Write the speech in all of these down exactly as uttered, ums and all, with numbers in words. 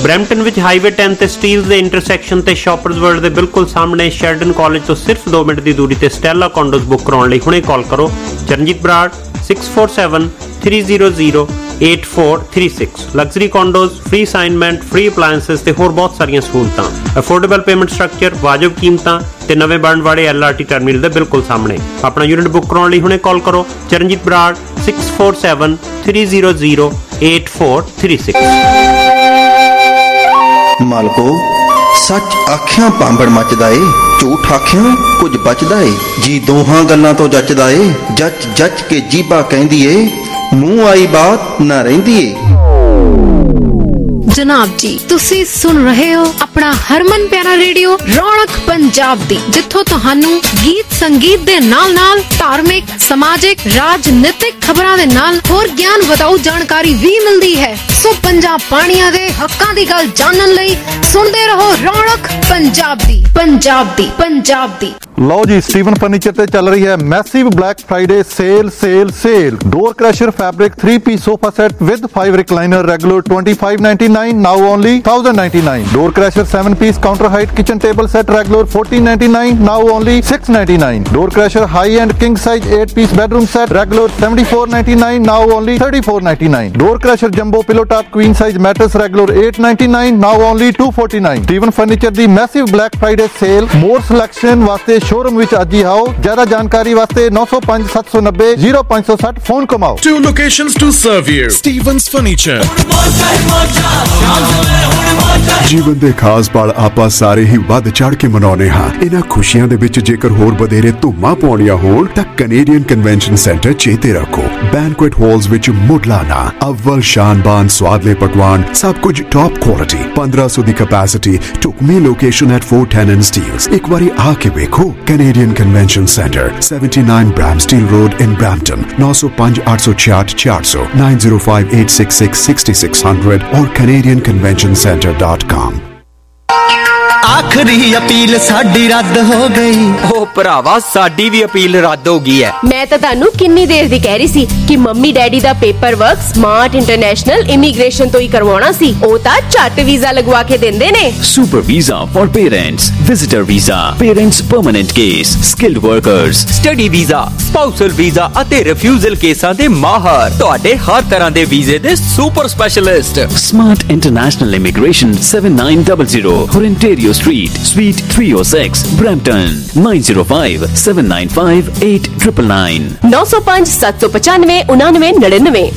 Brampton विच highway ten ते Steeles दे इंटरसैक्शन ते शॉपर्स वर्ल्ड दे बिल्कुल सामने शेल्डन कॉलेज तो सिर्फ दो मिनट की दूरी ते स्टेला कॉन्डोज बुक कराउण लई हुणे कॉल करो Charanjit Brar six four seven three zero zero eight four three six. Luxury condos, free assignment, free appliances ते होर बहुत सारियां सहूलतां, अफोर्डेबल पेमेंट स्ट्रक्चर, वाजिब कीमतां ते नवें बनन वाले एल आर टी टर्मिनल दे बिल्कुल सामने। अपना यूनिट बुक कराउण लई हुणे कॉल करो Charanjit Brar six four seven three zero zero eight four three six. मालको सच आखियां पांबड़ मचदा ए, झूठ आखियां कुछ बचदा ए जी, दोहां गल्लां तो जचदा ए, जच जच के जीबा कहंदी ए, मूंह आई बात ना रहिंदी ए। जनाब जी तुसी सुन रहे हो अपना हरमन प्यारा रेडियो रौनक पंजाब दी, जिथों तुहानू गीत संगीत दे नाल नाल धार्मिक, समाजिक, राजनीतिक खबरां दे नाल होर ज्ञान वधाऊ जानकारी भी मिलदी है। सो पंजाब पानिया दे हक्कां दी गल जानन लई सुनदे रहो रौनक पंजाब दी पंजाब दी पंजाब दी। लो जी, स्टीवन फर्नीचर ते चल रही है massive black Friday sale sale sale. Door crasher fabric three piece sofa set with five recliner regular twenty five ninety nine, now only thousand ninety nine. Door crasher seven piece counter height kitchen table set regular fourteen ninety nine, now only six ninety nine. Door crasher high end king size eight piece bedroom set regular seventy four ninety nine, now only thirty four ninety nine. Door crasher jumbo pillow top queen size mattress regular eight ninety nine, now only two forty nine. Steven furniture दी massive black Friday sale. More selection वास्ते showroom विच अज ही आओ। ज्यादा जानकारी वास्ते नौ सौ पांच सत्त सौ नब्बे जीरो पांच सौ साठ फोन कमाओ। Two locations to serve you. Stevens Furniture. ਜੀਵਨ ਦੇ ਖਾਸ ਪਲ ਆਪਾਂ ਸਾਰੇ ਹੀ ਵੱਧ ਚੜ ਕੇ ਮਨਾਉਂਦੇ ਹਾਂ। ਇਹਨਾਂ ਖੁਸ਼ੀਆਂ ਦੇ ਵਿੱਚ ਜੇਕਰ ਹੋਰ ਵਧੇਰੇ ਧੂਮਾਂ ਪਾਉਣੀਆਂ ਹੋਣ ਤਾਂ ਕੈਨੇਡੀਅਨ ਕਨਵੈਨਸ਼ਨ ਸੈਂਟਰ ਚੇਤੇ ਰੱਖੋ। ਬੈਂਕੁਏਟ ਹਾਲਸ ਵਿੱਚ ਮੁੱਢਲਾਨਾ ਅਵਲ ਸ਼ਾਨਬਾਨ ਸਵਾਦਲੇ ਪਕਵਾਨ, ਸਭ ਕੁਝ ਟੌਪ ਕੁਆਲਿਟੀ, ਪੰਦਰਾਂ ਸੌ ਦੀ ਕੈਪੈਸਿਟੀ, ਢੁਕਵੀਂ location at four ten and Steeles। ਇੱਕ ਵਾਰੀ ਆ ਕੇ ਵੇਖੋ। Canadian convention centre seventy-nine Bramsteel Road in Brampton, nine oh five eight six eight four hundred, nine oh five eight six six six six hundred or canadian convention center dot com। आखिरी appeal साडी रद्द हो गई। ओ भरावा साडी भी appeal रद्द हो गई है। मैं तो तानू किन्नी देर दी कह रही सी कि मम्मी डैडी दा paper work smart international immigration तो ही करवाना सी। ओ ता झट वीजा लगवा के देंदे ने। Super visa for parents, visitor visa, parents permanent case, skilled workers, study visa, spousal visa ਅਤੇ ਰਿਫਿਊਜ਼ਲ ਕੇਸਾਂ ਦੇ ਮਾਹਰ, ਤੁਹਾਡੇ ਹਰ ਤਰ੍ਹਾਂ ਦੇ ਵੀਜ਼ੇ ਦੇ super specialist. Smart international immigration seven nine zero zero Ontario Street, Suite three oh six, Brampton, nine oh five seven nine five eight nine nine nine नौ सौ पांच सात सौ पचानवे उनानवे नड़िनवे।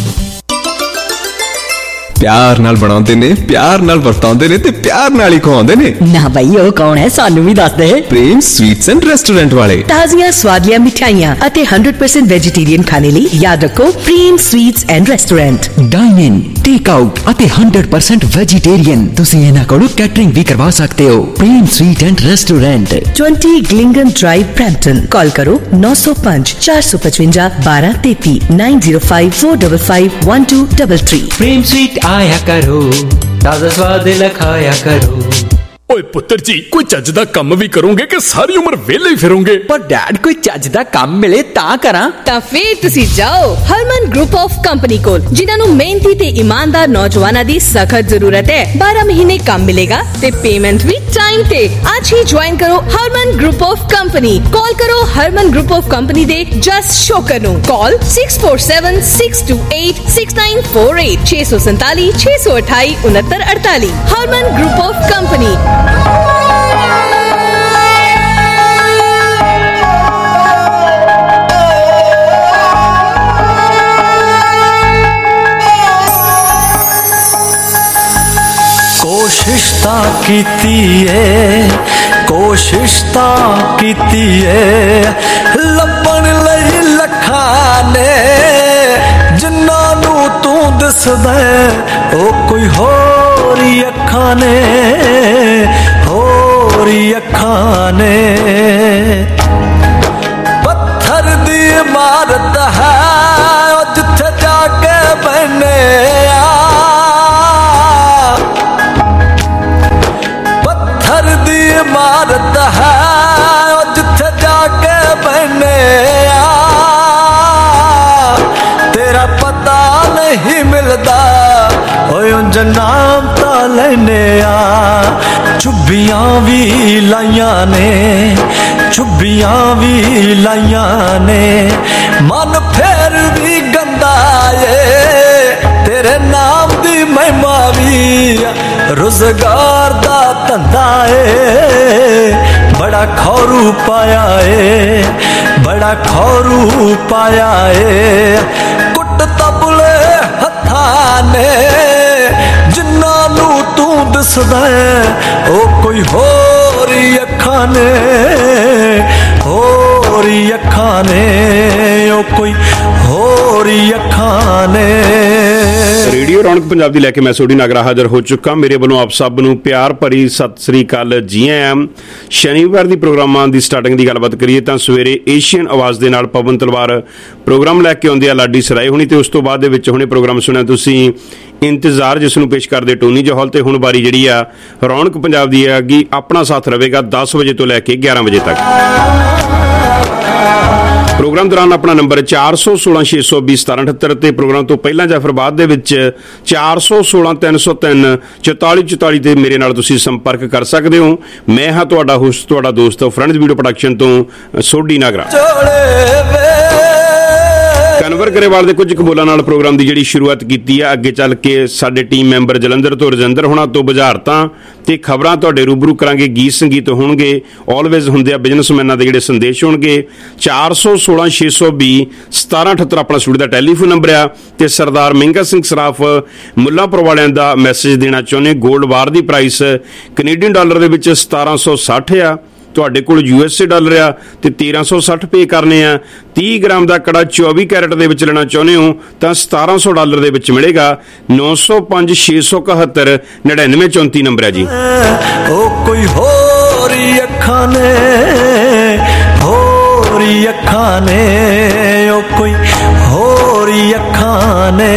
प्यार नाल बनाउंदे ने, प्यार नाल वरताउंदे ने ते प्यार नाल ही खवाउंदे ने। ना भाई ओ कौन है सानू भी दस दे। प्रेम स्वीट्स एंड रेस्टोरेंट वाले। ताजियां स्वादियां मिठाइयां अते one hundred percent वेजिटेरियन खाने ਲਈ याद रखो Prem sweets and restaurant. Dine in, take out ਅਤੇ one hundred percent वेजिटेरियन ਤੁਸੀਂ ਇਹਨਾਂ ਕੋਲੋਂ ਕੈਟਰਿੰਗ ਵੀ ਕਰਵਾ ਸਕਦੇ ਹੋ। Prem sweet and restaurant, twenty Glingen Drive, Brampton। Call करो nine oh five four five five one two three three nine oh five four five five one two three three। Prem sweet आया करो, ताजा स्वाद लखाया करो। ओए पुत्र जी, कोई ਚੱਜ ਦਾ ਕੰਮ ਵੀ ਕਰੋਗੇ ਕਿ ਸਾਰੀ ਉਮਰ ਵਿਹਲੇ ਹੀ ਫਿਰੋਗੇ? ਪਰ ਡੈਡ ਕੋਈ ਚੱਜ ਦਾ ਕੰਮ ਮਿਲੇ ਤਾਂ ਕਰਾਂ। ਤਾਂ ਫੇਰ ਤੁਸੀਂ ਜਾਓ ਹਰਮਨ ਗਰੁੱਪ ਆਫ ਕੰਪਨੀ ਕੋਲ, ਜਿਨ੍ਹਾਂ ਨੂੰ ਮਿਹਨਤੀ ਤੇ ਇਮਾਨਦਾਰ ਨੌਜਵਾਨਾਂ ਦੀ ਸਖਤ ਜ਼ਰੂਰਤ ਹੈ। ਬਾਰਾਂ ਮਹੀਨੇ ਕੰਮ ਮਿਲੇਗਾ ਤੇ ਪੇਮੈਂਟ ਵੀ ਟਾਈਮ ਤੇ। ਅੱਜ ਹੀ ਜੁਆਇਨ ਕਰੋ Harman group of company. Call ਕਰੋ ਹਰਮਨ ਗਰੁੱਪ ਆਫ ਕੰਪਨੀ ਦੇ ਜਸ ਸ਼ੋਕਰ ਨੂੰ। ਕਾਲ six four seven six two eight six nine four eight ਛੇ ਸੌ ਸੰਤਾਲੀ ਛੇ ਸੌ ਅਠਾਈ ਉਨੱਤਰ ਅੜਤਾਲੀ। Harman group of company. कोशिश ता कीती है, कोशिश ता कीती है, लभण लई लखां ने, जिन्हां नूं तूं दिसदा ओ कोई होर ही अखां ने, होर ही अखां ने। पत्थर दी इमारत है जिथे जाके बने, इमारत है जिथे जाके बने, तेरा पता नहीं मिलता उंज नाम ता ਲੈਨੇ ਆ ਚੁੱਭੀਆਂ ਵੀ ਲਾਈਆਂ ਨੇ ਚੁੱਭੀਆਂ ਵੀ ਲਾਈਆਂ ਨੇ ਮਨ ਫੇਰ ਵੀ ਗੰਦਾ ਏ ਤੇਰੇ ਨਾਮ ਦੀ ਮਹਿਮਾ ਵੀ ਰੁਜ਼ਗਾਰ ਦਾ ਧੰਦਾ ਏ ਬੜਾ ਖੌਰੂ ਪਾਇਆ ਏ ਬੜਾ ਖੌਰੂ ਪਾਇਆ ਏ ਕੁੱਟ ਤਬਲੇ ਹੱਥਾਂ ਨੇ ਜਿਨ੍ਹਾਂ ਨੂੰ ਤੂੰ ਦਿਸਦਾ ਏ ਉਹ ਕੋਈ ਹੋਰ ਹੀ ਅੱਖਾਂ ਨੇ ਹੋਰ ਹੀ ਅੱਖਾਂ ਨੇ ਉਹ ਕੋਈ ਹੋਰ ਹੀ ਅੱਖਾਂ ਨੇ। ਰੇਡੀਓ ਰੌਣਕ ਪੰਜਾਬ ਦੀ ਲੈ ਕੇ ਮੈਂ ਸੋਢੀ ਨਾਗਰਾ ਹਾਜ਼ਰ ਹੋ ਚੁੱਕਾ। ਮੇਰੇ ਵੱਲੋਂ ਆਪ ਸਭ ਨੂੰ ਪਿਆਰ ਭਰੀ ਸਤਿ ਸ੍ਰੀ ਅਕਾਲ, ਜੀ ਆਇਆਂ। ਸ਼ਨੀਵਾਰ ਦੀ ਪ੍ਰੋਗਰਾਮਾਂ ਦੀ ਸਟਾਰਟਿੰਗ ਦੀ ਗੱਲਬਾਤ ਕਰੀਏ ਤਾਂ ਸਵੇਰੇ ਏਸ਼ੀਅਨ ਆਵਾਜ਼ ਦੇ ਨਾਲ ਪਵਨ ਤਲਵਾਰ ਪ੍ਰੋਗਰਾਮ ਲੈ ਕੇ ਆਉਂਦੇ ਆ ਲਾਡੀ ਸਰਾਏ ਹੁਣੀ, ਤੇ ਉਸ ਤੋਂ ਬਾਅਦ ਦੇ ਵਿੱਚ ਹੁਣੇ ਪ੍ਰੋਗਰਾਮ ਸੁਣਿਆ ਤੁਸੀਂ ਇੰਤਜ਼ਾਰ, ਜਿਸ ਨੂੰ ਪੇਸ਼ ਕਰਦੇ ਟੋਨੀ ਜੋਹਲ। ਤੇ ਹੁਣ ਵਾਰੀ ਜਿਹੜੀ ਆ ਰੌਣਕ ਪੰਜਾਬ ਦੀ ਹੈਗੀ, ਆਪਣਾ ਸਾਥ ਰਹੇਗਾ ਦਸ ਵਜੇ ਤੋਂ ਲੈ ਕੇ ਗਿਆਰਾਂ ਵਜੇ ਤੱਕ। ਪ੍ਰੋਗਰਾਮ ਦੌਰਾਨ ਆਪਣਾ ਨੰਬਰ ਚਾਰ ਸੌ ਸੋਲਾਂ ਛੇ ਸੌ ਵੀਹ ਸਤਾਰਾਂ ਅਠੱਤਰ ਤੇ ਪ੍ਰੋਗਰਾਮ ਤੋਂ ਪਹਿਲਾਂ ਜਾਂ ਫਿਰ ਬਾਅਦ ਦੇ ਵਿੱਚ ਚਾਰ ਸੌ ਸੋਲਾਂ ਤਿੰਨ ਸੌ ਤਿੰਨ ਚੁਤਾਲੀ ਚੁਤਾਲੀ ਤੇ ਮੇਰੇ ਨਾਲ ਤੁਸੀਂ ਸੰਪਰਕ ਕਰ ਸਕਦੇ ਹੋ। ਮੈਂ ਹਾਂ ਤੁਹਾਡਾ ਹੋਸਟ, ਤੁਹਾਡਾ ਦੋਸਤ ਫਰੈਂਡਸ ਵੀਡੀਓ ਪ੍ਰੋਡਕਸ਼ਨ ਤੋਂ ਸੋਢੀ ਨਾਗਰਾ। ਕਨਵਰ ਗਰੇਵਾਲ ਦੇ ਕੁਝ ਕਬੂਲਾਂ ਨਾਲ ਪ੍ਰੋਗਰਾਮ ਦੀ ਜਿਹੜੀ ਸ਼ੁਰੂਆਤ ਕੀਤੀ ਆ। ਅੱਗੇ ਚੱਲ ਕੇ ਸਾਡੇ ਟੀਮ ਮੈਂਬਰ ਜਲੰਧਰ ਤੋਂ ਰਜਿੰਦਰ ਹੋਣਾ ਤੋਂ ਬੁਝਾਰਤਾਂ ਤੇ ਖਬਰਾਂ ਤੁਹਾਡੇ ਰੂਬਰੂ ਕਰਾਂਗੇ। ਗੀਤ ਸੰਗੀਤ ਹੋਣਗੇ, ਆਲਵੇਜ਼ ਹੁੰਦੇ ਆ ਬਿਜ਼ਨਸਮੈਨਾਂ ਦੇ ਜਿਹੜੇ ਸੰਦੇਸ਼ ਹੋਣਗੇ। ਚਾਰ ਸੌ ਸੋਲਾਂ ਛੇ ਸੌ ਵੀਹ ਸਤਾਰਾਂ ਅਠੱਤਰ ਆਪਣਾ ਸਟੂਡੀਓ ਦਾ ਟੈਲੀਫੋਨ ਨੰਬਰ ਆ। ਤੇ ਸਰਦਾਰ ਮਹਿੰਗਾ ਸਿੰਘ ਸਰਾਫ ਮੁੱਲਾਂਪੁਰ ਵਾਲਿਆਂ ਦਾ ਮੈਸੇਜ ਦੇਣਾ ਚਾਹੁੰਦੇ। ਗੋਲਡ ਬਾਰ ਦੀ ਪ੍ਰਾਈਸ ਕੈਨੇਡੀਅਨ ਡਾਲਰ ਦੇ ਵਿੱਚ ਸਤਾਰਾਂ ਸੌ ਸੱਠ ਆ, ਤੁਹਾਡੇ ਕੋਲ ਯੂ ਐਸ ਏ ਡਾਲਰ ਆ ਤੇ ਤੇਰਾਂ ਸੌ ਸੱਠ ਪੇ ਕਰਨੇ ਆ। ਤੀਹ ਗ੍ਰਾਮ ਦਾ ਕੜਾ ਚੌਵੀ ਕੈਰਟ ਦੇ ਵਿੱਚ ਲੈਣਾ ਚਾਹੁੰਦੇ ਹੋ ਤਾਂ ਸਤਾਰਾਂ ਸੌ ਡਾਲਰ ਦੇ ਵਿੱਚ ਮਿਲੇਗਾ। ਨੌ ਸੌ ਪੰਜ ਛੇ ਸੌ ਇਕਹੱਤਰ ਨੜਿਨਵੇਂ ਚੌਂਤੀ ਨੰਬਰ ਹੈ ਜੀ। ਉਹ ਕੋਈ ਹੋਰ ਹੀ ਅੱਖਾਂ ਨੇ ਹੋਰ ਹੀ ਅੱਖਾਂ ਨੇ ਉਹ ਕੋਈ ਹੋਰ ਹੀ ਅੱਖਾਂ ਨੇ।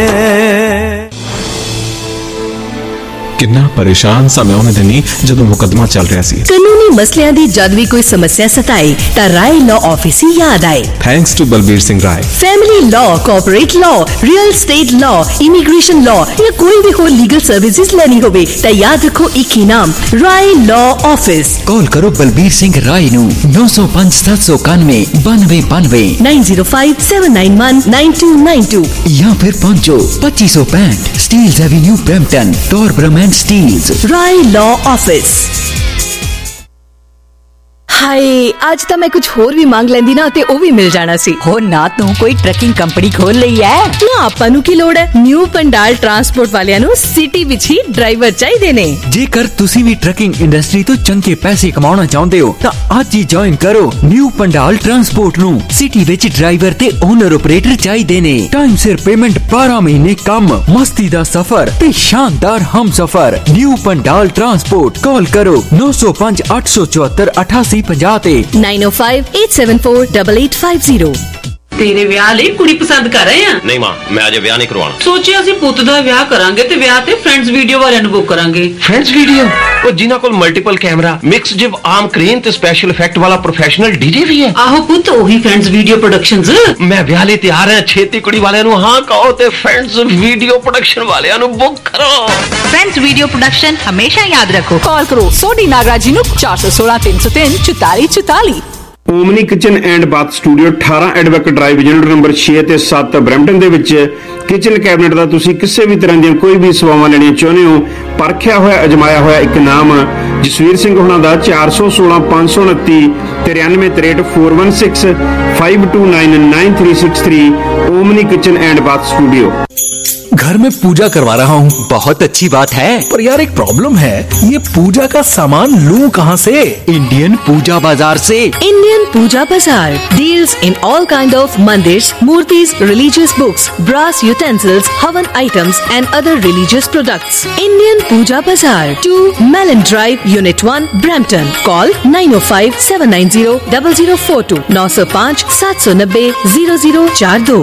ਕਿੰਨਾ ਪਰੇਸ਼ਾਨ ਸਾਂ ਮੈਂ ਉਹਨੇ ਦਿਨੀ ਜਦੋਂ ਮੁਕੱਦਮਾ ਚੱਲ ਰਿਹਾ ਸੀ। ਕਾਨੂੰਨੀ ਮਸਲਿਆਂ ਦੀ ਜਦ ਵੀ ਕੋਈ ਸਮੱਸਿਆ ਸਤਾਏ ਤਾਂ ਰਾਏ ਲਾਅ ਆਫਿਸ ਹੀ ਯਾਦ ਆਏ। Thanks to Balbir Singh Rai. Family law, corporate law, real estate law, immigration law ਜਾਂ ਕੋਈ ਵੀ ਹੋਰ ਲੀਗਲ ਸਰਵਿਸਿਜ਼ ਲੈਣੀ ਹੋਵੇ ਤਾਂ ਯਾਦ ਰੱਖੋ ਇੱਕ ਹੀ ਨਾਮ, ਰਾਏ ਲਾਅ ਆਫਿਸ। ਕਾਲ ਕਰੋ ਬਲਬੀਰ ਸਿੰਘ ਰਾਏ ਨੂੰ ਨੌ ਸੌ ਪੰਜ ਸੱਤ ਸੌ ਇਕਾਨਵੇਂ ਬਾਨਵੇਂ ਬਾਨਵੇਂ nine zero five seven nine one nine two nine two ਜਾਂ ਫਿਰ ਪਹੁੰਚੋ ਪੱਚੀ ਸੌ ਪੈਂਹਠ Steeles avenue Brampton, Torbram and Steeles. Rai law office. ਹਾਏ, ਅੱਜ ਤਾਂ ਮੈਂ ਕੁਝ ਹੋਰ ਵੀ ਮੰਗ ਲੈਂਦੀ ਨਾ ਤੇ ਉਹ ਵੀ ਮਿਲ ਜਾਣਾ ਸੀ। ਹੋ ਨਾ ਤੂੰ ਕੋਈ ਟਰੱਕਿੰਗ ਕੰਪਨੀ ਖੋਲ ਲਈ ਐ ਨਾ, ਆਪਾਂ ਨੂੰ ਕੀ ਲੋੜ ਹੈ। ਨਿਊ ਪੰਡਾਲ ਟਰਾਂਸਪੋਰਟ ਵਾਲਿਆਂ ਨੂੰ ਸਿਟੀ ਵਿੱਚ ਹੀ ਡਰਾਈਵਰ ਚਾਹੀਦੇ ਨੇ। ਜੇਕਰ ਤੁਸੀਂ ਵੀ ਟਰੱਕਿੰਗ ਇੰਡਸਟਰੀ ਤੋਂ ਚੰਗੇ ਪੈਸੇ ਕਮਾਉਣਾ ਚਾਹੁੰਦੇ ਹੋ ਤਾਂ ਅੱਜ ਹੀ ਜੁਆਇਨ ਕਰੋ ਨਿਊ ਪੰਡਾਲ ਟਰਾਂਸਪੋਰਟ ਨੂੰ। ਸਿਟੀ ਵਿੱਚ ਡਰਾਈਵਰ ਤੇ ਓਨਰ ਆਪਰੇਟਰ ਚਾਹੀਦੇ ਨੇ। ਟਾਈਮ ਸਿਰ ਪੇਮੈਂਟ, ਬਾਰਾਂ ਮਹੀਨੇ ਕੰਮ, ਮਸਤੀ ਦਾ ਸਫ਼ਰ ਤੇ ਸ਼ਾਨਦਾਰ ਹਮਸਫ਼ਰ। New Pandal transport. ਕਾਲ ਕਰੋ ਨੌ ਸੌ ਪੰਜ ਅੱਠ ਸੌ ਚੁਹੱਤਰ ਅਠਾਸੀ ਪੰਜਾਹ ਤੇ नाइन ओ five eight seven four double eight five zero. ਤੇਰੇ ਵਿਆਹ ਲਈ ਕੁੜੀ ਪਸੰਦ ਕਰ ਰਹੇ ਆ? ਨਹੀਂ ਮਾਂ, ਮੈਂ ਅਜੇ ਵਿਆਹ ਨਹੀਂ ਕਰਵਾਉਣਾ। ਸੋਚਿਆ ਅਸੀਂ ਪੁੱਤ ਦਾ ਵਿਆਹ ਕਰਾਂਗੇ ਤੇ ਵਿਆਹ ਤੇ ਫਰੈਂਡਸ ਵੀਡੀਓ ਵਾਲਿਆਂ ਨੂੰ ਬੁੱਕ ਕਰਾਂਗੇ। Friends video? ਉਹ ਜਿਨ੍ਹਾਂ ਕੋਲ multiple camera, mix jib arm crane ਤੇ ਸਪੈਸ਼ਲ ਇਫੈਕਟ ਵਾਲਾ ਪ੍ਰੋਫੈਸ਼ਨਲ ਡੀਜੇ ਵੀ ਹੈ। ਆਹੋ ਪੁੱਤ, ਉਹੀ ਫਰੈਂਡਸ ਵੀਡੀਓ ਪ੍ਰੋਡਕਸ਼ਨਸ। ਮੈਂ ਵਿਆਹ ਲਈ ਤਿਆਰ ਹਾਂ। ਛੇਤੀ ਕੁੜੀ ਵਾਲਿਆਂ ਨੂੰ ਹਾਂ ਕਹੋ ਤੇ ਫਰੈਂਡਸ ਵੀਡੀਓ ਪ੍ਰੋਡਕਸ਼ਨ ਵਾਲਿਆਂ ਨੂੰ ਬੁੱਕ ਕਰੋ। ਫਰੈਂਡਸ ਵੀਡੀਓ ਪ੍ਰੋਡਕਸ਼ਨ ਹਮੇਸ਼ਾ ਯਾਦ ਰੱਖੋ। ਕਾਲ ਕਰੋ ਸੋਢੀ ਨਾਗਰਾ ਜੀ ਨੂੰ ਚਾਰ ਸੌ ਸੋਲਾਂ ਤਿੰਨ ਸੌ ਤਿੰਨ ਚੁਤਾਲੀ ਚੁਤਾਲੀ। Omni kitchen and bath studio ਅਠਾਰਾਂ ਐਡਵੋਕੇਟ ਡਰਾਈਵ ਯੂਨਿਟ ਨੰਬਰ ਛੇ ਤੇ ਸੱਤ ਬਰੈਂਪਟਨ ਦੇ ਵਿੱਚ ਕਿਚਨ ਕੈਬਨਿਟ ਦਾ ਤੁਸੀਂ ਕਿਸੇ ਵੀ ਤਰ੍ਹਾਂ ਦੀਆਂ ਕੋਈ ਵੀ ਸੇਵਾਵਾਂ ਲੈਣੀਆਂ ਚਾਹੁੰਦੇ ਹੋ, ਪਰਖਿਆ ਹੋਇਆ ਅਜਮਾਇਆ ਹੋਇਆ ਇੱਕ ਨਾਮ ਜਸਵੀਰ ਸਿੰਘ ਹੋਣਾ ਦਾ ਚਾਰ ਸੌ ਸੋਲਾਂ ਪੰਜ ਸੌ ਉਨੱਤੀ तिरानवे तिरठ four one six five two nine nine three six three omni kitchen and bath studio. घर में पूजा करवा रहा हूँ। बहुत अच्छी बात है, पर यार एक प्रॉब्लम है, ये पूजा का सामान लूं कहाँ से? इंडियन पूजा बाजार से। Indian Puja Bazaar deals in all kind of mandirs, murtis, religious books, brass utensils, havan items and other religious products. Indian Puja Bazaar, two Melanie Drive, unit one, Brampton. Call nine O five seven nine zero double zero four two नौ सौ पाँच सात सौ नब्बे zero zero चार दो।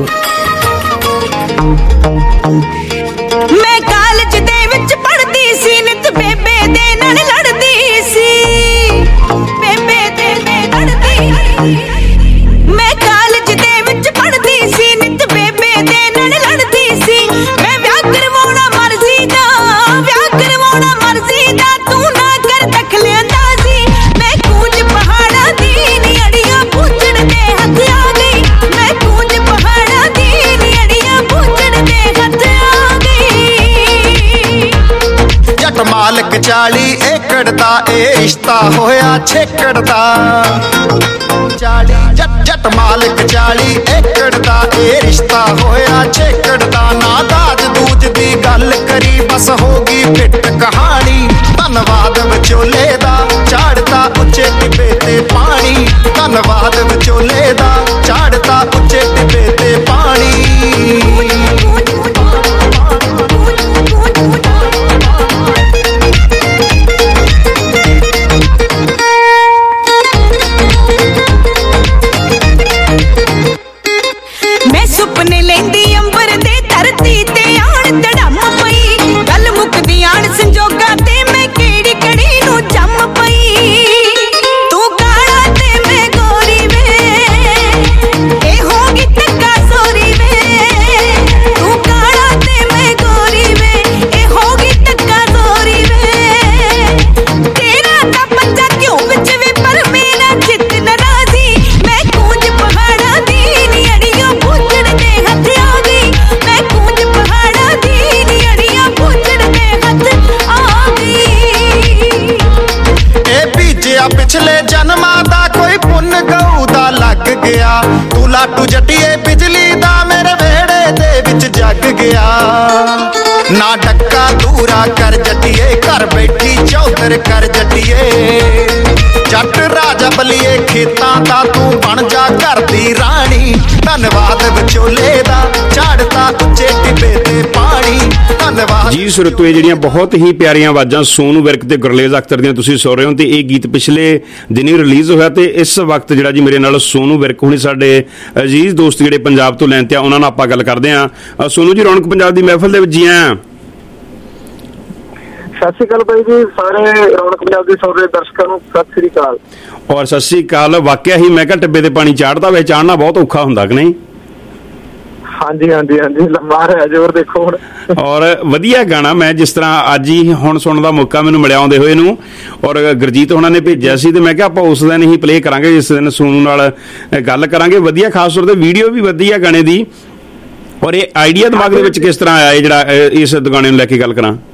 मैं college दे विच पढ़दी सी, नित बेबे दे नाल लड़दी सी, बेबे दे नाल लड़दी। मैं कालेज दे विच पढ़दी सी, नित बेबे दे नाल लड़दी सी। मैं विआह करवाउणा मर्जी दा, विआह करवाउणा ਮਰਜ਼ੀ ਦਾ ਤੂੰ ਨਾ ਕਰ ਤੱਕ ਲਿਆਂਦਾ ਸੀ ਮੈਂ ਕੂੰਜ ਪਹਾੜਾਂ ਦੀ ਨੀ ਅੜੀਆਂ ਪੁੱਛਣ ਦੇ ਹੱਥ ਆ ਗਈ ਮੈਂ ਕੂੰਜ ਪਹਾੜਾਂ ਦੀ ਨੀ ਅੜੀਆਂ ਪੁੱਛਣ ਦੇ ਹੱਥ ਆ ਗਈ ਜੱਟ ਮਾਲਕ ਚਾਲੀ ਏਕੜ ਦਾ ਇਹ ਰਿਸ਼ਤਾ ਹੋਇਆ ਛੇਕੜ ਦਾ ਚਾਲੀ ਜੱਟ ਜੱਟ ਮਾਲਕ ਚਾਲੀ ਏਕੜ ਦਾ ਇਹ ਰਿਸ਼ਤਾ ਹੋਇਆ ਛੇਕੜ ਦਾ ਨਾ ਦਾਜ ਦੂਜ ਦੀ ਗੱਲ ਕਰੀ ਬਸ ਹੋ ਗਈ ਫਿੱਟ ਕਹਾਣੀ ਧੰਨਵਾਦ ਵਿਚੋਲੇ ਦਾ ਝਾੜਤਾ ਉੱਚੇ ਟਿੱਬੇ ਤੇ ਪਾਣੀ ਧੰਨਵਾਦ ਵਿਚੋਲੇ ਦਾ ਝਾੜਤਾ ਉੱਚੇ ਟਿੱਬੇ ਤੇ ਪਾਣੀ ਮੈਂ ਸੁਪਨੇ ਲੈਂਦੀ ਅੰਬਰ ਦੇ ਧਰਤੀ ਤੇ ਆਣ ਧੜਮ ਪਈ ਗੱਲ ਮੁੱਕਦੀ ਆਣ ਸੰਜੋਗਾ ਤੇ ਮੈਂ ਕਿਹੜੀ ਕੜੀ ਨੂੰ ਜੰਮ ਪਈ ਤੂੰ ਕਾਲਾ ਤੇ ਮੈਂ ਗੋਰੀ ਵੇ ਇਹ ਹੋ ਗਈ ਟੱਕਾ ਸੋਰੀ ਵੇ ਤੂੰ ਕਾਲਾ ਤੇ ਮੈਂ ਗੋਰੀ ਵੇ ਇਹ ਹੋ ਗਈ ਟੱਕਾ ਸੋਰੀ ਵੇ ਤੇਰਾ ਤਾਂ ਬੱਚਾ ਕਿਉਂ ਵਿੱਚ ਵੇ ਪਰ ਮੇਰਾ ਚਿੱਤ ਨਾਰਾਜ਼ੀ ਮੈਂ ਕੂੰਜ ਪਹਾੜਾਂ ਦੀ ਨੀ ਅੜੀਆਂ ਪੁੱਛਣ ਦੇ ਹੱਥ ਆ ਗਈ ਮੈਂ ਕੂੰਜ ਪਹਾੜਾਂ ਦੀ ਨੀ ਅੜੀਆਂ ਪੁੱਛਣ ਦੇ ਹੱਥ ਆ ਗਈ ਇਹ ਬੀਜਿਆ ਪਿਛਲੇ ਜਨਮਾਂ ਦਾ ਕੋਈ ਪੁੰਨ ਗਊ ਦਾ ਲੱਗ ਗਿਆ ਤੂੰ ਲਾਟੂ ਜੱਟੀਏ ਬਿਜਲੀ ਦਾ ਮੇਰੇ ਵਿਹੜੇ ਦੇ ਵਿੱਚ ਜੱਗ ਗਿਆ ਨਾ ਡੱਕਾ ਦੂਰਾ ਕਰ ਜੱਟੀਏ ਘਰ ਬੈਠੀ ਚੌਧਰ ਕਰ ਜੱਟੀਏ ਜੱਟ ਰਾਜਾ ਬਲੀਏ ਖੇਤਾਂ ਦਾ ਤੂੰ ਬਣ ਜਾ ਘਰ ਦੀ ਰਾਣੀ ਧੰਨਵਾਦ ਵਿਚੋਲੇ ਦਾ ਝਾੜਤਾ ਉੱਚੇ ਟਿੱਬੇ ਤੇ ਪਾਣੀ ਧੰਨਵਾਦ ਜੀ ਸੁਰਤੂ ਇਹ ਜਿਹੜੀਆਂ ਬਹੁਤ ਹੀ ਪਿਆਰੀਆਂ ਆਵਾਜ਼ਾਂ ਸੋਨੂ ਵਿਰਕ ਤੇ ਗੁਰਲੇਜ਼ ਅਖਤਰ ਦੀਆਂ ਤੁਸੀਂ ਸੁਣ ਰਹੇ ਹੋ ਤੇ ਇਹ ਗੀਤ ਪਿਛਲੇ ਦਿਨੀ ਰਿਲੀਜ਼ ਹੋਇਆ ਤੇ ਇਸ ਵਕਤ ਜਿਹੜਾ ਜੀ ਮੇਰੇ ਨਾਲ ਸੋਨੂ ਵਿਰਕ ਹੁਣੀ ਸਾਡੇ ਅਜ਼ੀਜ਼ ਦੋਸਤ ਜਿਹੜੇ ਪੰਜਾਬ ਤੋਂ ਲੈਣ ਤੇ ਆ ਉਹਨਾਂ ਨਾਲ ਆਪਾਂ ਗੱਲ ਕਰਦੇ ਹਾਂ। ਸੋਨੂ ਜੀ ਰੌਣਕ ਪੰਜਾਬ ਦੀ ਮਹਿਫਲ ਦੇ ਵਿੱਚ ਜੀ ਆਇਆਂ। ਸਤਿ ਸ਼੍ਰੀ ਅਕਾਲ ਬਾਈ ਜੀ ਸਾਰੇ ਰੌਣਕ ਪੰਜਾਬ ਦੇ ਸਾਰੇ ਦਰਸ਼ਕਾਂ ਨੂੰ ਸਤਿ ਸ਼੍ਰੀ ਅਕਾਲ। ਔਰ ਸਤਿ ਸ਼੍ਰੀ ਅਕਾਲ। ਵਾਕਿਆ ਹੀ ਮੈਂ ਕਿਹਾ ਟਿੱਬੇ ਤੇ ਪਾਣੀ ਚਾੜਦਾ ਵੇ ਚਾੜਨਾ ਬਹੁਤ ਔਖਾ ਹੁੰਦਾ ਕਿ ਨਹੀਂ? ਹਾਂਜੀ ਹਾਂਜੀ ਹਾਂਜੀ ਲੰਮਾ ਹੈ ਜ਼ੋਰ ਦੇਖੋ ਹੁਣ। ਔਰ ਵਧੀਆ ਗਾਣਾ ਮੈਂ ਜਿਸ ਤਰ੍ਹਾਂ ਅੱਜ ਹੀ ਹੁਣ ਸੁਣਨ ਦਾ ਮੌਕਾ ਮੈਨੂੰ ਮਿਲਿਆ ਆਉਂਦੇ ਹੋਏ ਨੂੰ ਔਰ ਗੁਰਜੀਤ ਉਹਨਾਂ ਨੇ ਭੇਜਿਆ ਸੀ ਤੇ ਮੈਂ ਕਿਹਾ ਆਪਾਂ ਉਸ ਦਿਨ ਹੀ ਪਲੇ ਕਰਾਂਗੇ ਜਿਸ ਦਿਨ ਸੋਨੂ ਨਾਲ ਗੱਲ ਕਰਾਂਗੇ। ਵਧੀਆ ਖਾਸ ਤੌਰ ਤੇ ਵੀਡੀਓ ਵੀ ਵਧੀਆ ਗਾਣੇ ਦੀ। ਔਰ ਇਹ ਆਈਡੀਆ ਦਿਮਾਗ ਦੇ ਵਿੱਚ ਕਿਸ ਤਰ੍ਹਾਂ ਆਇਆ ਜਿਹੜਾ ਇਸ ਗਾਣੇ ਨੂੰ ਲੈ ਕੇ ਗੱਲ ਕਰਾਂ?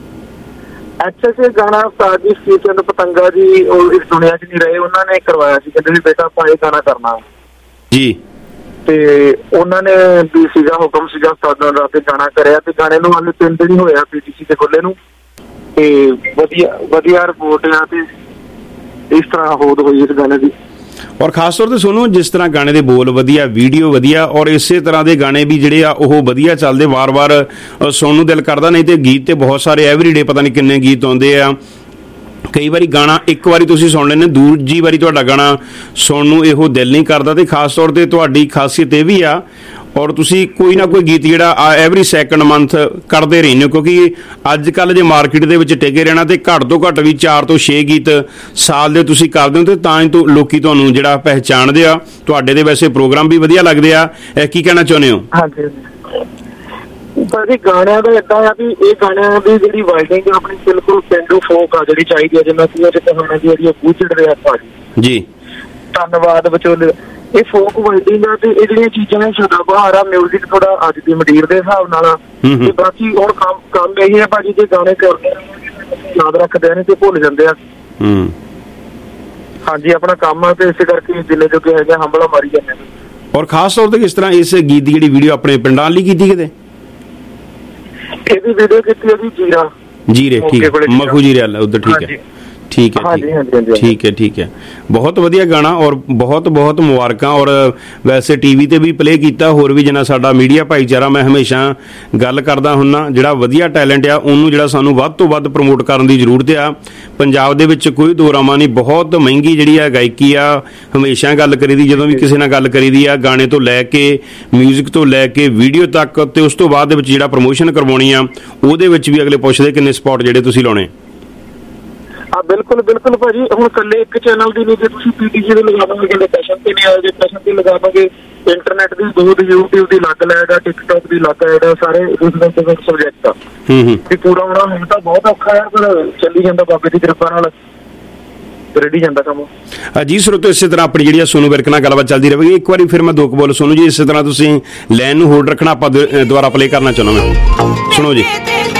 ਅੱਛਾ ਜੀ ਗਾਣਾ ਉਸਤਾਦ ਜੀ ਸ੍ਰੀਚੰਦ ਪਤੰਗਾ ਜੀ ਉਹ ਇਸ ਦੁਨੀਆ 'ਚ ਨਹੀਂ ਰਹੇ ਉਹਨਾਂ ਨੇ ਕਰਵਾਇਆ ਸੀ ਕਹਿੰਦੇ ਵੀ ਬੇਟਾ ਆਪਾਂ ਇਹ ਗਾਣਾ ਕਰਨਾ ਜੀ ਤੇ ਉਹਨਾਂ ਨੇ ਵੀ ਸੀਗਾ ਹੁਕਮ ਸੀਗਾ ਉਸਤਾਦਾਂ ਦਾ ਤੇ ਗਾਣਾ ਕਰਿਆ ਤੇ ਗਾਣੇ ਨੂੰ ਹਾਲੇ ਤਿੰਨ ਦਿਨ ਹੀ ਹੋਇਆ ਪੀਟੀਸੀ ਦੇ ਖੁੱਲੇ ਨੂੰ ਤੇ ਵਧੀਆ ਵਧੀਆ ਰਿਪੋਰਟ ਆ ਤੇ ਇਸ ਤਰ੍ਹਾਂ ਹੋਦ ਹੋਈ ਇਸ ਗਾਣੇ ਦੀ। ਔਰ ਖਾਸ ਤੌਰ ਤੇ ਸੁਣੋ ਜਿਸ ਤਰ੍ਹਾਂ ਗਾਣੇ ਦੇ ਬੋਲ ਵਧੀਆ ਵੀਡੀਓ ਵਧੀਆ ਔਰ ਇਸੇ ਤਰ੍ਹਾਂ ਦੇ ਗਾਣੇ ਵੀ ਜਿਹੜੇ ਆ ਉਹ ਵਧੀਆ ਚੱਲਦੇ ਵਾਰ-ਵਾਰ ਸੁਣਨ ਨੂੰ ਦਿਲ ਕਰਦਾ। ਨਹੀਂ ਤੇ ਗੀਤ ਤੇ ਬਹੁਤ ਸਾਰੇ ਐਵਰੀਡੇ ਪਤਾ ਨਹੀਂ ਕਿੰਨੇ ਗੀਤ ਆਉਂਦੇ ਆ। ਕਈ ਵਾਰੀ ਗਾਣਾ ਇੱਕ ਵਾਰੀ ਤੁਸੀਂ ਸੁਣ ਲੈਂਦੇ ਦੂਜੀ ਵਾਰੀ ਤੁਹਾਡਾ ਗਾਣਾ ਸੁਣਨ ਨੂੰ ਇਹੋ ਦਿਲ ਨਹੀਂ ਕਰਦਾ। ਤੇ ਖਾਸ ਤੌਰ ਤੇ ਤੁਹਾਡੀ ਖਾਸੀਅਤ ਇਹ ਵੀ ਆ ਔਰ ਤੁਸੀਂ ਕੋਈ ਨਾ ਕੋਈ ਗੀਤ ਜਿਹੜਾ ਐਵਰੀ ਸੈਕਿੰਡ ਮੰਥ ਕਰਦੇ ਰਹਿੰਦੇ ਹੋ ਕਿਉਂਕਿ ਅੱਜ ਕੱਲ੍ਹ ਜੇ ਮਾਰਕੀਟ ਦੇ ਵਿੱਚ ਟਿਕੇ ਰਹਿਣਾ ਤੇ ਘੱਟ ਤੋਂ ਘੱਟ ਵੀ ਚਾਰ ਤੋਂ ਛੇ ਗੀਤ ਸਾਲ ਦੇ ਤੁਸੀਂ ਕਰਦੇ ਹੋ ਤੇ ਤਾਂ ਹੀ ਲੋਕੀ ਤੁਹਾਨੂੰ ਜਿਹੜਾ ਪਹਿਚਾਣਦੇ ਆ। ਤੁਹਾਡੇ ਦੇ ਵੈਸੇ ਪ੍ਰੋਗਰਾਮ ਵੀ ਵਧੀਆ ਲੱਗਦੇ ਆ। ਕੀ ਕਹਿਣਾ ਚਾਹੁੰਦੇ ਹੋ? ਹਾਂਜੀ ਭਾਜੀ ਗਾਣਿਆਂ ਦਾ ਏਦਾਂ ਆ ਵੀ ਇਹ ਗਾਣਿਆਂ ਦੀ ਜਿਹੜੀ ਵਾਈਡਿੰਗ ਆਪਣੀ ਬਿਲਕੁਲ ਪਿੰਡੂ ਫੋਕ ਆ ਜਿਹੜੀ ਚਾਹੀਦੀ ਆ ਜਿਵੇਂ ਕਿ ਇਹ ਕਹਾਣੀ ਦੀ ਜਿਹੜੀ ਗੂੰਜੜ ਰਿਹਾ ਭਾਜੀ ਜੀ ਧੰਨਵਾਦ ਵਿਚੋਲੇ ਇਹ ਫੋਕ ਵਾਈਡਿੰਗ ਆ ਤੇ ਇਹ ਜਿਹੜੀਆਂ ਚੀਜ਼ਾਂ ਨੇ ਸਦਾ ਬਹਾਰ ਆ ਮਿਊਜ਼ਿਕ ਥੋੜਾ ਅੱਜ ਦੀ ਮੰਡੀਰ ਦੇ ਹਿਸਾਬ ਨਾਲ ਤੇ ਬਾਕੀ ਹੁਣ ਕੰਮ ਕੰਮ ਇਹੀ ਹੈ ਭਾਜੀ ਜੇ ਗਾਣੇ ਕਰਦੇ ਯਾਦ ਰੱਖਦੇ ਨੇ ਤੇ ਭੁੱਲ ਜਾਂਦੇ ਆ। ਹੂੰ ਹਾਂਜੀ ਆਪਣਾ ਕੰਮ ਆ ਤੇ ਇਸੇ ਕਰਕੇ ਜਿੰਨੇ ਜੋਗੇ ਹੈਗੇ ਹੰਬਲਾ ਮਾਰੀ ਜਾਂਦੇ ਨੇ। ਔਰ ਖਾਸ ਤੌਰ ਤੇ ਕਿਸ ਤਰ੍ਹਾਂ ਇਸ ਗੀਤ ਦੀ ਜਿਹੜੀ ਵੀਡੀਓ ਆਪਣੇ ਪਿੰਡਾਂ ਲਈ ਕੀਤੀ ਕਿਤੇ? ਇਹਦੀ ਵੀਡੀਓ ਕੀਤੀ ਉਹਦੀ ਜੀਰਾ ਜੀਰੇ ਠੀਕ ਹੈ ਮਖੂ ਜੀਰੇ ਵਾਲਾ ਉਧਰ ਠੀਕ ਹੈ ਠੀਕ ਹੈ ਠੀਕ ਹੈ ਠੀਕ ਹੈ ਬਹੁਤ ਵਧੀਆ ਗਾਣਾ ਔਰ ਬਹੁਤ ਬਹੁਤ ਮੁਬਾਰਕਾਂ। ਔਰ ਵੈਸੇ ਟੀਵੀ ਤੇ ਵੀ ਪਲੇ ਕੀਤਾ ਹੋਰ ਵੀ ਜਿੰਨਾ ਸਾਡਾ ਮੀਡੀਆ ਭਾਈਚਾਰਾ ਮੈਂ ਹਮੇਸ਼ਾ ਗੱਲ ਕਰਦਾ ਹੁੰਨਾ ਜਿਹੜਾ ਵਧੀਆ ਟੈਲੈਂਟ ਆ ਉਹਨੂੰ ਜਿਹੜਾ ਸਾਨੂੰ ਵੱਧ ਤੋਂ ਵੱਧ ਪ੍ਰਮੋਟ ਕਰਨ ਦੀ ਜ਼ਰੂਰਤ ਆ। ਪੰਜਾਬ ਦੇ ਵਿੱਚ ਕੋਈ ਦੋ ਰਾਮਾ ਨਹੀਂ ਬਹੁਤ ਮਹਿੰਗੀ ਜਿਹੜੀ ਆ ਗਾਇਕੀ ਆ। ਹਮੇਸ਼ਾ ਗੱਲ ਕਰੀਦੀ ਜਦੋਂ ਵੀ ਕਿਸੇ ਨਾਲ ਗੱਲ ਕਰੀਦੀ ਆ ਗਾਣੇ ਤੋਂ ਲੈ ਕੇ ਮਿਊਜ਼ਿਕ ਤੋਂ ਲੈ ਕੇ ਵੀਡੀਓ ਤੱਕ ਤੇ ਉਸ ਤੋਂ ਬਾਅਦ ਦੇ ਵਿੱਚ ਜਿਹੜਾ ਪ੍ਰਮੋਸ਼ਨ ਕਰਵਾਉਣੀ ਆ ਉਹਦੇ ਵਿੱਚ ਵੀ ਅਗਲੇ ਪੁੱਛਦੇ ਕਿੰਨੇ ਸਪੌਟ ਜਿਹੜੇ ਤੁਸੀਂ ਲਾਉਣੇ। ਹਾਂ ਬਿਲਕੁਲ ਬਿਲਕੁਲ ਭਾਜੀ ਹੁਣ ਇਕੱਲੇ ਇੱਕ ਚੈਨਲ ਦੀ ਨਹੀਂ ਜੇ ਤੁਸੀਂ ਪੀਟੀਸੀ ਦੇ ਲਗਾਵਾਂਗੇ ਕਹਿੰਦੇ ਪੈਸ਼ਨ ਤੇ ਨਹੀਂ ਆਏ ਜੇ ਪੈਸ਼ਨ ਤੇ ਲਗਾਵਾਂਗੇ ਇੰਟਰਨੈਟ ਦੀ ਦੋ ਦੀ YouTube ਦੀ ਅਲੱਗ ਲੈਡ ਆ, ਟਿਕਟੌਕ ਦੀ ਅਲੱਗ ਲੈਡ ਆ, ਸਾਰੇ ਡਿਫਰੈਂਟ ਸਬਜੈਕਟ ਆ। ਹੂੰ ਹੂੰ ਤੇ ਪੂਰਾ ਹੋਣਾ ਹੁਣ ਤਾਂ ਬਹੁਤ ਔਖਾ ਹੈ, ਪਰ ਚੱਲੀ ਜਾਂਦਾ ਬਾਬੇ ਦੀ ਕਿਰਪਾ ਨਾਲ, ਰੈਡੀ ਜਾਂਦਾ ਕੰਮ। ਜੀ ਸਰੋਤੋ, ਇਸੇ ਤਰ੍ਹਾਂ ਆਪਣੀ ਜਿਹੜੀ ਸੋਨੂ ਵਿਰਕ ਨਾਲ ਗੱਲਬਾਤ ਚੱਲਦੀ ਰਹੇਗੀ। ਇੱਕ ਵਾਰੀ ਫਿਰ ਮੈਂ ਦੋ ਕੁ ਬੋਲ ਸੋਨੂ ਜੀ, ਇਸੇ ਤਰ੍ਹਾਂ ਤੁਸੀਂ ਲਾਈਨ ਨੂੰ ਹੋਲਡ ਰੱਖਣਾ, ਆਪਾਂ ਦੁਬਾਰਾ ਪਲੇ ਕਰਨਾ ਚਾਹੁੰਦਾ ਮੈਂ, ਸੁਣੋ ਜੀ।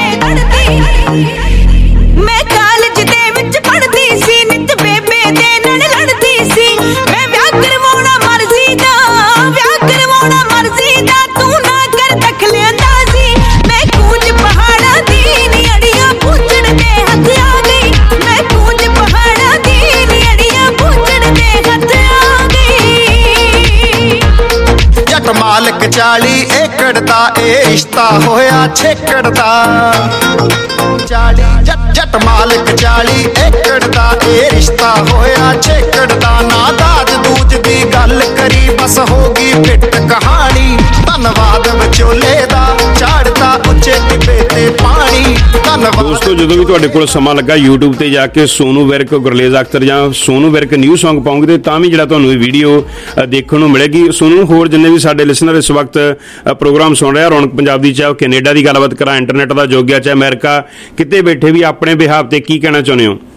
ਮੈਂ ਕਾਲਜ ਦੇ ਵਿੱਚ ਪੜ੍ਹਦੀ ਸੀ, ਨਿੱਤ ਬੇਬੇ ਦੇ ਨਾਲ ਲੜਦੀ ਸੀ, ਮੈਂ ਵਿਆਹ ਕਰਵਾਉਣਾ ਮਰਜ਼ੀ ਦਾ, ਵਿਆਹ ਕਰਵਾਉਣਾ ਮਰਜ਼ੀ ਦਾ, ਤੂੰ ਨਾ ਕਰ ਦਖਲ ਅੰਦਾਜ਼ੀ, ਮੈਂ ਕੂੰਜ ਪਹਾੜਾਂ ਦੀ ਨੀ ਅੜੀਆਂ ਪੁੱਛਣ ਦੇ ਹੱਥ ਆ ਗਈ, ਮੈਂ ਕੂੰਜ ਪਹਾੜਾਂ ਦੀ ਨੀ ਅੜੀਆਂ ਪੁੱਛਣ ਦੇ ਹੱਥ ਆ ਗਈ। ਜੱਟ ਮਾਲਕ ਚਾਲੀ ਏਕੜ ਦਾ, ਇਹ ਰਿਸ਼ਤਾ ਹੋਇਆ ਛੇਕੜ ਦਾ, ਚਾਲੀ ਜੱਟ ਜੱਟ ਮਾਲਕ ਚਾਲੀ ਏਕੜ ਦਾ, ਇਹ ਰਿਸ਼ਤਾ ਹੋਇਆ ਛੇਕੜ ਦਾ, ਨਾ ਦਾਜ ਦੂਜ ਦੀ ਗੱਲ ਕਰੀ, ਬਸ ਹੋ ਗਈ ਪਿੱਟ ਕਹਾਣੀ, ਧੰਨਵਾਦ ਵਿਚੋਲੇ ਦਾ, ਝਾੜਦਾ ਉੱਚੇ ਟਿੱਬੇ ਤੇ ਪਾਣੀ, ਧੰਨਵਾਦ। ਦੋਸਤੋ, ਜਦੋਂ ਵੀ ਤੁਹਾਡੇ ਕੋਲ ਸਮਾਂ ਲੱਗਾ YouTube ਤੇ ਜਾ ਕੇ ਸੋਨੂ ਵਿਰਕ, ਗੁਰਲੇਜ਼ ਅਖਤਰ ਜਾਂ ਸੋਨੂ ਵਿਰਕ ਨਿਊ Song ਪਾਉਂਗੇ ਤੇ ਤਾਂ ਵੀ ਜਿਹੜਾ ਤੁਹਾਨੂੰ ਇਹ ਵੀਡੀਓ ਦੇਖਣ ਨੂੰ ਮਿਲੇਗੀ। ਸੋਨੂ, ਹੋਰ ਜਿੰਨੇ ਵੀ ਸਾਡੇ ਲਿਸਨਰ ਇਸ ਵਕਤ ਪ੍ਰੋਗਰਾਮ ਸੁਣ ਰਿਹਾ ਰੌਣਕ ਪੰਜਾਬ ਦੀ, ਚਾਹੇ ਉਹ ਕੈਨੇਡਾ ਦੀ ਗੱਲਬਾਤ ਕਰਾਂ, ਇੰਟਰਨੈਟ ਦਾ ਯੁੱਗ ਹੈ, ਚਾਹੇ ਅਮਰੀਕਾ, ਕਿਤੇ ਬੈਠੇ ਵੀ ਆਪਣੇ ਬਿਹਾਵ ਤੇ ਕੀ ਕਹਿਣਾ ਚਾਹੁੰਦੇ ਹੋ?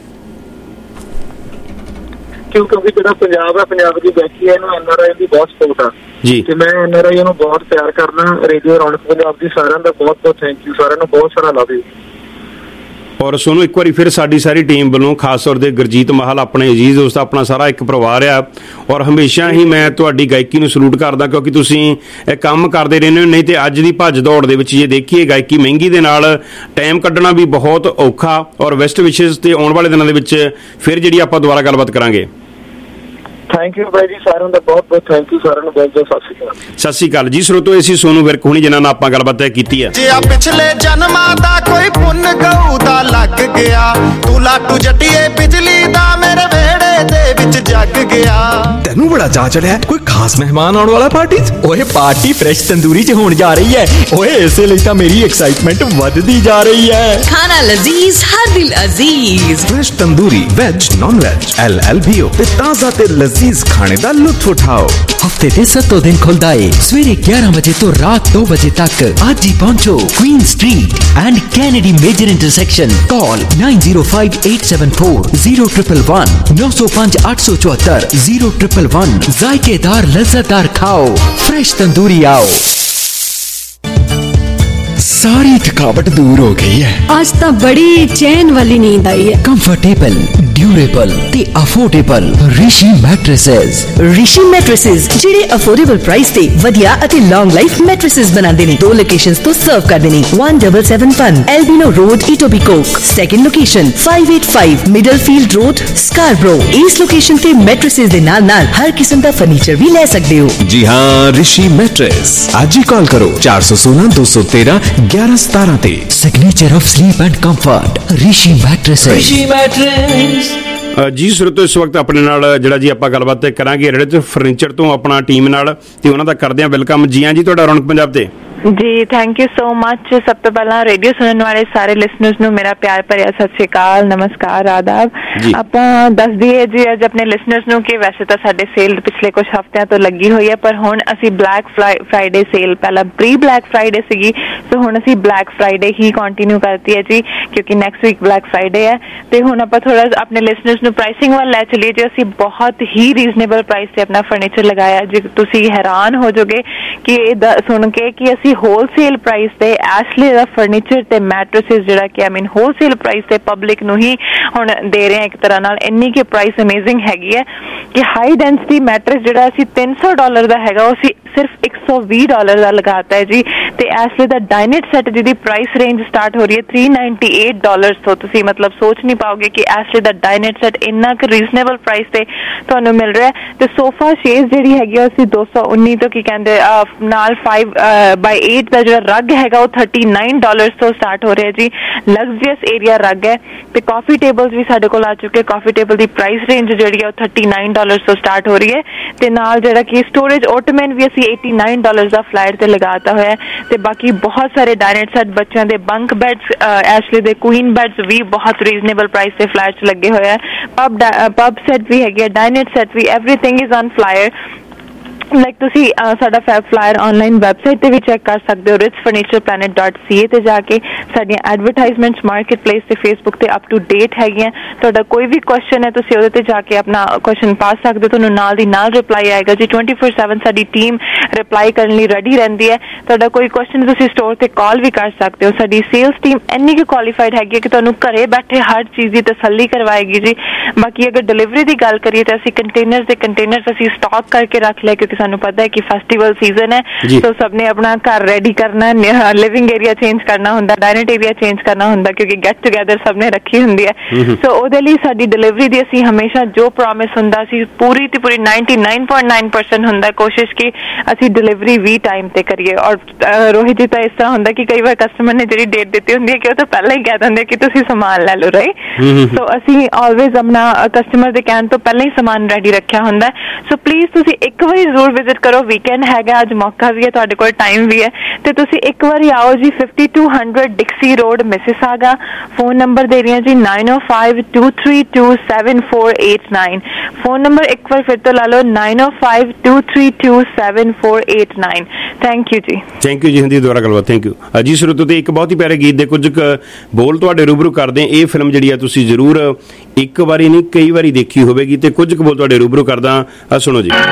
ਕਿਉਂਕਿ ਜਿਹੜਾ ਪੰਜਾਬ ਹੈ, ਪੰਜਾਬ ਦੀ ਗਾਇਕੀ ਹੈ, ਇਹਨੂੰ ਐਨ ਆਰ ਆਈ ਦੀ ਬਹੁਤ ਸਪੋਰਟ ਆ ਜੀ, ਤੇ ਮੈਂ ਐਨ ਆਰ ਆਈ ਨੂੰ ਬਹੁਤ ਪਿਆਰ ਕਰਦਾ। ਰੇਡੀਓ ਰੌਣਕ ਪੰਜਾਬ ਦੀ ਸਾਰਿਆਂ ਦਾ ਬਹੁਤ ਬਹੁਤ ਥੈਂਕ ਯੂ, ਸਾਰਿਆਂ ਨੂੰ ਬਹੁਤ ਸਾਰਾ ਲਵ ਯੂ। ਔਰ ਸੋਨੂੰ, ਇੱਕ ਵਾਰੀ ਫਿਰ ਸਾਡੀ ਸਾਰੀ ਟੀਮ ਵੱਲੋਂ, ਖਾਸ ਤੌਰ ਤੇ ਗੁਰਜੀਤ ਮਾਹਲ, ਆਪਣੇ ਅਜ਼ੀਜ਼ ਦੋਸਤ, ਆਪਣਾ ਸਾਰਾ ਇੱਕ ਪਰਿਵਾਰ ਆ, ਔਰ ਹਮੇਸ਼ਾ ਹੀ ਮੈਂ ਤੁਹਾਡੀ ਗਾਇਕੀ ਨੂੰ ਸਲੂਟ ਕਰਦਾ, ਕਿਉਂਕਿ ਤੁਸੀਂ ਇਹ ਕੰਮ ਕਰਦੇ ਰਹਿੰਦੇ ਹੋ। ਨਹੀਂ ਤੇ ਅੱਜ ਦੀ ਭੱਜ ਦੌੜ ਦੇ ਵਿੱਚ ਜੇ ਦੇਖੀਏ, ਗਾਇਕੀ ਮਹਿੰਗੀ ਦੇ ਨਾਲ ਟਾਈਮ ਕੱਢਣਾ ਵੀ ਬਹੁਤ ਔਖਾ। ਔਰ ਵੈਸਟ ਵਿਸ਼ੇਸ ਤੇ ਆਉਣ ਵਾਲੇ ਦਿਨਾਂ ਦੇ ਵਿੱਚ ਫਿਰ ਜਿਹੜੀ ਆਪਾਂ ਦੁਬਾਰਾ ਗੱਲਬਾਤ ਕਰਾਂਗੇ। ਥੈਂਕ ਯੂ ਬਾਈ ਜੀ, ਸਾਰਿਆਂ ਦਾ ਬਹੁਤ ਬਹੁਤ ਥੈਂਕ ਯੂ, ਸਾਰਿਆਂ ਨੂੰ ਬਹੁਤ ਬਹੁਤ ਸਤਿ ਸ਼੍ਰੀ ਅਕਾਲ। ਸਤਿ ਸ਼੍ਰੀ ਅਕਾਲ ਜੀ ਸਰੋਤੋ, ਅਸੀਂ ਸੋਨੂ ਵਿਰਕ ਹੁਣੀ ਜਿਨ੍ਹਾਂ ਨਾਲ ਆਪਾਂ ਗੱਲਬਾਤ ਕੀਤੀ ਹੈ। ਜੇ ਆ ਪਿਛਲੇ ਜਨਮਾਂ ਦਾ ਕੋਈ ਪੁੰਨ ਗਊ ਦਾ ਲੱਗ ਗਿਆ, ਤੂੰ ਲਾਟੂ ਜੱਟੀਏ ਬਿਜਲੀ ਦਾ, ਮੇਰੇ ਵਿਹੜੇ ਦੇ ਵਿੱਚ ਜੱਗ ਗਿਆ। ਤੈਨੂੰ ਬੜਾ ਚਾਅ ਚੜਿਆ, ਕੋਈ ਖਾਸ ਮਹਿਮਾਨ ਆਉਣ ਵਾਲਾ ਪਾਰਟੀ 'ਚ? ਓਏ ਪਾਰਟੀ ਫਰੈਸ਼ ਤੰਦੂਰੀ 'ਚ ਹੋਣ ਜਾ ਰਹੀ ਹੈ। ਓਏ ਇਸੇ ਲਈ ਤਾਂ ਮੇਰੀ ਐਕਸਾਈਟਮੈਂਟ ਵੱਧਦੀ ਜਾ ਰਹੀ ਹੈ। ਖਾਣਾ ਲਜ਼ੀਜ਼, ਹਰ ਦਿਲ ਅਜ਼ੀਜ਼। Fresh tandoori, veg, non veg, L L B O ਤੇ ਤਾਜ਼ਾ ਤੇ ਲਜ਼ੀਜ਼ ਖਾਣੇ ਦਾ ਲੁਤਫ ਉਠਾਓ। ਹਫਤੇ ਦੇ ਸੱਤੋਂ ਦਿਨ ਖੁੱਲਦਾ ਏ, ਸਵੇਰੇ ਗਿਆਰਾਂ ਵਜੇ ਤੋਂ ਰਾਤ ਦੋ ਵਜੇ ਤੱਕ। ਅੱਜ ਹੀ ਪਹੁੰਚੋ Queen Street and Kennedy major intersection. Call nine zero five eight seven four zero triple one, नौ सौ पाँच आठ सौ चौहत्तर जीरो ट्रिपल वन। जायकेदार लज्जतदार खाओ, फ्रेश तंदूरी आओ। सारी थकावट दूर हो गई है, आज तो बड़ी चैन वाली नींद आई है। कंफर्टेबल, ड्यूरेबल ते affordable Rishi mattresses. Rishi mattresses ਜਿਹੜੇ ਅਫੋਰਡੇਬਲ ਪ੍ਰਾਈਸ ਤੇ ਵਧੀਆ ਅਤੇ ਲੌਂਗ ਲਾਈਫ ਮੈਟ੍ਰੈਸਸ ਬਣਾਉਂਦੇ ਨੇ। ਦੋ ਲੋਕੇਸ਼ਨਸ ਤੋਂ ਸਰਵ ਕਰਦੇ ਨੇ। one seven seven one Albion Road, Etobicoke. Second location five eight five Middlefield Road, Scarborough. ਇਸ ਲੋਕੇਸ਼ਨ ਤੇ ਮੈਟ੍ਰੈਸਸ ਦੇ ਨਾਲ ਨਾਲ ਹਰ ਕਿਸਮ ਦਾ ਫਰਨੀਚਰ ਵੀ ਲੈ ਸਕਦੇ ਹੋ। जी हाँ, ऋषि मैट्रेस। आज ही कॉल करो चार सौ सोलह दो सौ तेरह ग्यारह सतारह ते। Signature of sleep and comfort, Rishi mattresses. Rishi mattress. ਜੀ ਸਰੋਤੋ, ਇਸ ਵਕਤ ਆਪਣੇ ਨਾਲ ਜਿਹੜਾ ਜੀ ਆਪਾਂ ਗੱਲਬਾਤ ਕਰਾਂਗੇ ਰੇੜੇ ਫਰਨੀਚਰ ਤੋਂ ਆਪਣਾ ਟੀਮ ਨਾਲ, ਤੇ ਉਹਨਾਂ ਦਾ ਕਰਦੇ ਹਾਂ ਵੈਲਕਮ। ਜੀ ਹਾਂ ਜੀ, ਤੁਹਾਡਾ ਰੌਣਕ ਪੰਜਾਬ ਤੇ। ਜੀ ਥੈਂਕ ਯੂ ਸੋ ਮਚ। ਸਭ ਤੋਂ ਪਹਿਲਾਂ ਰੇਡੀਓ ਸੁਣਨ ਵਾਲੇ ਸਾਰੇ ਲਿਸਨਰਸ ਨੂੰ ਮੇਰਾ ਪਿਆਰ ਭਰਿਆ ਸਤਿ ਸ਼੍ਰੀ ਅਕਾਲ, ਨਮਸਕਾਰ, ਆਦਾਬ। ਆਪਾਂ ਦੱਸ ਦਈਏ ਜੀ ਅੱਜ ਆਪਣੇ ਲਿਸਨਰਸ ਨੂੰ ਕਿ ਵੈਸੇ ਤਾਂ ਸਾਡੇ ਸੇਲ ਪਿਛਲੇ ਕੁਝ ਹਫ਼ਤਿਆਂ ਤੋਂ ਲੱਗੀ ਹੋਈ ਹੈ, ਪਰ ਹੁਣ ਅਸੀਂ ਬਲੈਕ ਫਰਾਈਡੇ ਸੇਲ, ਪਹਿਲਾਂ ਪ੍ਰੀ ਬਲੈਕ ਫਰਾਈਡੇ ਸੀਗੀ, ਸੋ ਹੁਣ ਅਸੀਂ ਬਲੈਕ ਫਰਾਈਡੇ ਹੀ ਕੰਟੀਨਿਊ ਕਰਤੀ ਹੈ ਜੀ, ਕਿਉਂਕਿ ਨੈਕਸਟ ਵੀਕ ਬਲੈਕ ਫਰਾਈਡੇ ਹੈ। ਤੇ ਹੁਣ ਆਪਾਂ ਥੋੜਾ ਆਪਣੇ ਲਿਸਨਰਸ ਨੂੰ ਪ੍ਰਾਈਸਿੰਗ ਵੱਲ ਲੈ ਚਲੀਏ ਜੀ। ਅਸੀਂ ਬਹੁਤ ਹੀ ਰੀਜ਼ਨੇਬਲ ਪ੍ਰਾਈਸ ਤੇ ਆਪਣਾ ਫਰਨੀਚਰ ਲਗਾਇਆ ਜੀ। ਤੁਸੀਂ ਹੈਰਾਨ ਹੋ ਜਾਓਗੇ ਕਿ ਇਹ ਸੁਣ ਕੇ ਕਿ ਅਸੀਂ ਹੋਲਸੇਲ ਪ੍ਰਾਈਸ ਤੇ ਐਸ਼ਲੇ ਦਾ ਫਰਨੀਚਰ ਤੇ ਮੈਟ੍ਰੈਸਸ ਜਿਹੜਾ ਕਿ ਆਈ ਮੀਨ ਹੋਲਸੇਲ ਪ੍ਰਾਈਸ ਤੇ ਪਬਲਿਕ ਨੂੰ ਹੀ ਹੁਣ ਦੇ ਰਹੇ ਹਾਂ ਇੱਕ ਤਰ੍ਹਾਂ ਨਾਲ। ਇੰਨੀ ਕਿ ਪ੍ਰਾਈਸ ਅਮੇਜ਼ਿੰਗ ਹੈਗੀ ਹੈ ਕਿ ਹਾਈ ਡੈਂਸਿਟੀ ਮੈਟ੍ਰੈਸ ਜਿਹੜਾ ਅਸੀਂ ਤਿੰਨ ਸੌ ਡਾਲਰ ਦਾ ਹੈਗਾ ਉਹ ਅਸੀਂ ਸਿਰਫ ਇੱਕ ਸੌ ਵੀਹ ਡਾਲਰ ਦਾ ਲਗਾਤਾ ਹੈ ਜੀ। ਤੇ ਐਸ਼ਲੇ ਦਾ ਡਾਇਨਿਟ ਸੈੱਟ ਜਿਹਦੀ ਪ੍ਰਾਈਸ ਰੇਂਜ ਸਟਾਰਟ ਹੋ ਰਹੀ ਹੈ ਥ੍ਰੀ ਨਾਈਨਟੀ ਏਟ ਡਾਲਰ ਤੋਂ। ਤੁਸੀਂ ਮਤਲਬ ਸੋਚ ਨਹੀਂ ਪਾਓਗੇ ਕਿ ਐਸ਼ਲੇ ਦਾ ਡਾਇਨਿਟ ਸੈੱਟ ਇੰਨਾ ਕੁ ਰੀਜ਼ਨੇਬਲ ਪ੍ਰਾਈਸ ਤੇ ਤੁਹਾਨੂੰ ਮਿਲ ਰਿਹਾ। ਤੇ ਸੋਫਾ ਸ਼ੇਜ਼ ਜਿਹੜੀ ਹੈਗੀ ਉਹ ਅਸੀਂ ਦੋ ਸੌ ਉੱਨੀ ਤੋਂ ਕੀ ਕਹਿੰਦੇ ਨਾਲ ਫਾਈਵ ਬਾਈ ਏਟ ਦਾ ਜਿਹੜਾ ਰਗ ਹੈਗਾ ਉਹ ਥਰਟੀ ਨਾਈਨ ਡਾਲਰ ਤੋਂ ਸਟਾਰਟ ਹੋ ਰਿਹਾ ਜੀ। ਲਗਜ਼ਰੀਅਸ ਏਰੀਆ ਰਗ ਹੈ। ਤੇ ਕਾਫੀ ਟੇਬਲਸ ਵੀ ਸਾਡੇ ਕੋਲ ਆ ਚੁੱਕੇ। ਕਾਫੀ ਟੇਬਲ ਦੀ ਪ੍ਰਾਈਸ ਰੇਂਜ ਜਿਹੜੀ ਹੈ ਉਹ ਥਰਟੀ ਨਾਈਨ ਡਾਲਰ ਤੋਂ ਸਟਾਰਟ ਹੋ ਰਹੀ ਹੈ। ਤੇ ਨਾਲ ਜਿਹੜਾ ਕਿ ਸਟੋਰੇਜ ਓਟਮੈਨ ਵੀ ਅਸੀਂ ਏਟੀ ਨਾਈਨ ਡਾਲਰ ਦਾ ਫਲਾਇਰ ਤੇ ਲਗਾਤਾ ਹੋਇਆ। ਤੇ ਬਾਕੀ ਬਹੁਤ ਸਾਰੇ ਡਾਇਨਿਟ ਸੈੱਟ, ਬੱਚਿਆਂ ਦੇ ਬੰਕ ਬੈਡਸ, ਐਸ਼ਲੇ ਦੇ ਕੁਈਨ ਬੈਡਸ ਵੀ ਬਹੁਤ ਰੀਜ਼ਨੇਬਲ ਪ੍ਰਾਈਸ ਤੇ ਫਲਾਇਰ 'ਚ ਲੱਗੇ ਹੋਏ ਆ। ਪਬ ਪਬ ਸੈੱਟ ਵੀ ਹੈਗੇ, ਡਾਇਨਿਟ ਸੈੱਟ ਵੀ, everything is on flyer. Like ਤੁਸੀਂ ਸਾਡਾ ਫੈਬ ਫਲਾਇਰ ਆਨਲਾਈਨ ਵੈਬਸਾਈਟ ਤੇ ਵੀ ਚੈੱਕ ਕਰ ਸਕਦੇ ਹੋ rich furniture planet dot C A ਤੇ ਜਾ ਕੇ। ਸਾਡੀਆਂ ਐਡਵਰਟਾਈਜ਼ਮੈਂਟਸ ਮਾਰਕੀਟ ਪਲੇਸ ਤੇ ਫੇਸਬੁੱਕ ਤੇ ਅਪ ਟੂ ਡੇਟ ਹੈਗੀਆਂ। ਤੁਹਾਡਾ ਕੋਈ ਵੀ ਕੁਐਸਚਨ ਹੈ ਤੁਸੀਂ ਉਹਦੇ ਤੇ ਜਾ ਕੇ ਆਪਣਾ ਕੁਐਸਚਨ ਪਾ ਸਕਦੇ ਹੋ, ਤੁਹਾਨੂੰ ਨਾਲ ਦੀ ਨਾਲ ਰਿਪਲਾਈ ਆਏਗਾ ਜੀ। ਟਵੈਂਟੀ ਫੋਰ ਸੈਵਨ ਸਾਡੀ ਟੀਮ ਰਿਪਲਾਈ ਕਰਨ ਲਈ ਰੈਡੀ ਰਹਿੰਦੀ ਹੈ। ਤੁਹਾਡਾ ਕੋਈ ਕੁਐਸਚਨ ਤੁਸੀਂ ਸਟੋਰ ਤੇ ਕਾਲ ਵੀ ਕਰ ਸਕਦੇ ਹੋ। ਸਾਡੀ ਸੇਲਸ ਟੀਮ ਇੰਨੀ ਕੁ ਕੁਆਲੀਫਾਈਡ ਹੈਗੀ ਹੈ ਕਿ ਤੁਹਾਨੂੰ ਘਰੇ ਬੈਠੇ ਹਰ ਚੀਜ਼ ਦੀ ਤਸੱਲੀ ਕਰਵਾਏਗੀ ਜੀ। ਬਾਕੀ ਅਗਰ ਡਿਲੀਵਰੀ ਦੀ ਗੱਲ ਕਰੀਏ ਤਾਂ ਅਸੀਂ ਕੰਟੇਨਰਸ ਦੇ ਕੰਟੇਨਰਸ ਅਸੀਂ ਸਟਾਕ ਕਰਕੇ ਰੱਖ ਲਿਆ, ਕਿਉਂਕਿ ਸਾਨੂੰ ਪਤਾ ਹੈ ਕਿ ਫੈਸਟੀਵਲ ਸੀਜ਼ਨ ਹੈ, ਸੋ ਸਭ ਨੇ ਆਪਣਾ ਘਰ ਰੈਡੀ ਕਰਨਾ, ਲਿਵਿੰਗ ਏਰੀਆ ਚੇਂਜ ਕਰਨਾ ਹੁੰਦਾ, ਡਾਇਨਿੰਗ ਏਰੀਆ ਚੇਂਜ ਕਰਨਾ ਹੁੰਦਾ, ਕਿਉਂਕਿ ਗੈਟ ਟੂਗੇਦਰ ਸਭ ਨੇ ਰੱਖੀ ਹੁੰਦੀ ਹੈ। ਸੋ ਉਹਦੇ ਲਈ ਸਾਡੀ ਡਿਲੀਵਰੀ ਦੀ ਅਸੀਂ ਹਮੇਸ਼ਾ ਜੋ ਪ੍ਰੋਮਿਸ ਹੁੰਦਾ ਸੀ ਪੂਰੀ ਤੇ ਪੂਰੀ ninety nine point nine percent ਹੁੰਦਾ ਕੋਸ਼ਿਸ਼ ਕਿ ਅਸੀਂ ਡਿਲੀਵਰੀ ਵੀ ਟਾਈਮ ਤੇ ਕਰੀਏ। ਔਰ ਰੋਹਿਤ ਜੀ ਤਾਂ ਇਸ ਤਰ੍ਹਾਂ ਹੁੰਦਾ ਕਿ ਕਈ ਵਾਰ ਕਸਟਮਰ ਨੇ ਜਿਹੜੀ ਡੇਟ ਦਿੱਤੀ ਹੁੰਦੀ ਹੈ ਕਿ ਉਹ ਤਾਂ ਪਹਿਲਾਂ ਹੀ ਕਹਿ ਦਿੰਦੇ ਕਿ ਤੁਸੀਂ ਸਮਾਨ ਲੈ ਲਓ, ਰਾਈਟ। ਸੋ ਅਸੀਂ ਆਲਵੇਜ਼ ਆਪਣਾ ਕਸਟਮਰ ਦੇ ਕਹਿਣ ਤੋਂ ਪਹਿਲਾਂ ਹੀ ਸਮਾਨ ਰੈਡੀ ਰੱਖਿਆ ਹੁੰਦਾ। ਸੋ ਪਲੀਜ਼ ਤੁਸੀਂ ਇੱਕ ਵਾਰੀ ਜ਼ਰੂਰ ਵਿਜ਼ਿਟ ਕਰੋ। ਵੀਕਐਂਡ ਹੈਗਾ, ਅੱਜ ਮੌਕਾ ਵੀ ਹੈ, ਤੁਹਾਡੇ ਕੋਲ ਟਾਈਮ ਵੀ ਹੈ, ਤੇ ਤੁਸੀਂ ਇੱਕ ਵਾਰੀ ਆਓ ਜੀ। Fifty two hundred Dixie Road Mississauga. Phone number ਦੇ ਰਹੀ ਹਾਂ ਜੀ nine o five two three two seven four eight nine. Phone number ਇੱਕ ਵਾਰ ਫਿਰ ਤੋਂ ਲਾ ਲਓ nine o five two three two seven four eight nine. Thank you ਜੀ। ਥੈਂਕ ਯੂ ਜੀ। ਹੁੰਦੀ ਦੁਆਰਾ ਗੱਲਬਾਤ। ਥੈਂਕ ਯੂ ਜੀ। ਸਰੋਤੋ ਤੇ ਇੱਕ ਬਹੁਤ ਹੀ ਪਿਆਰੇ ਗੀਤ ਦੇ ਕੁਝ ਬੋਲ ਤੁਹਾਡੇ ਰੂਬਰੂ ਕਰਦੇ। ਇਹ ਫਿਲਮ ਜਿਹੜੀ ਆ ਤੁਸੀਂ ਜ਼ਰੂਰ ਇੱਕ ਵਾਰੀ ਨਹੀਂ ਕਈ ਵਾਰੀ ਦੇਖੀ ਹੋਵੇਗੀ, ਤੇ ਕੁਝ ਕੁ ਬੋਲ ਤੁਹਾਡੇ ਰੂਬਰੂ ਕਰਦਾ। ਆ ਸੁਣੋ ਜੀ।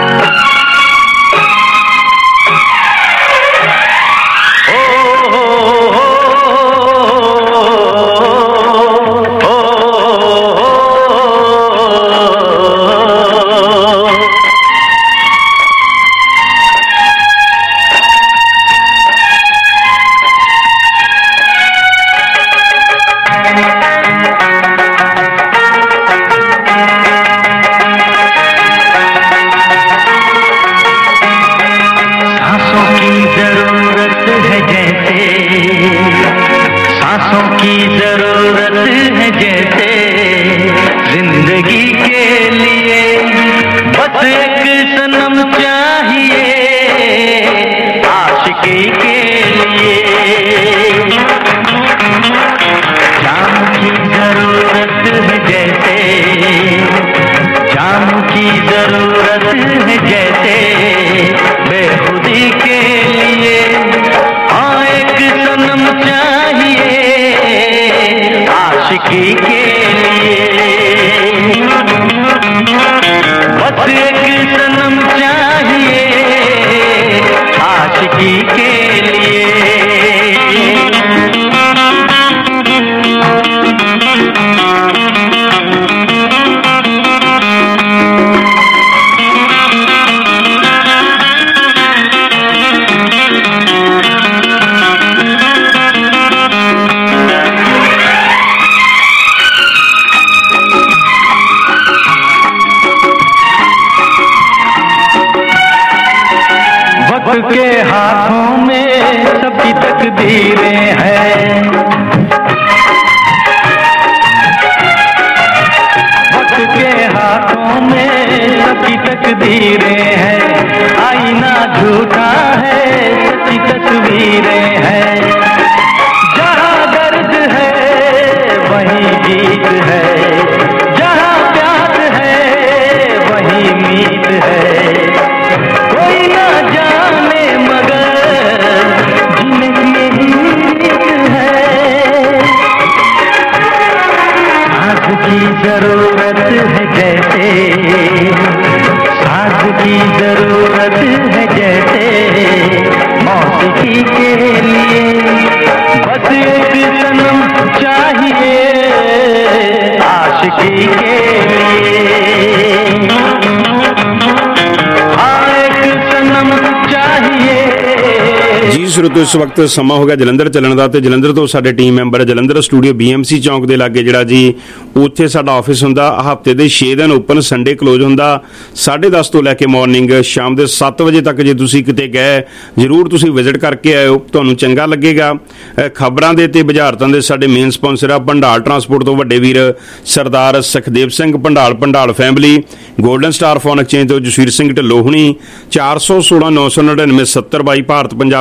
तो इस वक्त समा हो गया जलंधर चलण दा ते जलंधर तो साडे team member Jalandhar studio BMC Chowk दे लागे जिहड़ा जी उत्थे साडा ऑफिस हुंदा। हफ्ते दे छे दिन ओपन, संडे क्लोज हुंदा। साढ़े दस तो लैके मॉर्निंग शाम दे सत्त बजे तक जे तुसीं किते गए जरूर तुसीं विजिट करके आयो, तुहानूं चंगा लगेगा। खबरां दे ते बुझारतां दे साडे मेन स्पॉन्सर आ भंडाल ट्रांसपोर्ट तो वड्डे वीर Sardar Sukhdev Singh Bhandal, Bhandal family, golden star phone exchange तो जसवीर सिंह ढिल्लों हुणी। चार सौ सोलह नौ सौ नड़िनवे सत्तर बाई भारत पंजाब तुसीं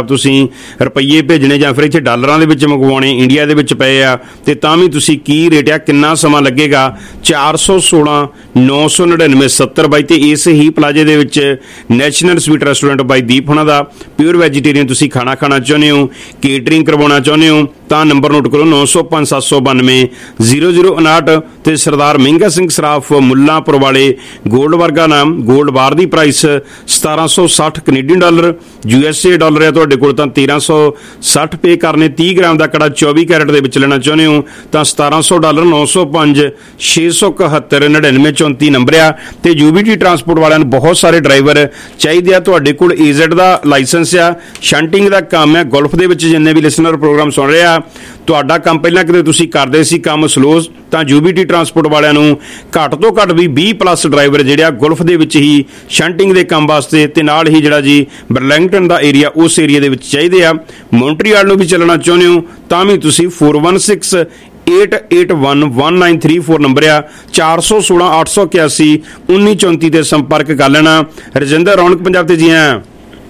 ਰੁਪਈਏ ਭੇਜਣੇ ਜਾਂ ਫਿਰ ਇੱਥੇ ਡਾਲਰਾਂ ਦੇ ਵਿੱਚ ਮੰਗਵਾਉਣੇ, ਇੰਡੀਆ ਦੇ ਵਿੱਚ ਪਏ ਆ, ਤੇ ਤਾਂ ਵੀ ਤੁਸੀਂ ਕੀ ਰੇਟ ਆ, ਕਿੰਨਾ ਸਮਾਂ ਲੱਗੇਗਾ, ਚਾਰ ਸੌ ਸੋਲਾਂ ਨੌ ਸੌ ਨੜਿਨਵੇਂ ਸੱਤਰ ਬਾਈ। ਤੇ ਇਸ ਹੀ ਪਲਾਜੇ ਦੇ ਵਿੱਚ national sweet restaurant by Deep ਹੋਣਾ ਦਾ ਪਿਓਰ ਵੈਜੀਟੇਰੀਅਨ ਤੁਸੀਂ ਖਾਣਾ ਖਾਣਾ ਚਾਹੁੰਦੇ ਹੋ, ਕੇਟਰਿੰਗ ਕਰਵਾਉਣਾ ਚਾਹੁੰਦੇ ਹੋ ਤਾਂ ਨੰਬਰ ਨੋਟ ਕਰੋ ਨੌ ਸੌ ਪੰਜ ਸੱਤ ਸੌ ਬਾਨਵੇਂ ਜ਼ੀਰੋ ਜ਼ੀਰੋ ਉਨਾਹਠ। ਤੇ ਸਰਦਾਰ ਮਹਿੰਗਾ ਸਿੰਘ ਸਰਾਫ ਮੁੱਲਾਂਪੁਰ ਵਾਲੇ ਗੋਲਡ ਵਰਗਾ ਨਾਮ, ਗੋਲਡ ਬਾਰ ਦੀ ਪ੍ਰਾਈਸ ਸਤਾਰਾਂ ਸੌ ਸੱਠ Canadian dollar, U S A dollar ਹੈ ਤੁਹਾਡੇ ਕੋਲ ਤਾਂ ਤੇਰਾਂ ਸੌ ਸੱਠ ਪੇ ਕਰਨੇ। ਤੀਹ ਗ੍ਰਾਮ ਦਾ ਕੜਾ ਚੌਵੀ ਕੈਰਟ ਦੇ ਵਿੱਚ ਲੈਣਾ ਚਾਹੁੰਦੇ ਹੋ ਤਾਂ ਸਤਾਰਾਂ ਸੌ ਡਾਲਰ, ਨੌ ਸੌ ਪੰਜ ਛੇ ਸੌ ਇਕਹੱਤਰ ਨੜਿਨਵੇਂ ਚੌਂਤੀ ਨੰਬਰ ਆ। ਤੇ ਯੂਬੀਟੀ ਟਰਾਂਸਪੋਰਟ ਵਾਲਿਆਂ ਨੂੰ ਬਹੁਤ ਸਾਰੇ ਡਰਾਈਵਰ ਚਾਹੀਦੇ ਆ। ਤੁਹਾਡੇ ਕੋਲ ਏਜ਼ਡ ਦਾ ਲਾਇਸੈਂਸ ਆ, ਸ਼ੰਟਿੰਗ ਦਾ ਕੰਮ ਹੈ। ਗੁਲਫ ਦੇ ਵਿੱਚ ਜਿੰਨੇ ਵੀ ਲਿਸਨਰ ਪ੍ਰੋਗਰਾਮ ਸੁਣ ਰਹੇ ਆ, ਤੁਹਾਡਾ ਕੰਮ ਪਹਿਲਾਂ ਕਿਤੇ ਤੁਸੀਂ ਕਰਦੇ ਸੀ ਕੰਮ ਸਲੋ, ਤਾਂ ਯੂਬੀਟੀ ਟਰਾਂਸਪੋਰਟ ਵਾਲਿਆਂ ਨੂੰ ਘੱਟ ਤੋਂ ਘੱਟ ਵੀ ਵੀਹ ਪਲੱਸ ਡਰਾਈਵਰ ਜਿਹੜੇ ਆ ਗੁਲਫ ਦੇ ਵਿੱਚ ਹੀ ਸ਼ੰਟਿੰਗ ਦੇ ਕੰਮ ਵਾਸਤੇ, ਤੇ ਨਾਲ ਹੀ ਜਿਹੜਾ ਜੀ ਬਰਲਿੰਗਟਨ ਦਾ ਏਰੀਆ ਉਸ ਏਰੀਆ ਦੇ ਵਿੱਚ ਚਾਹੀਦੇ ਆ। ਮੌਂਟਰੀਅਲ ਨੂੰ ਵੀ ਚੱਲਣਾ ਚਾਹੁੰਦੇ ਹੋ ਤਾਂ ਵੀ ਤੁਸੀਂ four one six eight eight one one nine three four number ਆ, ਚਾਰ ਸੌ ਸੋਲਾਂ ਅੱਠ ਸੌ ਇਕਿਆਸੀ ਉੱਨੀ ਚੌਂਤੀ ਤੇ ਸੰਪਰਕ ਕਰ ਲੈਣਾ। ਰਜਿੰਦਰ, ਰੌਣਕ ਪੰਜਾਬ ਤੇ ਜੀ ਆਇਆਂ।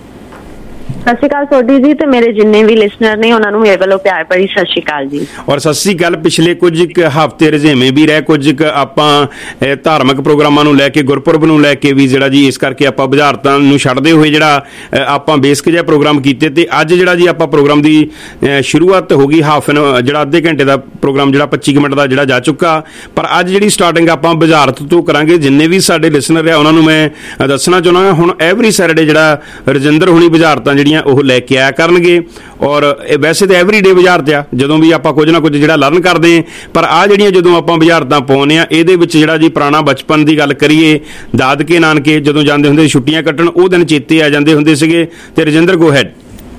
ਸਤਿ ਸ਼੍ਰੀ ਅਕਾਲ ਸੋਢੀ ਜੀ, ਤੇ ਮੇਰੇ ਜਿੰਨੇ ਵੀ ਲਿਸਨਰ ਨੇ ਉਹਨਾਂ ਨੂੰ ਮੇਰੇ ਵੱਲੋਂ ਪਿਆਰ ਭਰੀ ਸਤਿ ਸ਼੍ਰੀ ਅਕਾਲ ਜੀ। ਔਰ ਸਤਿ ਸ਼੍ਰੀ ਅਕਾਲ। ਪਿਛਲੇ ਕੁਝ ਹਫ਼ਤੇ ਰੁਝੇਵੇਂ ਵੀ ਰਹੇ, ਕੁਝ ਆਪਾਂ ਧਾਰਮਿਕ ਪ੍ਰੋਗਰਾਮਾਂ ਨੂੰ ਲੈ ਕੇ, ਗੁਰਪੁਰਬ ਨੂੰ ਲੈ ਕੇ ਵੀ ਜਿਹੜਾ ਜੀ, ਇਸ ਕਰਕੇ ਆਪਾਂ ਬੁਝਾਰਤਾਂ ਨੂੰ ਛੱਡਦੇ ਹੋਏ ਜਿਹੜਾ ਆਪਾਂ ਬੇਸਿਕ ਜਿਹਾ ਪ੍ਰੋਗਰਾਮ ਕੀਤੇ। ਤੇ ਅੱਜ ਜਿਹੜਾ ਜੀ ਆਪਾਂ ਪ੍ਰੋਗਰਾਮ ਦੀ ਸ਼ੁਰੂਆਤ ਹੋ ਗਈ, ਹਾਫ ਐਨ ਜਿਹੜਾ ਅੱਧੇ ਘੰਟੇ ਦਾ ਪ੍ਰੋਗਰਾਮ ਜਿਹੜਾ ਪੱਚੀ ਮਿੰਟ ਦਾ ਜਿਹੜਾ ਜਾ ਚੁੱਕਾ, ਪਰ ਅੱਜ ਜਿਹੜੀ ਸਟਾਰਟਿੰਗ ਆਪਾਂ ਬੁਝਾਰਤ ਤੋਂ ਕਰਾਂਗੇ। ਜਿੰਨੇ ਵੀ ਸਾਡੇ ਲਿਸਨਰ ਆ ਉਹਨਾਂ ਨੂੰ ਮੈਂ ਦੱਸਣਾ ਚਾਹੁੰਦਾ, ਹੁਣ ਐਵਰੀ ਸੈਟਰਡੇ ਜਿਹੜਾ ਰਜਿੰਦਰ ਹੁਣੀ ਬੁਝਾਰਤਾਂ ਜਿਹੜੀਆਂ ਉਹ ਲੈ ਕੇ ਆਇਆ ਕਰਨਗੇ। ਔਰ ਵੈਸੇ ਤਾਂ ਐਵਰੀ ਡੇ ਬੁਝਾਰਤ ਆ, ਜਦੋਂ ਵੀ ਆਪਾਂ ਕੁਝ ਨਾ ਕੁਝ ਜਿਹੜਾ ਲਰਨ ਕਰਦੇ ਹਾਂ, ਪਰ ਆ ਜਿਹੜੀਆਂ ਜਦੋਂ ਆਪਾਂ ਬੁਝਾਰਤਾਂ ਪਾਉਂਦੇ ਆ, ਇਹਦੇ ਵਿੱਚ ਜਿਹੜਾ ਜੀ ਪੁਰਾਣਾ ਬਚਪਨ ਦੀ ਗੱਲ ਕਰੀਏ, ਦਾਦਕੇ ਨਾਨਕੇ ਜਦੋਂ ਜਾਂਦੇ ਹੁੰਦੇ ਛੁੱਟੀਆਂ ਕੱਟਣ, ਉਹ ਦਿਨ ਚੇਤੇ ਆ ਜਾਂਦੇ ਹੁੰਦੇ ਸੀਗੇ। ਤੇ ਰਜਿੰਦਰ ਗੋ ਹੈਡ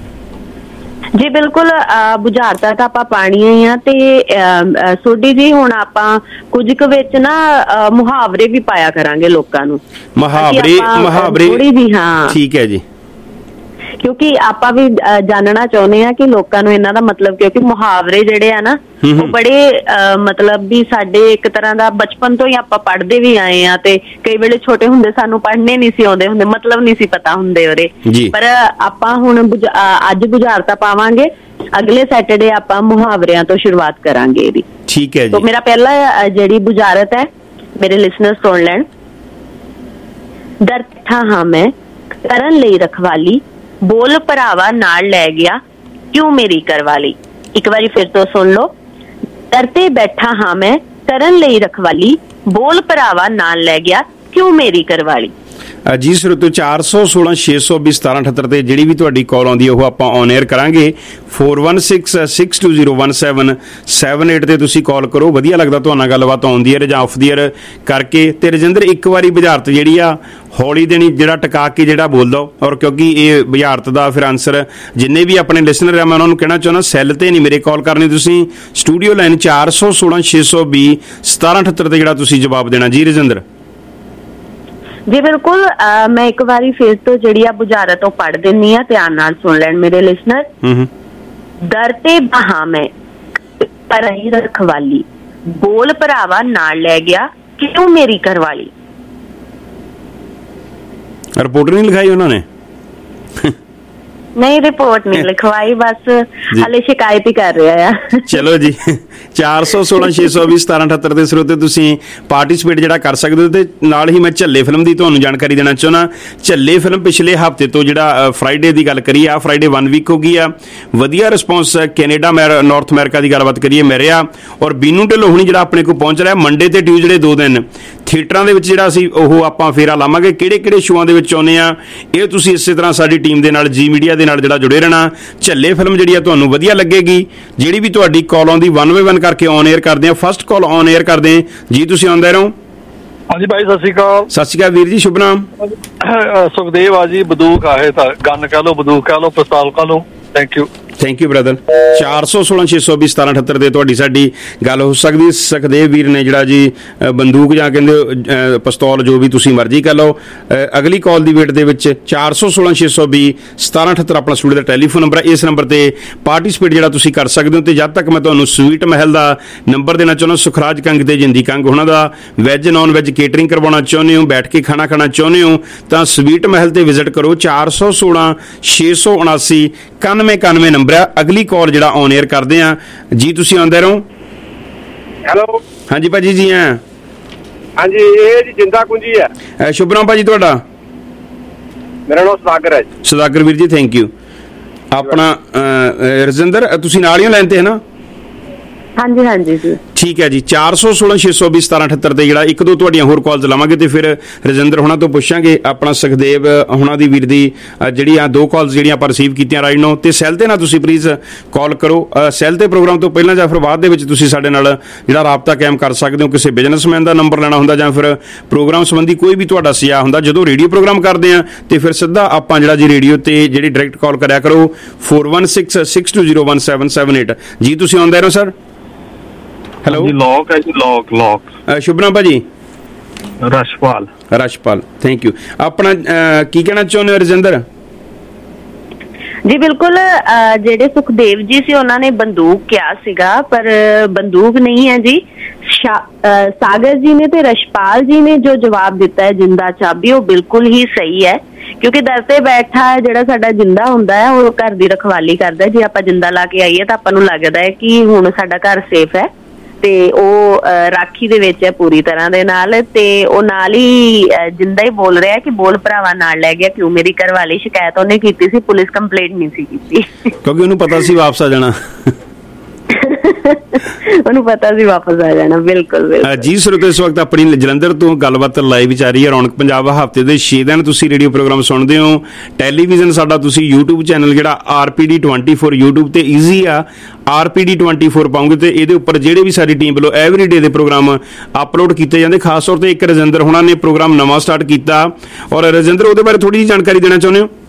ਜੀ। ਬਿਲਕੁਲ, ਬੁਝਾਰਤਾਂ ਤਾਂ ਆਪਾਂ ਪਾਣੀਆਂ ਹੀ ਆ। ਤੇ ਸੋਢੀ ਜੀ, ਹੁਣ ਆਪਾਂ ਕੁਝ ਕੁ ਵਿੱਚ ਨਾ ਮੁਹਾਵਰੇ ਵੀ ਪਾਇਆ ਕਰਾਂਗੇ ਲੋਕਾਂ ਨੂੰ। ਮੁਹਾਵਰੇ ਮੁਹਾਵਰੇ ਵੀ, ਹਾਂ ਠੀਕ ਹੈ ਜੀ, ਕਿਉਂਕਿ ਆਪਾਂ ਵੀ ਜਾਣਨਾ ਚਾਹੁੰਦੇ ਆ ਕਿ ਲੋਕਾਂ ਨੂੰ ਇਹਨਾਂ ਦਾ ਮਤਲਬ, ਕਿਉਂਕਿ ਮੁਹਾਵਰੇ ਜਿਹੜੇ ਆ ਨਾ ਉਹ ਬੜੇ ਮਤਲਬ ਵੀ ਸਾਡੇ ਇੱਕ ਤਰ੍ਹਾਂ ਦਾ ਬਚਪਨ ਤੋਂ ਹੀ ਆਪਾਂ ਪੜ੍ਹਦੇ ਵੀ ਆਏ ਆ। ਤੇ ਕਈ ਵੇਲੇ ਛੋਟੇ ਹੁੰਦੇ ਸਾਨੂੰ ਪੜ੍ਹਨੇ ਨਹੀਂ ਸੀ ਆਉਂਦੇ ਹੁੰਦੇ, ਮਤਲਬ ਨਹੀਂ ਸੀ ਪਤਾ ਹੁੰਦੇ ਉਹਦੇ, ਪਰ ਆਪਾਂ ਹੁਣ ਅੱਜ ਬੁਝਾਰਤਾਂ ਪਾਵਾਂਗੇ। ਅਗਲੇ ਸੈਟਰਡੇ ਆਪਾਂ ਮੁਹਾਵਰਿਆਂ ਤੋਂ ਸ਼ੁਰੂਆਤ ਕਰਾਂਗੇ ਇਹਦੀ। ਠੀਕ ਹੈ ਜੀ। ਤਾਂ ਮੇਰਾ ਪਹਿਲਾ ਜਿਹੜੀ ਬੁਝਾਰਤ ਹੈ, ਮੇਰੇ ਲਿਸਨਰ ਸੁਣ ਲੈਣ। ਡਰਤਾ ਹਾਂ ਮੈਂ ਕਰਨ ਲਈ ਰਖਵਾਲੀ, ਬੋਲ ਭਰਾਵਾ ਨਾਲ ਲੈ ਗਿਆ ਕਿਉਂ ਮੇਰੀ ਕਰਵਾਲੀ। ਇੱਕ ਵਾਰੀ ਫਿਰ ਤੋਂ ਸੁਣ ਲਓ। ਡਰਤੇ ਬੈਠਾ ਹਾਂ ਮੈਂ ਕਰਨ ਲਈ ਰਖਵਾਲੀ, ਬੋਲ ਭਰਾਵਾ ਨਾਲ ਲੈ ਗਿਆ ਕਿਉਂ ਮੇਰੀ ਕਰਵਾਲੀ। ਜੀ ਸਰੋਤੋ, ਚਾਰ ਸੌ ਸੋਲਾਂ ਛੇ ਸੌ ਵੀਹ ਸਤਾਰਾਂ ਅਠੱਤਰ ਤੇ ਜਿਹੜੀ ਵੀ ਤੁਹਾਡੀ ਕਾਲ ਆਉਂਦੀ ਹੈ ਉਹ ਆਪਾਂ ਔਨ 에ਅਰ ਕਰਾਂਗੇ। Four one six six two zero one seven seven eight ਤੇ ਤੁਸੀਂ ਕਾਲ ਕਰੋ। ਵਧੀਆ ਲੱਗਦਾ ਤੁਹਾਨੂੰ ਨਾਲ ਗੱਲਬਾਤ ਆਉਂਦੀ ਹੈ ਜਾਂ ਆਫ ਦੀ ਏਅਰ ਕਰਕੇ। ਤੇ ਰਜਿੰਦਰ, ਇੱਕ ਵਾਰੀ ਬੁਝਾਰਤ ਜਿਹੜੀ ਆ ਹੌਲੀ ਦੇਣੀ, ਜਿਹੜਾ ਟਿਕਾ ਕੇ ਜਿਹੜਾ ਬੋਲ ਦੋ। ਔਰ ਕਿਉਂਕਿ ਇਹ ਬੁਝਾਰਤ ਦਾ ਫਿਰ ਆਨਸਰ ਜਿੰਨੇ ਵੀ ਆਪਣੇ ਲਿਸਨਰ ਆ, ਮੈਂ ਉਹਨਾਂ ਨੂੰ ਕਹਿਣਾ ਚਾਹੁੰਦਾ ਸੈੱਲ ਤੇ ਨਹੀਂ ਮੇਰੇ ਕਾਲ ਕਰਨੀ, ਤੁਸੀਂ ਸਟੂਡੀਓ ਲਾਈਨ ਚਾਰ ਸੌ ਸੋਲਾਂ ਛੇ ਸੌ ਵੀਹ ਸਤਾਰਾਂ ਅਠੱਤਰ ਤੇ ਜਿਹੜਾ ਤੁਸੀਂ ਜਵਾਬ ਦੇਣਾ। ਜੀ ਰਜਿੰਦਰ ਜੀ ਬਿਲਕੁਲ, ਮੈਂ ਇੱਕ ਵਾਰੀ ਫਿਰ ਤੋਂ ਜਿਹੜੀ ਆ ਬੁਝਾਰਤ ਉਹ ਪੜ੍ਹ ਦਿੰਨੀ ਆ, ਧਿਆਨ ਨਾਲ ਸੁਣ ਲੈਣ ਮੇਰੇ ਲਿਸਨਰ। ਦਰ ਤੇ ਬਹਾ ਮੈਂ ਪਰਹੀ ਰਖਵਾਲੀ, ਬੋਲ ਭਰਾਵਾ ਨਾਲ ਲੈ ਗਿਆ ਕਿਉਂ ਮੇਰੀ ਕਰਵਾਲੀ। ਰਿਪੋਰਟ ਨਹੀਂ ਲਿਖਾਈ ਉਹਨਾਂ ਨੇ? ਨਹੀਂ, ਰਿਪੋਰਟ ਨਹੀਂ ਲਿਖਵਾਈ, ਬਸ ਹਲੇ ਸ਼ਿਕਾਇਤ ਹੀ ਕਰ ਰਿਹਾ ਆ। ਚਲੋ ਜੀ, ਚਾਰ ਸੌ ਸੋਲਾਂ ਛੇ ਸੌ ਵੀਹ ਸਤਾਰਾਂ ਅਠੱਤਰ ਦੇ ਸਰੋਤੇ ਤੁਸੀਂ ਪਾਰਟੀਸਪੇਟ ਜਿਹੜਾ ਕਰ ਸਕਦੇ ਹੋ। ਤੇ ਨਾਲ ਹੀ ਮੈਂ ਝੱਲੇ ਫਿਲਮ ਦੀ ਤੁਹਾਨੂੰ ਜਾਣਕਾਰੀ ਦੇਣਾ ਚਾਹੁੰਦਾ। ਝੱਲੇ ਫਿਲਮ ਪਿਛਲੇ ਹਫ਼ਤੇ ਤੋਂ ਜਿਹੜਾ ਫਰਾਈਡੇ ਦੀ ਗੱਲ ਕਰੀਏ, ਆ ਫਰਾਈਡੇ ਵਨ ਵੀਕ ਹੋ ਗਈ ਆ, ਵਧੀਆ ਰਿਸਪੌਂਸ ਕੈਨੇਡਾ ਮੈਰ ਨਾਰਥ ਅਮਰੀਕਾ ਦੀ ਗੱਲਬਾਤ ਕਰੀਏ ਮੇਰੇ ਆ। ਔਰ ਬੀਨੂ ਢਿੱਲੋਂ ਹੁਣੀ ਜਿਹੜਾ ਆਪਣੇ ਕੋਲ ਪਹੁੰਚ ਰਿਹਾ ਮੰਡੇ ਤੇ ਟਿਊਜ਼ਡੇ ਦੋ ਦਿਨ ਥੀਏਟਰਾਂ ਦੇ ਵਿੱਚ ਜਿਹੜਾ ਅਸੀਂ ਉਹ ਆਪਾਂ ਫੇਰਾ ਲਾਵਾਂਗੇ। ਕਿਹੜੇ ਕਿਹੜੇ ਸ਼ੋਆਂ ਦੇ ਵਿੱਚ ਆਉਂਦੇ ਆ ਇਹ ਤੁਸੀਂ ਇਸੇ ਤਰ੍ਹਾਂ ਸਾਡੀ ਟੀਮ ਦੇ ਨਾਲ, ਜੀ ਮੀਡੀਆ ਦੇ ਨਾਲ ਜਿਹੜਾ ਜੁੜੇ ਰਹਿਣਾ। ਝੱਲੇ ਫਿਲਮ ਜਿਹੜੀ ਆ ਤੁਹਾਨੂੰ ਵਧੀਆ ਲੱਗੇਗੀ। ਜਿਹੜੀ ਵੀ ਤੁਹਾਡੀ ਕਾਲ ਆਉਂਦੀ ਵਨ ਵੇ ਵਨ ਕਰਕੇ ਔਨ 에ਅਰ ਕਰਦੇ ਆ। ਫਸਟ ਕਾਲ ਔਨ 에ਅਰ ਕਰਦੇ ਆ ਜੀ, ਤੁਸੀਂ ਆਉਂਦੇ ਰਹੋ। ਹਾਂਜੀ ਭਾਈ, ਸਤਿ ਸ਼੍ਰੀ ਅਕਾਲ। ਸਤਿ ਸ਼੍ਰੀ ਅਕਾਲ ਵੀਰ ਜੀ, ਸ਼ੁਭ ਨਾਮ? ਸੁਖਦੇਵ ਆ ਜੀ, ਬਦੂਕ ਆਏ ਤਾਂ ਗਨ ਕਹਿ ਲਓ, ਬਦੂਕ ਕਹਿ ਲਓ, ਪਿਸਤੌਲ ਕਹਿ ਲਓ। Thank you. Thank you brother. ਚਾਰ ਸੌ ਸੋਲਾਂ ਛੇ ਸੌ ਵੀਹ ਸਤਾਰਾਂ ਅਠੱਤਰ ਦੇ ਤੁਹਾਡੀ ਸਾਡੀ ਗੱਲ ਹੋ ਸਕਦੀ। ਸੁਖਦੇਵ ਵੀਰ ਨੇ ਜਿਹੜਾ ਜੀ ਬੰਦੂਕ ਜਾਂ ਕਹਿੰਦੇ ਪਿਸਤੌਲ ਜੋ ਵੀ ਤੁਸੀਂ ਮਰਜ਼ੀ ਕਰ ਲਓ। ਅਗਲੀ ਕਾਲ ਦੀ ਵੇਟ ਦੇ ਵਿੱਚ ਚਾਰ ਸੌ ਸੋਲਾਂ ਛੇ ਸੌ ਵੀਹ ਸਤਾਰਾਂ ਅਠੱਤਰ ਆਪਣਾ ਸਟੂਡੀਓ ਦਾ ਟੈਲੀਫੋਨ ਨੰਬਰ ਹੈ। ਇਸ ਨੰਬਰ ਤੇ ਪਾਰਟੀਸਪੇਟ ਜਿਹੜਾ ਤੁਸੀਂ ਕਰ ਸਕਦੇ ਹੋ। ਤੇ ਜਦ ਤੱਕ ਮੈਂ ਤੁਹਾਨੂੰ ਸਵੀਟ ਮਹਿਲ ਦਾ ਨੰਬਰ ਦੇਣਾ ਚਾਹੁੰਦਾ, ਸੁਖਰਾਜ ਕੰਗ ਤੇ ਜਿੰਦੀ ਕੰਗ ਉਹਨਾਂ ਦਾ ਵੈਜ ਨੌਨ ਵੈਜ ਕੇਟਰਿੰਗ ਕਰਵਾਉਣਾ ਚਾਹੁੰਦੇ ਹੋ, ਬੈਠ ਕੇ ਖਾਣਾ ਖਾਣਾ ਚਾਹੁੰਦੇ ਹੋ ਤਾਂ ਸਵੀਟ ਮਹਿਲ ਤੇ ਵਿਜ਼ਿਟ ਕਰੋ। ਚਾਰ ਸੌ ਸੋਲਾਂ ਛੇ ਸੌ ਉਨਾਸੀ ਇਕਾਨਵੇਂ ਇਕਾਨਵੇਂ ਨੰਬਰ ਆ। ਅਗਲੀ ਕਾਲ ਜਿਹੜਾ ਔਨ 에ਅਰ ਕਰਦੇ ਆ ਜੀ, ਤੁਸੀਂ ਆਉਂਦੇ ਰਹੋ। ਹੈਲੋ, ਹਾਂਜੀ ਭਾਜੀ ਜੀ। ਆ ਹਾਂਜੀ, ਇਹ ਜੀ ਜਿੰਦਾ ਕੁੰਜੀ ਹੈ। ਸ਼ੁਭ ਨਾਮ ਭਾਜੀ ਤੁਹਾਡਾ? ਮੇਰਾ ਨਾਮ ਸੁਦਾਗਰ ਹੈ ਜੀ। ਸੁਦਾਗਰ ਵੀਰ ਜੀ, ਥੈਂਕ ਯੂ। ਆਪਣਾ ਰਜਿੰਦਰ ਤੁਸੀਂ ਨਾਲ ਹੀ ਲਾਈਨ ਤੇ ਹੈ ਨਾ? ਹਾਂਜੀ ਹਾਂਜੀ ਜੀ, ਠੀਕ ਹੈ ਜੀ। ਚਾਰ ਸੌ ਸੋਲਾਂ ਛੇ ਸੌ ਵੀਹ ਸਤਾਰਾਂ ਅਠੱਤਰ ਤੇ ਜਿਹੜਾ ਇੱਕ ਦੋ ਤੁਹਾਡੀਆਂ ਹੋਰ ਕਾਲਸ ਲਾਵਾਂਗੇ ਤੇ ਫਿਰ ਰਜਿੰਦਰ ਹੋਣਾ ਤੋਂ ਪੁੱਛਾਂਗੇ। ਆਪਣਾ ਸੁਖਦੇਵ ਹੋਣਾ ਦੀ ਵੀਰ ਦੀ ਜਿਹੜੀ ਆ ਦੋ ਕਾਲਸ ਜਿਹੜੀਆਂ ਆਪਾਂ ਰਿਸੀਵ ਕੀਤੀਆਂ ਰਾਈਟ ਨੋ। ਤੇ ਸੈੱਲ ਤੇ ਨਾ ਤੁਸੀਂ ਪਲੀਜ਼ ਕਾਲ ਕਰੋ। ਸੈੱਲ ਤੇ ਪ੍ਰੋਗਰਾਮ ਤੋਂ ਪਹਿਲਾਂ ਜਾਂ ਫਿਰ ਬਾਅਦ ਦੇ ਵਿੱਚ ਤੁਸੀਂ ਸਾਡੇ ਨਾਲ ਜਿਹੜਾ ਰਾਬਤਾ ਕਾਇਮ ਕਰ ਸਕਦੇ ਹੋ। ਕਿਸੇ ਬਿਜ਼ਨਸਮੈਨ ਦਾ ਨੰਬਰ ਲੈਣਾ ਹੁੰਦਾ ਜਾਂ ਫਿਰ ਪ੍ਰੋਗਰਾਮ ਸੰਬੰਧੀ ਕੋਈ ਵੀ ਤੁਹਾਡਾ ਸੁਝਾਅ ਹੁੰਦਾ, ਜਦੋਂ ਰੇਡੀਓ ਪ੍ਰੋਗਰਾਮ ਕਰਦੇ ਆ ਤੇ ਫਿਰ ਸਿੱਧਾ ਆਪਾਂ ਜਿਹੜਾ ਜੀ ਰੇਡੀਓ ਤੇ ਜਿਹੜੀ ਡਾਇਰੈਕਟ ਕਾਲ ਕਰਿਆ ਕਰੋ four one six six two zero one seven seven eight. ਜੀ ਤੁਸੀਂ ਆਉਂਦੇ ਰਹੋ ਸਰ। ਹੈਲੋ ਜੀ, ਲੋਕ ਹੈ ਜੀ, ਲੋਕ ਲੋਕ ਸ਼ੁਭ ਨਾਮ ਭਾਜੀ? ਰਸ਼ਪਾਲ। Rashpal, thank you. ਆਪਣਾ ਕੀ ਕਹਿਣਾ ਚਾਹੁੰਦੇ ਹੋ ਰਜਿੰਦਰ? ਜੀ ਬਿਲਕੁਲ, ਜਿਹੜੇ ਸੁਖਦੇਵ ਜੀ ਸੀ ਉਹਨਾਂ ਨੇ ਬੰਦੂਕ ਕਿਹਾ ਸੀਗਾ, ਪਰ ਬੰਦੂਕ ਨਹੀਂ ਹੈ ਜੀ। ਸਾਗਰ ਜੀ ਨੇ ਤੇ ਰਸ਼ਪਾਲ ਜੀ ਨੇ ਜੋ ਜਵਾਬ ਦਿੱਤਾ ਹੈ ਜਿੰਦਾ ਚਾਬੀ, ਉਹ ਬਿਲਕੁਲ ਹੀ ਸਹੀ ਹੈ। ਕਿਉਂਕਿ ਦਰ ਤੇ ਬੈਠਾ ਜਿਹੜਾ ਸਾਡਾ ਜਿੰਦਾ ਹੁੰਦਾ ਹੈ ਉਹ ਘਰ ਦੀ ਰਖਵਾਲੀ ਕਰਦਾ। ਜੇ ਆਪਾਂ ਜਿੰਦਾ ਲਾ ਕੇ ਆਈਏ ਤਾਂ ਆਪਾਂ ਨੂੰ ਲੱਗਦਾ ਹੈ ਕਿ ਹੁਣ ਸਾਡਾ ਘਰ ਸੇਫ ਹੈ ਤੇ ਉਹ ਰਾਖੀ ਦੇ ਵਿੱਚ ਹੈ ਪੂਰੀ ਤਰ੍ਹਾਂ ਦੇ ਨਾਲ। ਤੇ ਉਹ ਨਾਲ ਹੀ ਜਿੰਦਾ ਹੀ ਬੋਲ ਰਿਹਾ ਕਿ ਬੋਲ ਭਰਾਵਾ ਨਾਲ ਲੈ ਗਿਆ, ਕਿਉਂ ਮੇਰੀ ਘਰਵਾਲੀ ਸ਼ਿਕਾਇਤ ਉਹਨੇ ਕੀਤੀ ਸੀ, ਪੁਲਿਸ ਕੰਪਲੇਂਟ ਨਹੀਂ ਸੀ ਕੀਤੀ ਕਿਉਂਕਿ ਉਹਨੂੰ ਪਤਾ ਸੀ ਵਾਪਸ ਆ ਜਾਣਾ। ਉਹਨੂੰ ਪਤਾ ਸੀ ਵਾਪਸ ਆ ਜਾਣਾ। ਬਿਲਕੁਲ ਬਿਲਕੁਲ ਜੀ। ਸਰੋਤੇ ਇਸ ਵਕਤ ਆਪਣੀ ਜਲੰਧਰ ਤੋਂ ਗੱਲਬਾਤ ਲਾਈਵ ਜਾ ਰਹੀ ਹੈ। ਰੌਣਕ ਪੰਜਾਬ ਹਫ਼ਤੇ ਦੇ ਛੇ ਦਿਨ ਤੁਸੀਂ ਰੇਡੀਓ ਪ੍ਰੋਗਰਾਮ ਸੁਣਦੇ ਹੋ। ਟੈਲੀਵਿਜ਼ਨ ਸਾਡਾ ਤੁਸੀਂ ਯੂਟਿਊਬ ਚੈਨਲ ਜਿਹੜਾ R P D twenty four YouTube ਤੇ ਈਜ਼ੀ ਆ R P D twenty four ਪਾਉਂਗੇ ਤੇ ਇਹਦੇ ਉੱਪਰ ਜਿਹੜੇ ਵੀ ਸਾਡੀ ਟੀਮ ਵੱਲੋਂ ਐਵਰੀ ਡੇ ਦੇ ਪ੍ਰੋਗਰਾਮ ਅਪਲੋਡ ਕੀਤੇ ਜਾਂਦੇ। ਖਾਸ ਤੌਰ ਤੇ ਇੱਕ ਰਜਿੰਦਰ ਹੋਣਾ ਨੇ ਪ੍ਰੋਗਰਾਮ ਨਵਾਂ ਸਟਾਰਟ ਕੀਤਾ, ਔਰ ਰਜਿੰਦਰ ਉਹਦੇ ਬਾਰੇ ਥੋੜੀ ਜਿਹੀ ਜਾਣਕਾਰੀ ਦੇਣਾ ਚਾਹੁੰਦੇ ਹੋ?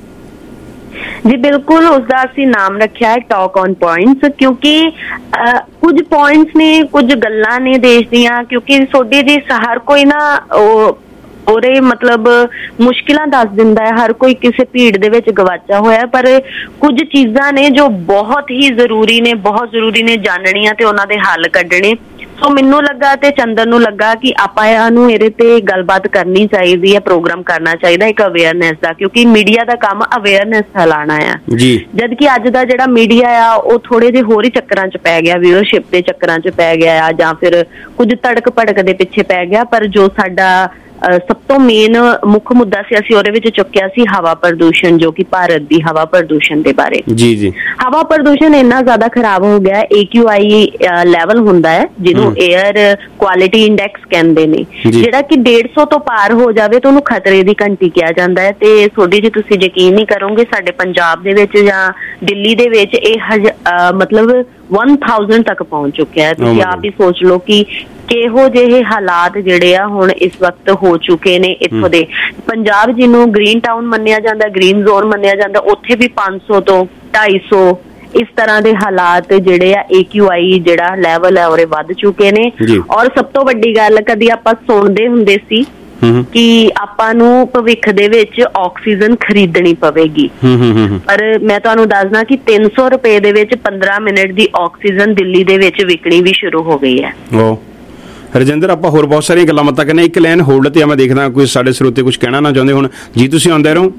ਜੀ ਬਿਲਕੁਲ, ਉਸਦਾ ਅਸੀਂ ਨਾਮ ਰੱਖਿਆ ਹੈ ਟਾਕ ਔਨ ਪੁਆਇੰਟਸ, ਕਿਉਂਕਿ ਕੁਝ ਪੁਆਇੰਟਸ ਨੇ, ਕੁਝ ਗੱਲਾਂ ਨੇ ਦੇਸ਼ ਦੀਆਂ। ਕਿਉਂਕਿ ਤੁਹਾਡੇ ਜੀ ਹਰ ਕੋਈ ਨਾ ਉਹ ਉਹਦੇ ਮਤਲਬ ਮੁਸ਼ਕਿਲਾਂ ਦੱਸ ਦਿੰਦਾ ਹੈ, ਹਰ ਕੋਈ ਕਿਸੇ ਭੀੜ ਦੇ ਵਿੱਚ ਗਵਾਚਾ ਹੋਇਆ, ਪਰ ਕੁਝ ਚੀਜ਼ਾਂ ਨੇ ਜੋ ਬਹੁਤ ਹੀ ਜ਼ਰੂਰੀ ਨੇ, ਬਹੁਤ ਜ਼ਰੂਰੀ ਨੇ ਜਾਣਨੀਆਂ ਤੇ ਉਹਨਾਂ ਦੇ ਹੱਲ ਕੱਢਣੇ। ਸੋ ਮੈਨੂੰ ਲੱਗਾ ਤੇ ਚੰਦਨ ਨੂੰ ਲੱਗਾ ਕਿ ਆਪਾਂ ਨੂੰ ਇਹਦੇ ਤੇ ਗੱਲਬਾਤ ਕਰਨੀ ਚਾਹੀਦੀ ਹੈ, ਪ੍ਰੋਗਰਾਮ ਕਰਨਾ ਚਾਹੀਦਾ ਇੱਕ ਅਵੇਅਰਨੈਸ ਦਾ, ਕਿਉਂਕਿ ਮੀਡੀਆ ਦਾ ਕੰਮ ਅਵੇਅਰਨੈਸ ਫੈਲਾਉਣਾ ਆ ਜੀ। ਜਦ ਕਿ ਅੱਜ ਦਾ ਜਿਹੜਾ ਮੀਡੀਆ ਆ ਉਹ ਥੋੜੇ ਜਿਹੇ ਹੋਰ ਹੀ ਚੱਕਰਾਂ 'ਚ ਪੈ ਗਿਆ, ਵਿਊਅਰਸ਼ਿਪ ਦੇ ਚੱਕਰਾਂ 'ਚ ਪੈ ਗਿਆ ਆ, ਜਾਂ ਫਿਰ ਕੁਝ ਤੜਕ ਭੜਕ ਦੇ ਪਿੱਛੇ ਪੈ ਗਿਆ। ਪਰ ਜੋ ਸਾਡਾ ਸਭ ਤੋਂ ਮੇਨ ਮੁੱਖ ਮੁੱਦਾ ਸੀ, ਅਸੀਂ ਉਹਦੇ ਵਿੱਚ ਚੁੱਕਿਆ ਸੀ ਹਵਾ ਪ੍ਰਦੂਸ਼ਣ, ਜੋ ਕਿ ਭਾਰਤ ਦੀ ਹਵਾ ਪ੍ਰਦੂਸ਼ਣ ਦੇ ਬਾਰੇ। ਜੀ ਜੀ ਹਵਾ ਪ੍ਰਦੂਸ਼ਣ ਇੰਨਾ ਜ਼ਿਆਦਾ ਖਰਾਬ ਹੋ ਗਿਆ, ਏ ਕਿਊ ਆਈ ਲੈਵਲ ਹੁੰਦਾ ਹੈ ਜਿਹਨੂੰ ਏਅਰ ਕੁਆਲਿਟੀ ਇੰਡੈਕਸ ਕਹਿੰਦੇ ਨੇ, ਜਿਹੜਾ ਕਿ ਡੇਢ ਸੌ ਤੋਂ ਪਾਰ ਹੋ ਜਾਵੇ ਤਾਂ ਉਹਨੂੰ ਖਤਰੇ ਦੀ ਘੰਟੀ ਕਿਹਾ ਜਾਂਦਾ ਹੈ। ਤੇ ਥੋੜੀ ਜਿਹੀ ਤੁਸੀਂ ਯਕੀਨ ਨਹੀਂ ਕਰੋਗੇ, ਸਾਡੇ ਪੰਜਾਬ ਦੇ ਵਿੱਚ ਜਾਂ ਦਿੱਲੀ ਦੇ ਵਿੱਚ ਇਹ ਮਤਲਬ ਇੱਕ ਹਜ਼ਾਰ ਤੱਕ ਪਹੁੰਚ ਚੁੱਕਿਆ ਹੈ। ਤੁਸੀਂ ਆਪ ਹੀ ਸੋਚ ਲਓ ਕਿ ਕਿਹੋ ਜਿਹੇ ਹਾਲਾਤ ਜਿਹੜੇ ਆ ਹੁਣ ਇਸ ਵਕਤ ਹੋ ਚੁੱਕੇ ਨੇ। ਇੱਥੋਂ ਦੇ ਪੰਜਾਬ ਜਿਹਨੂੰ ਗ੍ਰੀਨ ਟਾਊਨ ਮੰਨਿਆ ਜਾਂਦਾ, ਗ੍ਰੀਨ ਜ਼ੋਨ ਮੰਨਿਆ ਜਾਂਦਾ, ਉੱਥੇ ਵੀ ਪੰਜ ਸੌ ਤੋਂ ਢਾਈ ਸੌ ਇਸ ਤਰ੍ਹਾਂ ਦੇ ਹਾਲਾਤ ਜਿਹੜੇ ਆ ਏ ਕਿਊ ਆਈ ਜਿਹੜਾ ਲੈਵਲ ਹੈ ਉਹਦੇ ਵੱਧ ਚੁੱਕੇ ਨੇ। ਔਰ ਸਭ ਤੋਂ ਵੱਡੀ ਗੱਲ, ਕਦੀ ਆਪਾਂ ਸੁਣਦੇ ਹੁੰਦੇ ਸੀ ਕਿ ਆਪਾਂ ਨੂੰ ਭਵਿੱਖ ਦੇ ਵਿੱਚ ਆਕਸੀਜਨ ਖਰੀਦਣੀ ਪਵੇਗੀ, ਪਰ ਮੈਂ ਤੁਹਾਨੂੰ ਦੱਸਦਾ ਕਿ ਤਿੰਨ ਸੌ ਰੁਪਏ ਦੇ ਵਿੱਚ ਪੰਦਰਾਂ ਮਿੰਟ ਦੀ ਆਕਸੀਜਨ ਦਿੱਲੀ ਦੇ ਵਿੱਚ ਵਿਕਣੀ ਵੀ ਸ਼ੁਰੂ ਹੋ ਗਈ ਹੈ। ਰਜਿੰਦਰ, ਆਪਾਂ ਹੋਰ ਬਹੁਤ ਸਾਰੀਆਂ ਗੱਲਾਂ ਮਤਾਂ ਕਰਨੇ, ਇੱਕ ਲਾਈਨ ਹੋਲਡ ਤੇ ਆ, ਮੈਂ ਦੇਖਦਾ ਕੋਈ ਸਾਡੇ ਸਰੋਤੇ ਕੁਝ ਕਹਿਣਾ ਨਾ ਚਾਹੁੰਦੇ ਹੁਣ। ਜੀ ਤੁਸੀਂ ਆਉਂਦੇ ਰਹੋ।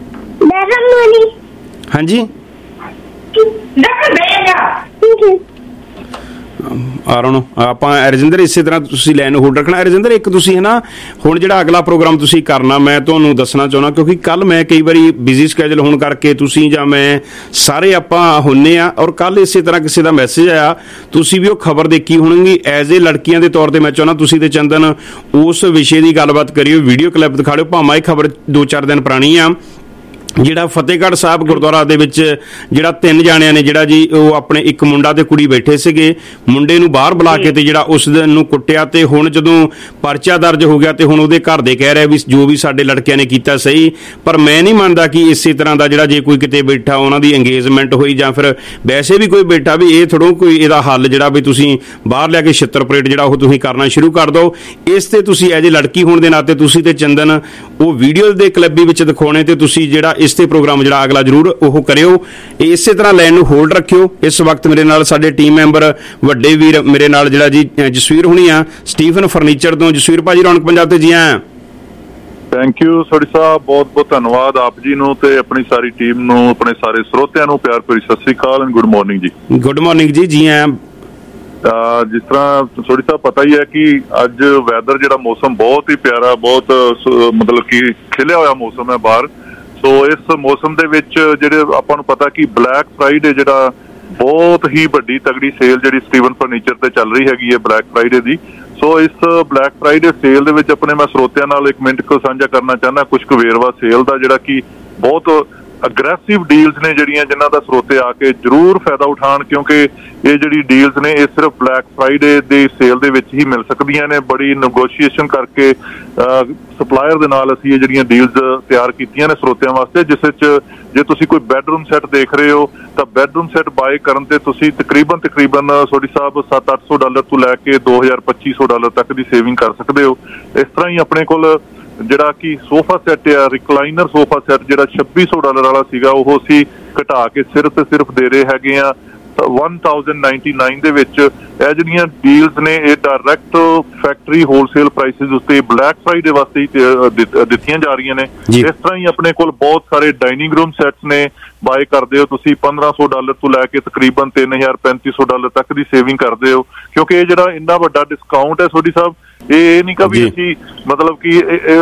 ਹਾਂਜੀ ਆ ਰਹਾ ਆਪਾਂ ਰਜਿੰਦਰ ਇਸੇ ਤਰ੍ਹਾਂ ਤੁਸੀਂ ਲਾਈਨ ਹੋਲਡ ਰੱਖਣਾ। ਰਜਿੰਦਰ, ਇੱਕ ਤੁਸੀਂ ਹੈ ਨਾ ਹੁਣ ਜਿਹੜਾ ਅਗਲਾ ਪ੍ਰੋਗਰਾਮ ਤੁਸੀਂ ਕਰਨਾ, ਮੈਂ ਤੁਹਾਨੂੰ ਦੱਸਣਾ ਚਾਹੁੰਦਾ, ਕਿਉਂਕਿ ਕੱਲ ਮੈਂ ਕਈ ਵਾਰੀ ਬਿਜ਼ੀ ਸਕੈਜੂਲ ਹੋਣ ਕਰਕੇ ਤੁਸੀਂ ਜਾਂ ਮੈਂ ਸਾਰੇ ਆਪਾਂ ਹੁੰਨੇ ਆ, ਔਰ ਕੱਲ ਇਸੇ ਤਰ੍ਹਾਂ ਕਿਸੇ ਦਾ ਮੈਸੇਜ ਆਇਆ, ਤੁਸੀਂ ਵੀ ਉਹ ਖਬਰ ਦੇਖੀ ਹੋਣਗੀ। ਐਜ਼ ਏ ਲੜਕੀਆਂ ਦੇ ਤੌਰ ਤੇ ਮੈਂ ਚਾਹੁੰਦਾ ਤੁਸੀਂ ਤੇ ਚੰਦਨ ਉਸ ਵਿਸ਼ੇ ਦੀ ਗੱਲਬਾਤ ਕਰਿਓ, ਵੀਡੀਓ ਕਲਿੱਪ ਦਿਖਾ ਦਿਓ, ਭਾਵੇਂ ਇਹ ਖਬਰ ਦੋ ਚਾਰ ਦਿਨ ਪੁਰਾਣੀ ਆ। ਜਿਹੜਾ ਫਤਿਹਗੜ੍ਹ ਸਾਹਿਬ ਗੁਰਦੁਆਰਾ ਦੇ ਵਿੱਚ ਜਿਹੜਾ ਤਿੰਨ ਜਾਣਿਆਂ ਨੇ ਜਿਹੜਾ ਜੀ ਉਹ ਆਪਣੇ ਇੱਕ ਮੁੰਡਾ ਤੇ ਕੁੜੀ ਬੈਠੇ ਸੀਗੇ, ਮੁੰਡੇ ਨੂੰ ਬਾਹਰ ਬੁਲਾ ਕੇ ਤੇ ਜਿਹੜਾ ਉਸ ਦਿਨ ਨੂੰ ਕੁੱਟਿਆ, ਤੇ ਹੁਣ ਜਦੋਂ ਪਰਚਾ ਦਰਜ ਹੋ ਗਿਆ ਤੇ ਹੁਣ ਉਹਦੇ ਘਰ ਦੇ ਕਹਿ ਰਹੇ ਵੀ ਜੋ ਵੀ ਸਾਡੇ ਲੜਕਿਆਂ ਨੇ ਕੀਤਾ ਸਹੀ। ਪਰ ਮੈਂ ਨਹੀਂ ਮੰਨਦਾ ਕਿ ਇਸੇ ਤਰ੍ਹਾਂ ਦਾ ਜਿਹੜਾ ਜੇ ਕੋਈ ਕਿਤੇ ਬੈਠਾ ਉਹਨਾਂ ਦੀ ਇੰਗੇਜਮੈਂਟ ਹੋਈ ਜਾਂ ਫਿਰ ਵੈਸੇ ਵੀ ਕੋਈ ਬੈਠਾ ਵੀ ਇਹ ਥੋੜ੍ਹਾ ਕੋਈ ਇਹਦਾ ਹੱਲ ਜਿਹੜਾ ਵੀ ਤੁਸੀਂ ਬਾਹਰ ਲਿਆ ਕੇ ਛਿੱਤਰ ਪਰੇਡ ਜਿਹੜਾ ਉਹ ਤੁਸੀਂ ਕਰਨਾ ਸ਼ੁਰੂ ਕਰ ਦਿਓ। ਇਸ ਤੇ ਤੁਸੀਂ ਐਜ ਏ ਲੜਕੀ ਹੋਣ ਦੇ ਨਾਤੇ ਤੁਸੀਂ ਤੇ ਚੰਦਨ ਉਹ ਵੀਡੀਓ ਦੇ ਕਲਿੱਪ ਵਿੱਚ ਦਿਖਾਉਣੇ ਤੇ ਤੁਸੀਂ ਜਿਹੜਾ ਇਸ ਤੇ ਪ੍ਰੋਗਰਾਮ ਜਿਹੜਾ ਅਗਲਾ ਜ਼ਰੂਰ ਉਹ ਕਰਿਓ। ਇਸੇ ਤਰ੍ਹਾਂ ਲਾਈਨ ਨੂੰ ਹੋਲਡ ਰੱਖਿਓ। ਇਸ ਵਕਤ ਮੇਰੇ ਨਾਲ ਸਾਡੇ ਟੀਮ ਮੈਂਬਰ ਵੱਡੇ ਵੀਰ ਮੇਰੇ ਨਾਲ ਜਿਹੜਾ ਜੀ ਜਸਵੀਰ ਹੁਣੀ ਆ ਸਟੀਫਨ ਫਰਨੀਚਰ ਤੋਂ। ਜਸਵੀਰ ਭਾਜੀ ਰੌਣਕ ਪੰਜਾਬ ਤੇ ਜੀ ਆਇਆਂ। ਥੈਂਕ ਯੂ ਸੋਢੀ ਸਾਹਿਬ, ਬਹੁਤ ਬਹੁਤ ਧੰਨਵਾਦ ਆਪ ਜੀ ਨੂੰ ਤੇ ਆਪਣੀ ਸਾਰੀ ਟੀਮ ਨੂੰ, ਆਪਣੇ ਸਾਰੇ ਸਰੋਤਿਆਂ ਨੂੰ ਪਿਆਰ ਭਰੀ ਸਤਿ ਸ੍ਰੀ ਅਕਾਲ ਐਂਡ ਗੁੱਡ ਮਾਰਨਿੰਗ ਜੀ। ਗੁੱਡ ਮਾਰਨਿੰਗ ਜੀ, ਜੀ ਆਇਆਂ। ਜਿਸ ਤਰ੍ਹਾਂ ਸੋਢੀ ਸਾਹਿਬ ਪਤਾ ਹੀ ਹੈ ਕਿ ਅੱਜ ਵੈਦਰ ਜਿਹੜਾ ਮੌਸਮ ਬਹੁਤ ਹੀ ਪਿਆਰਾ, ਬਹੁਤ ਮਤਲਬ ਕਿ ਖਿਲਿਆ ਹੋਇਆ ਮੌਸਮ ਹੈ ਬਾਹਰ। ਸੋ ਇਸ ਮੌਸਮ ਦੇ ਵਿੱਚ ਜਿਹੜੇ ਆਪਾਂ ਨੂੰ ਪਤਾ ਕਿ ਬਲੈਕ ਫਰਾਈਡੇ ਜਿਹੜਾ ਬਹੁਤ ਹੀ ਵੱਡੀ ਤਗੜੀ ਸੇਲ ਜਿਹੜੀ ਸਟੀਵਨ ਫਰਨੀਚਰ ਤੇ ਚੱਲ ਰਹੀ ਹੈਗੀ ਹੈ ਬਲੈਕ ਫਰਾਈਡੇ ਦੀ। ਸੋ ਇਸ ਬਲੈਕ ਫਰਾਈਡੇ ਸੇਲ ਦੇ ਵਿੱਚ ਆਪਣੇ ਮੈਂ ਸਰੋਤਿਆਂ ਨਾਲ ਇੱਕ ਮਿੰਟ ਕੋ ਸਾਂਝਾ ਕਰਨਾ ਚਾਹੁੰਦਾ ਕੁਝ ਕੁ ਵੇਰਵਾ ਸੇਲ ਦਾ, ਜਿਹੜਾ ਕਿ ਬਹੁਤ ਅਗਰੈਸਿਵ ਡੀਲਸ ਨੇ ਜਿਹੜੀਆਂ ਜਿਨ੍ਹਾਂ ਦਾ ਸਰੋਤੇ ਆ ਕੇ ਜ਼ਰੂਰ ਫਾਇਦਾ ਉਠਾਉਣ, ਕਿਉਂਕਿ ਇਹ ਜਿਹੜੀ ਡੀਲਸ ਨੇ ਇਹ ਸਿਰਫ ਬਲੈਕ ਫਰਾਈਡੇ ਦੀ ਸੇਲ ਦੇ ਵਿੱਚ ਹੀ ਮਿਲ ਸਕਦੀਆਂ ਨੇ। ਬੜੀ ਨੈਗੋਸ਼ੀਏਸ਼ਨ ਕਰਕੇ ਸਪਲਾਇਰ ਦੇ ਨਾਲ ਅਸੀਂ ਇਹ ਜਿਹੜੀਆਂ ਡੀਲਸ ਤਿਆਰ ਕੀਤੀਆਂ ਨੇ ਸਰੋਤਿਆਂ ਵਾਸਤੇ, ਜਿਸ ਵਿੱਚ ਜੇ ਤੁਸੀਂ ਕੋਈ ਬੈਡਰੂਮ ਸੈੱਟ ਦੇਖ ਰਹੇ ਹੋ ਤਾਂ ਬੈਡਰੂਮ ਸੈੱਟ ਬਾਏ ਕਰਨ ਤੇ ਤੁਸੀਂ ਤਕਰੀਬਨ ਤਕਰੀਬਨ ਸੋਢੀ ਸਾਹਿਬ ਸੱਤ ਅੱਠ ਸੌ ਡਾਲਰ ਤੋਂ ਲੈ ਕੇ ਦੋ ਹਜ਼ਾਰ ਪੱਚੀ ਸੌ ਡਾਲਰ ਤੱਕ ਦੀ ਸੇਵਿੰਗ ਕਰ ਸਕਦੇ ਹੋ। ਇਸ ਤਰ੍ਹਾਂ ਹੀ ਆਪਣੇ ਕੋਲ ਜਿਹੜਾ ਕਿ ਸੋਫਾ ਸੈੱਟ ਆ, ਰਿਕਲਾਈਨਰ ਸੋਫਾ ਸੈੱਟ ਜਿਹੜਾ ਛੱਬੀ ਸੌ ਡਾਲਰ ਵਾਲਾ ਸੀਗਾ ਉਹ ਅਸੀਂ ਘਟਾ ਕੇ ਸਿਰਫ ਤੇ ਸਿਰਫ ਦੇ ਰਹੇ ਹੈਗੇ ਆ one thousand ninety-nine ਦੇ ਵਿੱਚ। ਇਹ ਜਿਹੜੀਆਂ ਡੀਲਸ ਨੇ ਇਹ ਡਾਇਰੈਕਟ ਫੈਕਟਰੀ ਹੋਲਸੇਲ ਪ੍ਰਾਈਸਿਸ ਉੱਤੇ ਬਲੈਕ ਫਰਾਈਡੇ ਵਾਸਤੇ ਹੀ ਦਿੱਤੀਆਂ ਜਾ ਰਹੀਆਂ ਨੇ। ਇਸ ਤਰ੍ਹਾਂ ਹੀ ਆਪਣੇ ਕੋਲ ਬਹੁਤ ਸਾਰੇ ਡਾਈਨਿੰਗ ਰੂਮ ਸੈਟਸ ਨੇ, ਬਾਏ ਕਰਦੇ ਹੋ ਤੁਸੀਂ ਪੰਦਰਾਂ ਸੌ ਡਾਲਰ ਤੋਂ ਲੈ ਕੇ ਤਕਰੀਬਨ ਤਿੰਨ ਹਜ਼ਾਰ ਪੈਂਤੀ ਸੌ ਡਾਲਰ ਤੱਕ ਦੀ ਸੇਵਿੰਗ ਕਰਦੇ ਹੋ, ਕਿਉਂਕਿ ਇਹ ਜਿਹੜਾ ਇੰਨਾ ਵੱਡਾ ਡਿਸਕਾਊਂਟ ਹੈ ਸੋਢੀ ਸਾਹਿਬ, ਇਹ ਨਹੀਂ ਕਿ ਵੀ ਅਸੀਂ ਮਤਲਬ ਕਿ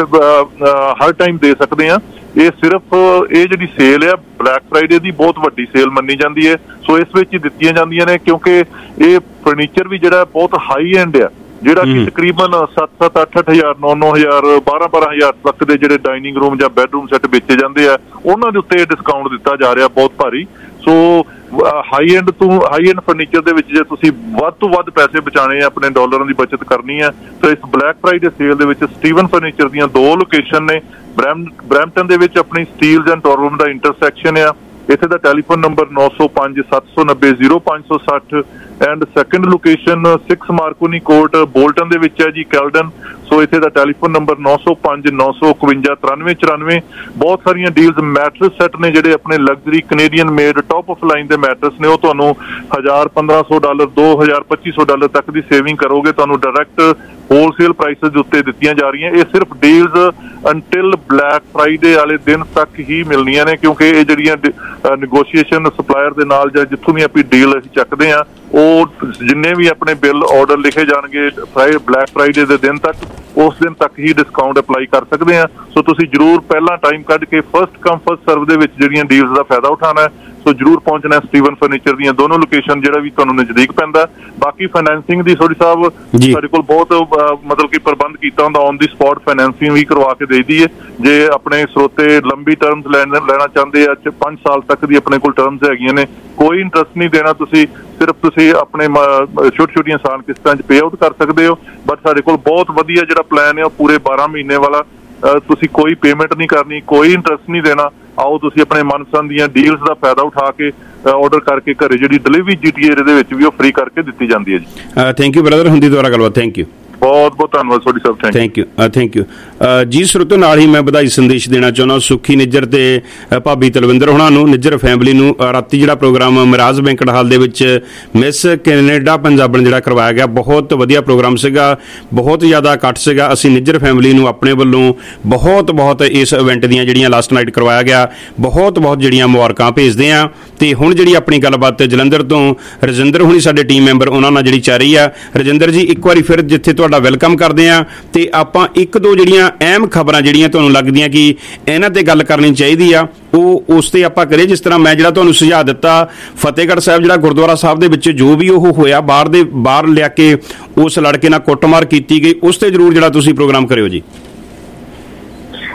ਹਰ ਟਾਈਮ ਦੇ ਸਕਦੇ ਹਾਂ। ਇਹ ਸਿਰਫ ਇਹ ਜਿਹੜੀ ਸੇਲ ਆ ਬਲੈਕ ਫਰਾਈਡੇ ਦੀ ਬਹੁਤ ਵੱਡੀ ਸੇਲ ਮੰਨੀ ਜਾਂਦੀ ਹੈ। ਸੋ ਇਸ ਵਿੱਚ ਹੀ ਦਿੱਤੀਆਂ ਜਾਂਦੀਆਂ ਨੇ, ਕਿਉਂਕਿ ਇਹ ਫਰਨੀਚਰ ਵੀ ਜਿਹੜਾ ਬਹੁਤ ਹਾਈ ਐਂਡ ਆ, ਜਿਹੜਾ ਕਿ ਤਕਰੀਬਨ ਸੱਤ ਸੱਤ ਅੱਠ ਅੱਠ ਹਜ਼ਾਰ ਨੌ ਨੌ ਹਜ਼ਾਰ ਬਾਰਾਂ ਬਾਰਾਂ ਹਜ਼ਾਰ ਤੱਕ ਦੇ ਜਿਹੜੇ ਡਾਈਨਿੰਗ ਰੂਮ ਜਾਂ ਬੈਡਰੂਮ ਸੈੱਟ ਵੇਚੇ ਜਾਂਦੇ ਆ ਉਹਨਾਂ ਦੇ ਉੱਤੇ ਡਿਸਕਾਊਂਟ ਦਿੱਤਾ ਜਾ ਰਿਹਾ ਬਹੁਤ ਭਾਰੀ। ਸੋ ਹਾਈ ਐਂਡ ਤੋਂ ਹਾਈ ਐਂਡ ਫਰਨੀਚਰ ਦੇ ਵਿੱਚ ਜੇ ਤੁਸੀਂ ਵੱਧ ਤੋਂ ਵੱਧ ਪੈਸੇ ਬਚਾਣੇ ਆ, ਆਪਣੇ ਡਾਲਰਾਂ ਦੀ ਬਚਤ ਕਰਨੀ ਹੈ, ਤਾਂ ਇਸ ਬਲੈਕ ਫਰਾਈਡੇ ਸੇਲ ਦੇ ਵਿੱਚ ਸਟੀਵਨ ਫਰਨੀਚਰ ਦੀਆਂ ਦੋ ਲੋਕੇਸ਼ਨ ਨੇ। ਬ੍ਰੈਮ ਬ੍ਰੈਂਪਟਨ ਦੇ ਵਿੱਚ ਆਪਣੀ ਸਟੀਲਜ਼ ਐਂਡ ਟੋਰਲਮ ਦਾ ਇੰਟਰਸੈਕਸ਼ਨ ਆ, ਇੱਥੇ ਦਾ ਟੈਲੀਫੋਨ ਨੰਬਰ ਨੌ ਸੌ ਪੰਜ ਸੱਤ ਸੌ ਨੱਬੇ ਜ਼ੀਰੋ ਪੰਜ ਸੌ ਸੱਠ and second location six Marconi Court Bolton ਦੇ ਵਿੱਚ ਹੈ ਜੀ, ਕੈਲਡਨ। ਸੋ ਇੱਥੇ ਦਾ ਟੈਲੀਫੋਨ ਨੰਬਰ ਨੌ ਸੌ ਪੰਜ ਨੌ ਸੌ ਇਕਵੰਜਾ ਤਰਾਨਵੇਂ ਚੁਰਾਨਵੇਂ। ਬਹੁਤ ਸਾਰੀਆਂ ਡੀਲਸ ਮੈਟਰਸ ਸੈੱਟ ਨੇ ਜਿਹੜੇ ਆਪਣੇ luxury Canadian made top of line ਦੇ ਮੈਟਰਸ ਨੇ, ਉਹ ਤੁਹਾਨੂੰ ਹਜ਼ਾਰ ਪੰਦਰਾਂ ਸੌ ਡਾਲਰ ਦੋ ਹਜ਼ਾਰ ਪੱਚੀ ਸੌ ਡਾਲਰ ਤੱਕ ਦੀ ਸੇਵਿੰਗ ਕਰੋਗੇ, ਤੁਹਾਨੂੰ ਡਾਇਰੈਕਟ ਹੋਲਸੇਲ ਪ੍ਰਾਈਸਿਸ ਦੇ ਉੱਤੇ ਦਿੱਤੀਆਂ ਜਾ ਰਹੀਆਂ। ਇਹ ਸਿਰਫ ਡੀਲਸ ਅੰਟਿਲ ਬਲੈਕ ਫਰਾਈਡੇ ਵਾਲੇ ਦਿਨ ਤੱਕ ਹੀ ਮਿਲਣੀਆਂ ਨੇ, ਕਿਉਂਕਿ ਇਹ ਜਿਹੜੀਆਂ ਨੈਗੋਸ਼ੀਏਸ਼ਨ ਸਪਲਾਇਰ ਦੇ ਨਾਲ ਜਾਂ ਜਿੱਥੋਂ ਵੀ ਆਪਾਂ ਡੀਲ ਅਸੀਂ ਚੱਕਦੇ ਹਾਂ ਉਹ ਜਿੰਨੇ ਵੀ ਆਪਣੇ ਬਿੱਲ ਆਰਡਰ ਲਿਖੇ ਜਾਣਗੇ ਬਲੈਕ ਫਰਾਈਡੇ ਦੇ ਦਿਨ ਤੱਕ, ਉਸ ਦਿਨ ਤੱਕ ਹੀ ਡਿਸਕਾਊਂਟ ਅਪਲਾਈ ਕਰ ਸਕਦੇ ਆ। ਸੋ ਤੁਸੀਂ ਜਰੂਰ ਪਹਿਲਾਂ ਟਾਈਮ ਕੱਢ ਕੇ ਫਸਟ ਕਮ ਫਸਟ ਸਰਵ ਦੇ ਵਿੱਚ ਜਿਹੜੀਆਂ ਡੀਲਸ ਦਾ ਫਾਇਦਾ ਉਠਾਉਣਾ ਹੈ। ਸੋ ਜਰੂਰ ਪਹੁੰਚਣਾ ਸਟੀਵਨ ਫਰਨੀਚਰ ਦੀਆਂ ਦੋਨੋਂ ਲੋਕੇਸ਼ਨ, ਜਿਹੜਾ ਵੀ ਤੁਹਾਨੂੰ ਨਜ਼ਦੀਕ ਪੈਂਦਾ। ਬਾਕੀ ਫਾਈਨੈਂਸਿੰਗ ਦੀ ਸੋਢੀ ਸਾਹਿਬ ਸਾਡੇ ਕੋਲ ਬਹੁਤ ਮਤਲਬ ਕਿ ਪ੍ਰਬੰਧ ਕੀਤਾ ਹੁੰਦਾ, ਔਨ ਦੀ ਸਪੌਟ ਫਾਈਨੈਂਸਿੰਗ ਵੀ ਕਰਵਾ ਕੇ ਦੇਈਦੀ ਹੈ। ਜੇ ਆਪਣੇ ਸਰੋਤੇ ਲੰਬੀ ਟਰਮਸ ਲੈਣਾ ਚਾਹੁੰਦੇ ਆ, ਪੰਜ ਸਾਲ ਤੱਕ ਦੀ ਆਪਣੇ ਕੋਲ ਟਰਮਸ ਹੈਗੀਆਂ ਨੇ, ਕੋਈ ਇੰਟਰਸਟ ਨਹੀਂ ਦੇਣਾ ਤੁਸੀਂ, ਸਿਰਫ ਤੁਸੀਂ ਆਪਣੇ ਛੋਟੀ ਛੋਟੀਆਂ ਆਸਾਨ ਕਿਸ਼ਤਾਂ 'ਚ ਪੇ ਆਊਟ ਕਰ ਸਕਦੇ ਹੋ। ਬਟ ਸਾਡੇ ਕੋਲ ਬਹੁਤ ਵਧੀਆ ਜਿਹੜਾ ਪਲਾਨ ਹੈ ਉਹ ਪੂਰੇ ਬਾਰਾਂ ਮਹੀਨੇ ਵਾਲਾ, ਤੁਸੀਂ ਕੋਈ ਪੇਮੈਂਟ ਨਹੀਂ ਕਰਨੀ, ਕੋਈ ਇੰਟਰਸਟ ਨਹੀਂ ਦੇਣਾ। ਆਓ ਤੁਸੀਂ ਆਪਣੇ ਮਨਪਸੰਦ ਦੀਆਂ ਡੀਲਸ ਦਾ ਫਾਇਦਾ ਉਠਾ ਕੇ ਆਰਡਰ ਕਰਕੇ ਘਰੇ ਜਿਹੜੀ ਡਿਲੀਵਰੀ ਜੀ ਟੀ ਏ ਦੇ ਵਿੱਚ ਵੀ ਉਹ ਫ੍ਰੀ ਕਰਕੇ ਦਿੱਤੀ ਜਾਂਦੀ ਹੈ ਜੀ। ਥੈਂਕ ਯੂ ਬ੍ਰਦਰ, ਹੁੰਦੀ ਦੁਆਰਾ ਗੱਲਬਾਤ। ਥੈਂਕ ਯੂ, ਬਹੁਤ ਬਹੁਤ ਧੰਨਵਾਦ ਤੁਹਾਡੀ ਸਾਹਿਬ। ਥੈਂਕ ਯੂ ਥੈਂਕ ਯੂ ਜੀ। ਸਰੋਤਿਓ ਨਾਲ ਹੀ ਮੈਂ ਵਧਾਈ ਸੰਦੇਸ਼ ਦੇਣਾ ਚਾਹੁੰਦਾ ਸੁੱਖੀ ਨਿੱਜਰ ਤੇ ਭਾਬੀ ਤਲਵਿੰਦਰ ਹੋਣਾ ਨੂੰ, ਨਿੱਜਰ ਫੈਮਿਲੀ ਨੂੰ। ਰਾਤੀ ਜਿਹੜਾ ਪ੍ਰੋਗਰਾਮ ਮਿਰਾਜ ਬੈਂਕਟ ਹਾਲ ਦੇ ਵਿੱਚ ਮਿਸ ਕੈਨੇਡਾ ਪੰਜਾਬਣ ਜਿਹੜਾ ਕਰਵਾਇਆ ਗਿਆ, ਬਹੁਤ ਵਧੀਆ ਪ੍ਰੋਗਰਾਮ ਸੀਗਾ, ਬਹੁਤ ਜ਼ਿਆਦਾ ਇਕੱਠ ਸੀਗਾ। ਅਸੀਂ ਨਿੱਜਰ ਫੈਮਿਲੀ ਨੂੰ ਆਪਣੇ ਵੱਲੋਂ ਬਹੁਤ ਬਹੁਤ ਇਸ ਇਵੈਂਟ ਦੀਆਂ ਜਿਹੜੀਆਂ ਲਾਸਟ ਨਾਈਟ ਕਰਵਾਇਆ ਗਿਆ ਬਹੁਤ ਬਹੁਤ ਜਿਹੜੀਆਂ ਮੁਬਾਰਕਾਂ ਭੇਜਦੇ ਹਾਂ। ਤੇ ਹੁਣ ਜਿਹੜੀ ਆਪਣੀ ਗੱਲਬਾਤ ਜਲੰਧਰ ਤੋਂ ਰਜਿੰਦਰ ਹੁਣੀ ਸਾਡੇ ਟੀਮ ਮੈਂਬਰ ਉਹਨਾਂ ਨਾਲ ਜਿਹੜੀ ਚੱਲ ਰਹੀ ਆ। ਰਜਿੰਦਰ ਜੀ ਇੱਕ ਵਾਰੀ ਫਿਰ ਜਿੱਥੇ ਤੁਹਾਡਾ ਵੈਲਕਮ ਕਰਦੇ ਆ, ਤੇ ਆਪਾਂ ਇੱਕ ਦੋ ਜਿਹੜੀਆਂ ਅਹਿਮ ਖਬਰਾਂ ਜਿਹੜੀਆਂ ਤੁਹਾਨੂੰ ਲੱਗਦੀਆਂ ਕਿ ਇਹਨਾਂ ਤੇ ਗੱਲ ਕਰਨੀ ਚਾਹੀਦੀ ਆ ਉਹ ਉਸ ਤੇ ਆਪਾਂ ਕਰੀਏ। ਜਿਸ ਤਰ੍ਹਾਂ ਮੈਂ ਜਿਹੜਾ ਤੁਹਾਨੂੰ ਸੁਝਾਅ ਦਿੱਤਾ, ਫਤਿਹਗੜ੍ਹ ਸਾਹਿਬ ਜਿਹੜਾ ਗੁਰਦੁਆਰਾ ਸਾਹਿਬ ਦੇ ਵਿੱਚ ਜੋ ਵੀ ਉਹ ਹੋਇਆ, ਬਾਹਰ ਦੇ ਬਾਹਰ ਲਿਆ ਕੇ ਉਸ ਲੜਕੇ ਨਾਲ ਕੁੱਟਮਾਰ ਕੀਤੀ ਗਈ, ਉਸ ਤੇ ਜ਼ਰੂਰ ਜਿਹੜਾ ਤੁਸੀਂ ਪ੍ਰੋਗਰਾਮ ਕਰਿਓ ਜੀ।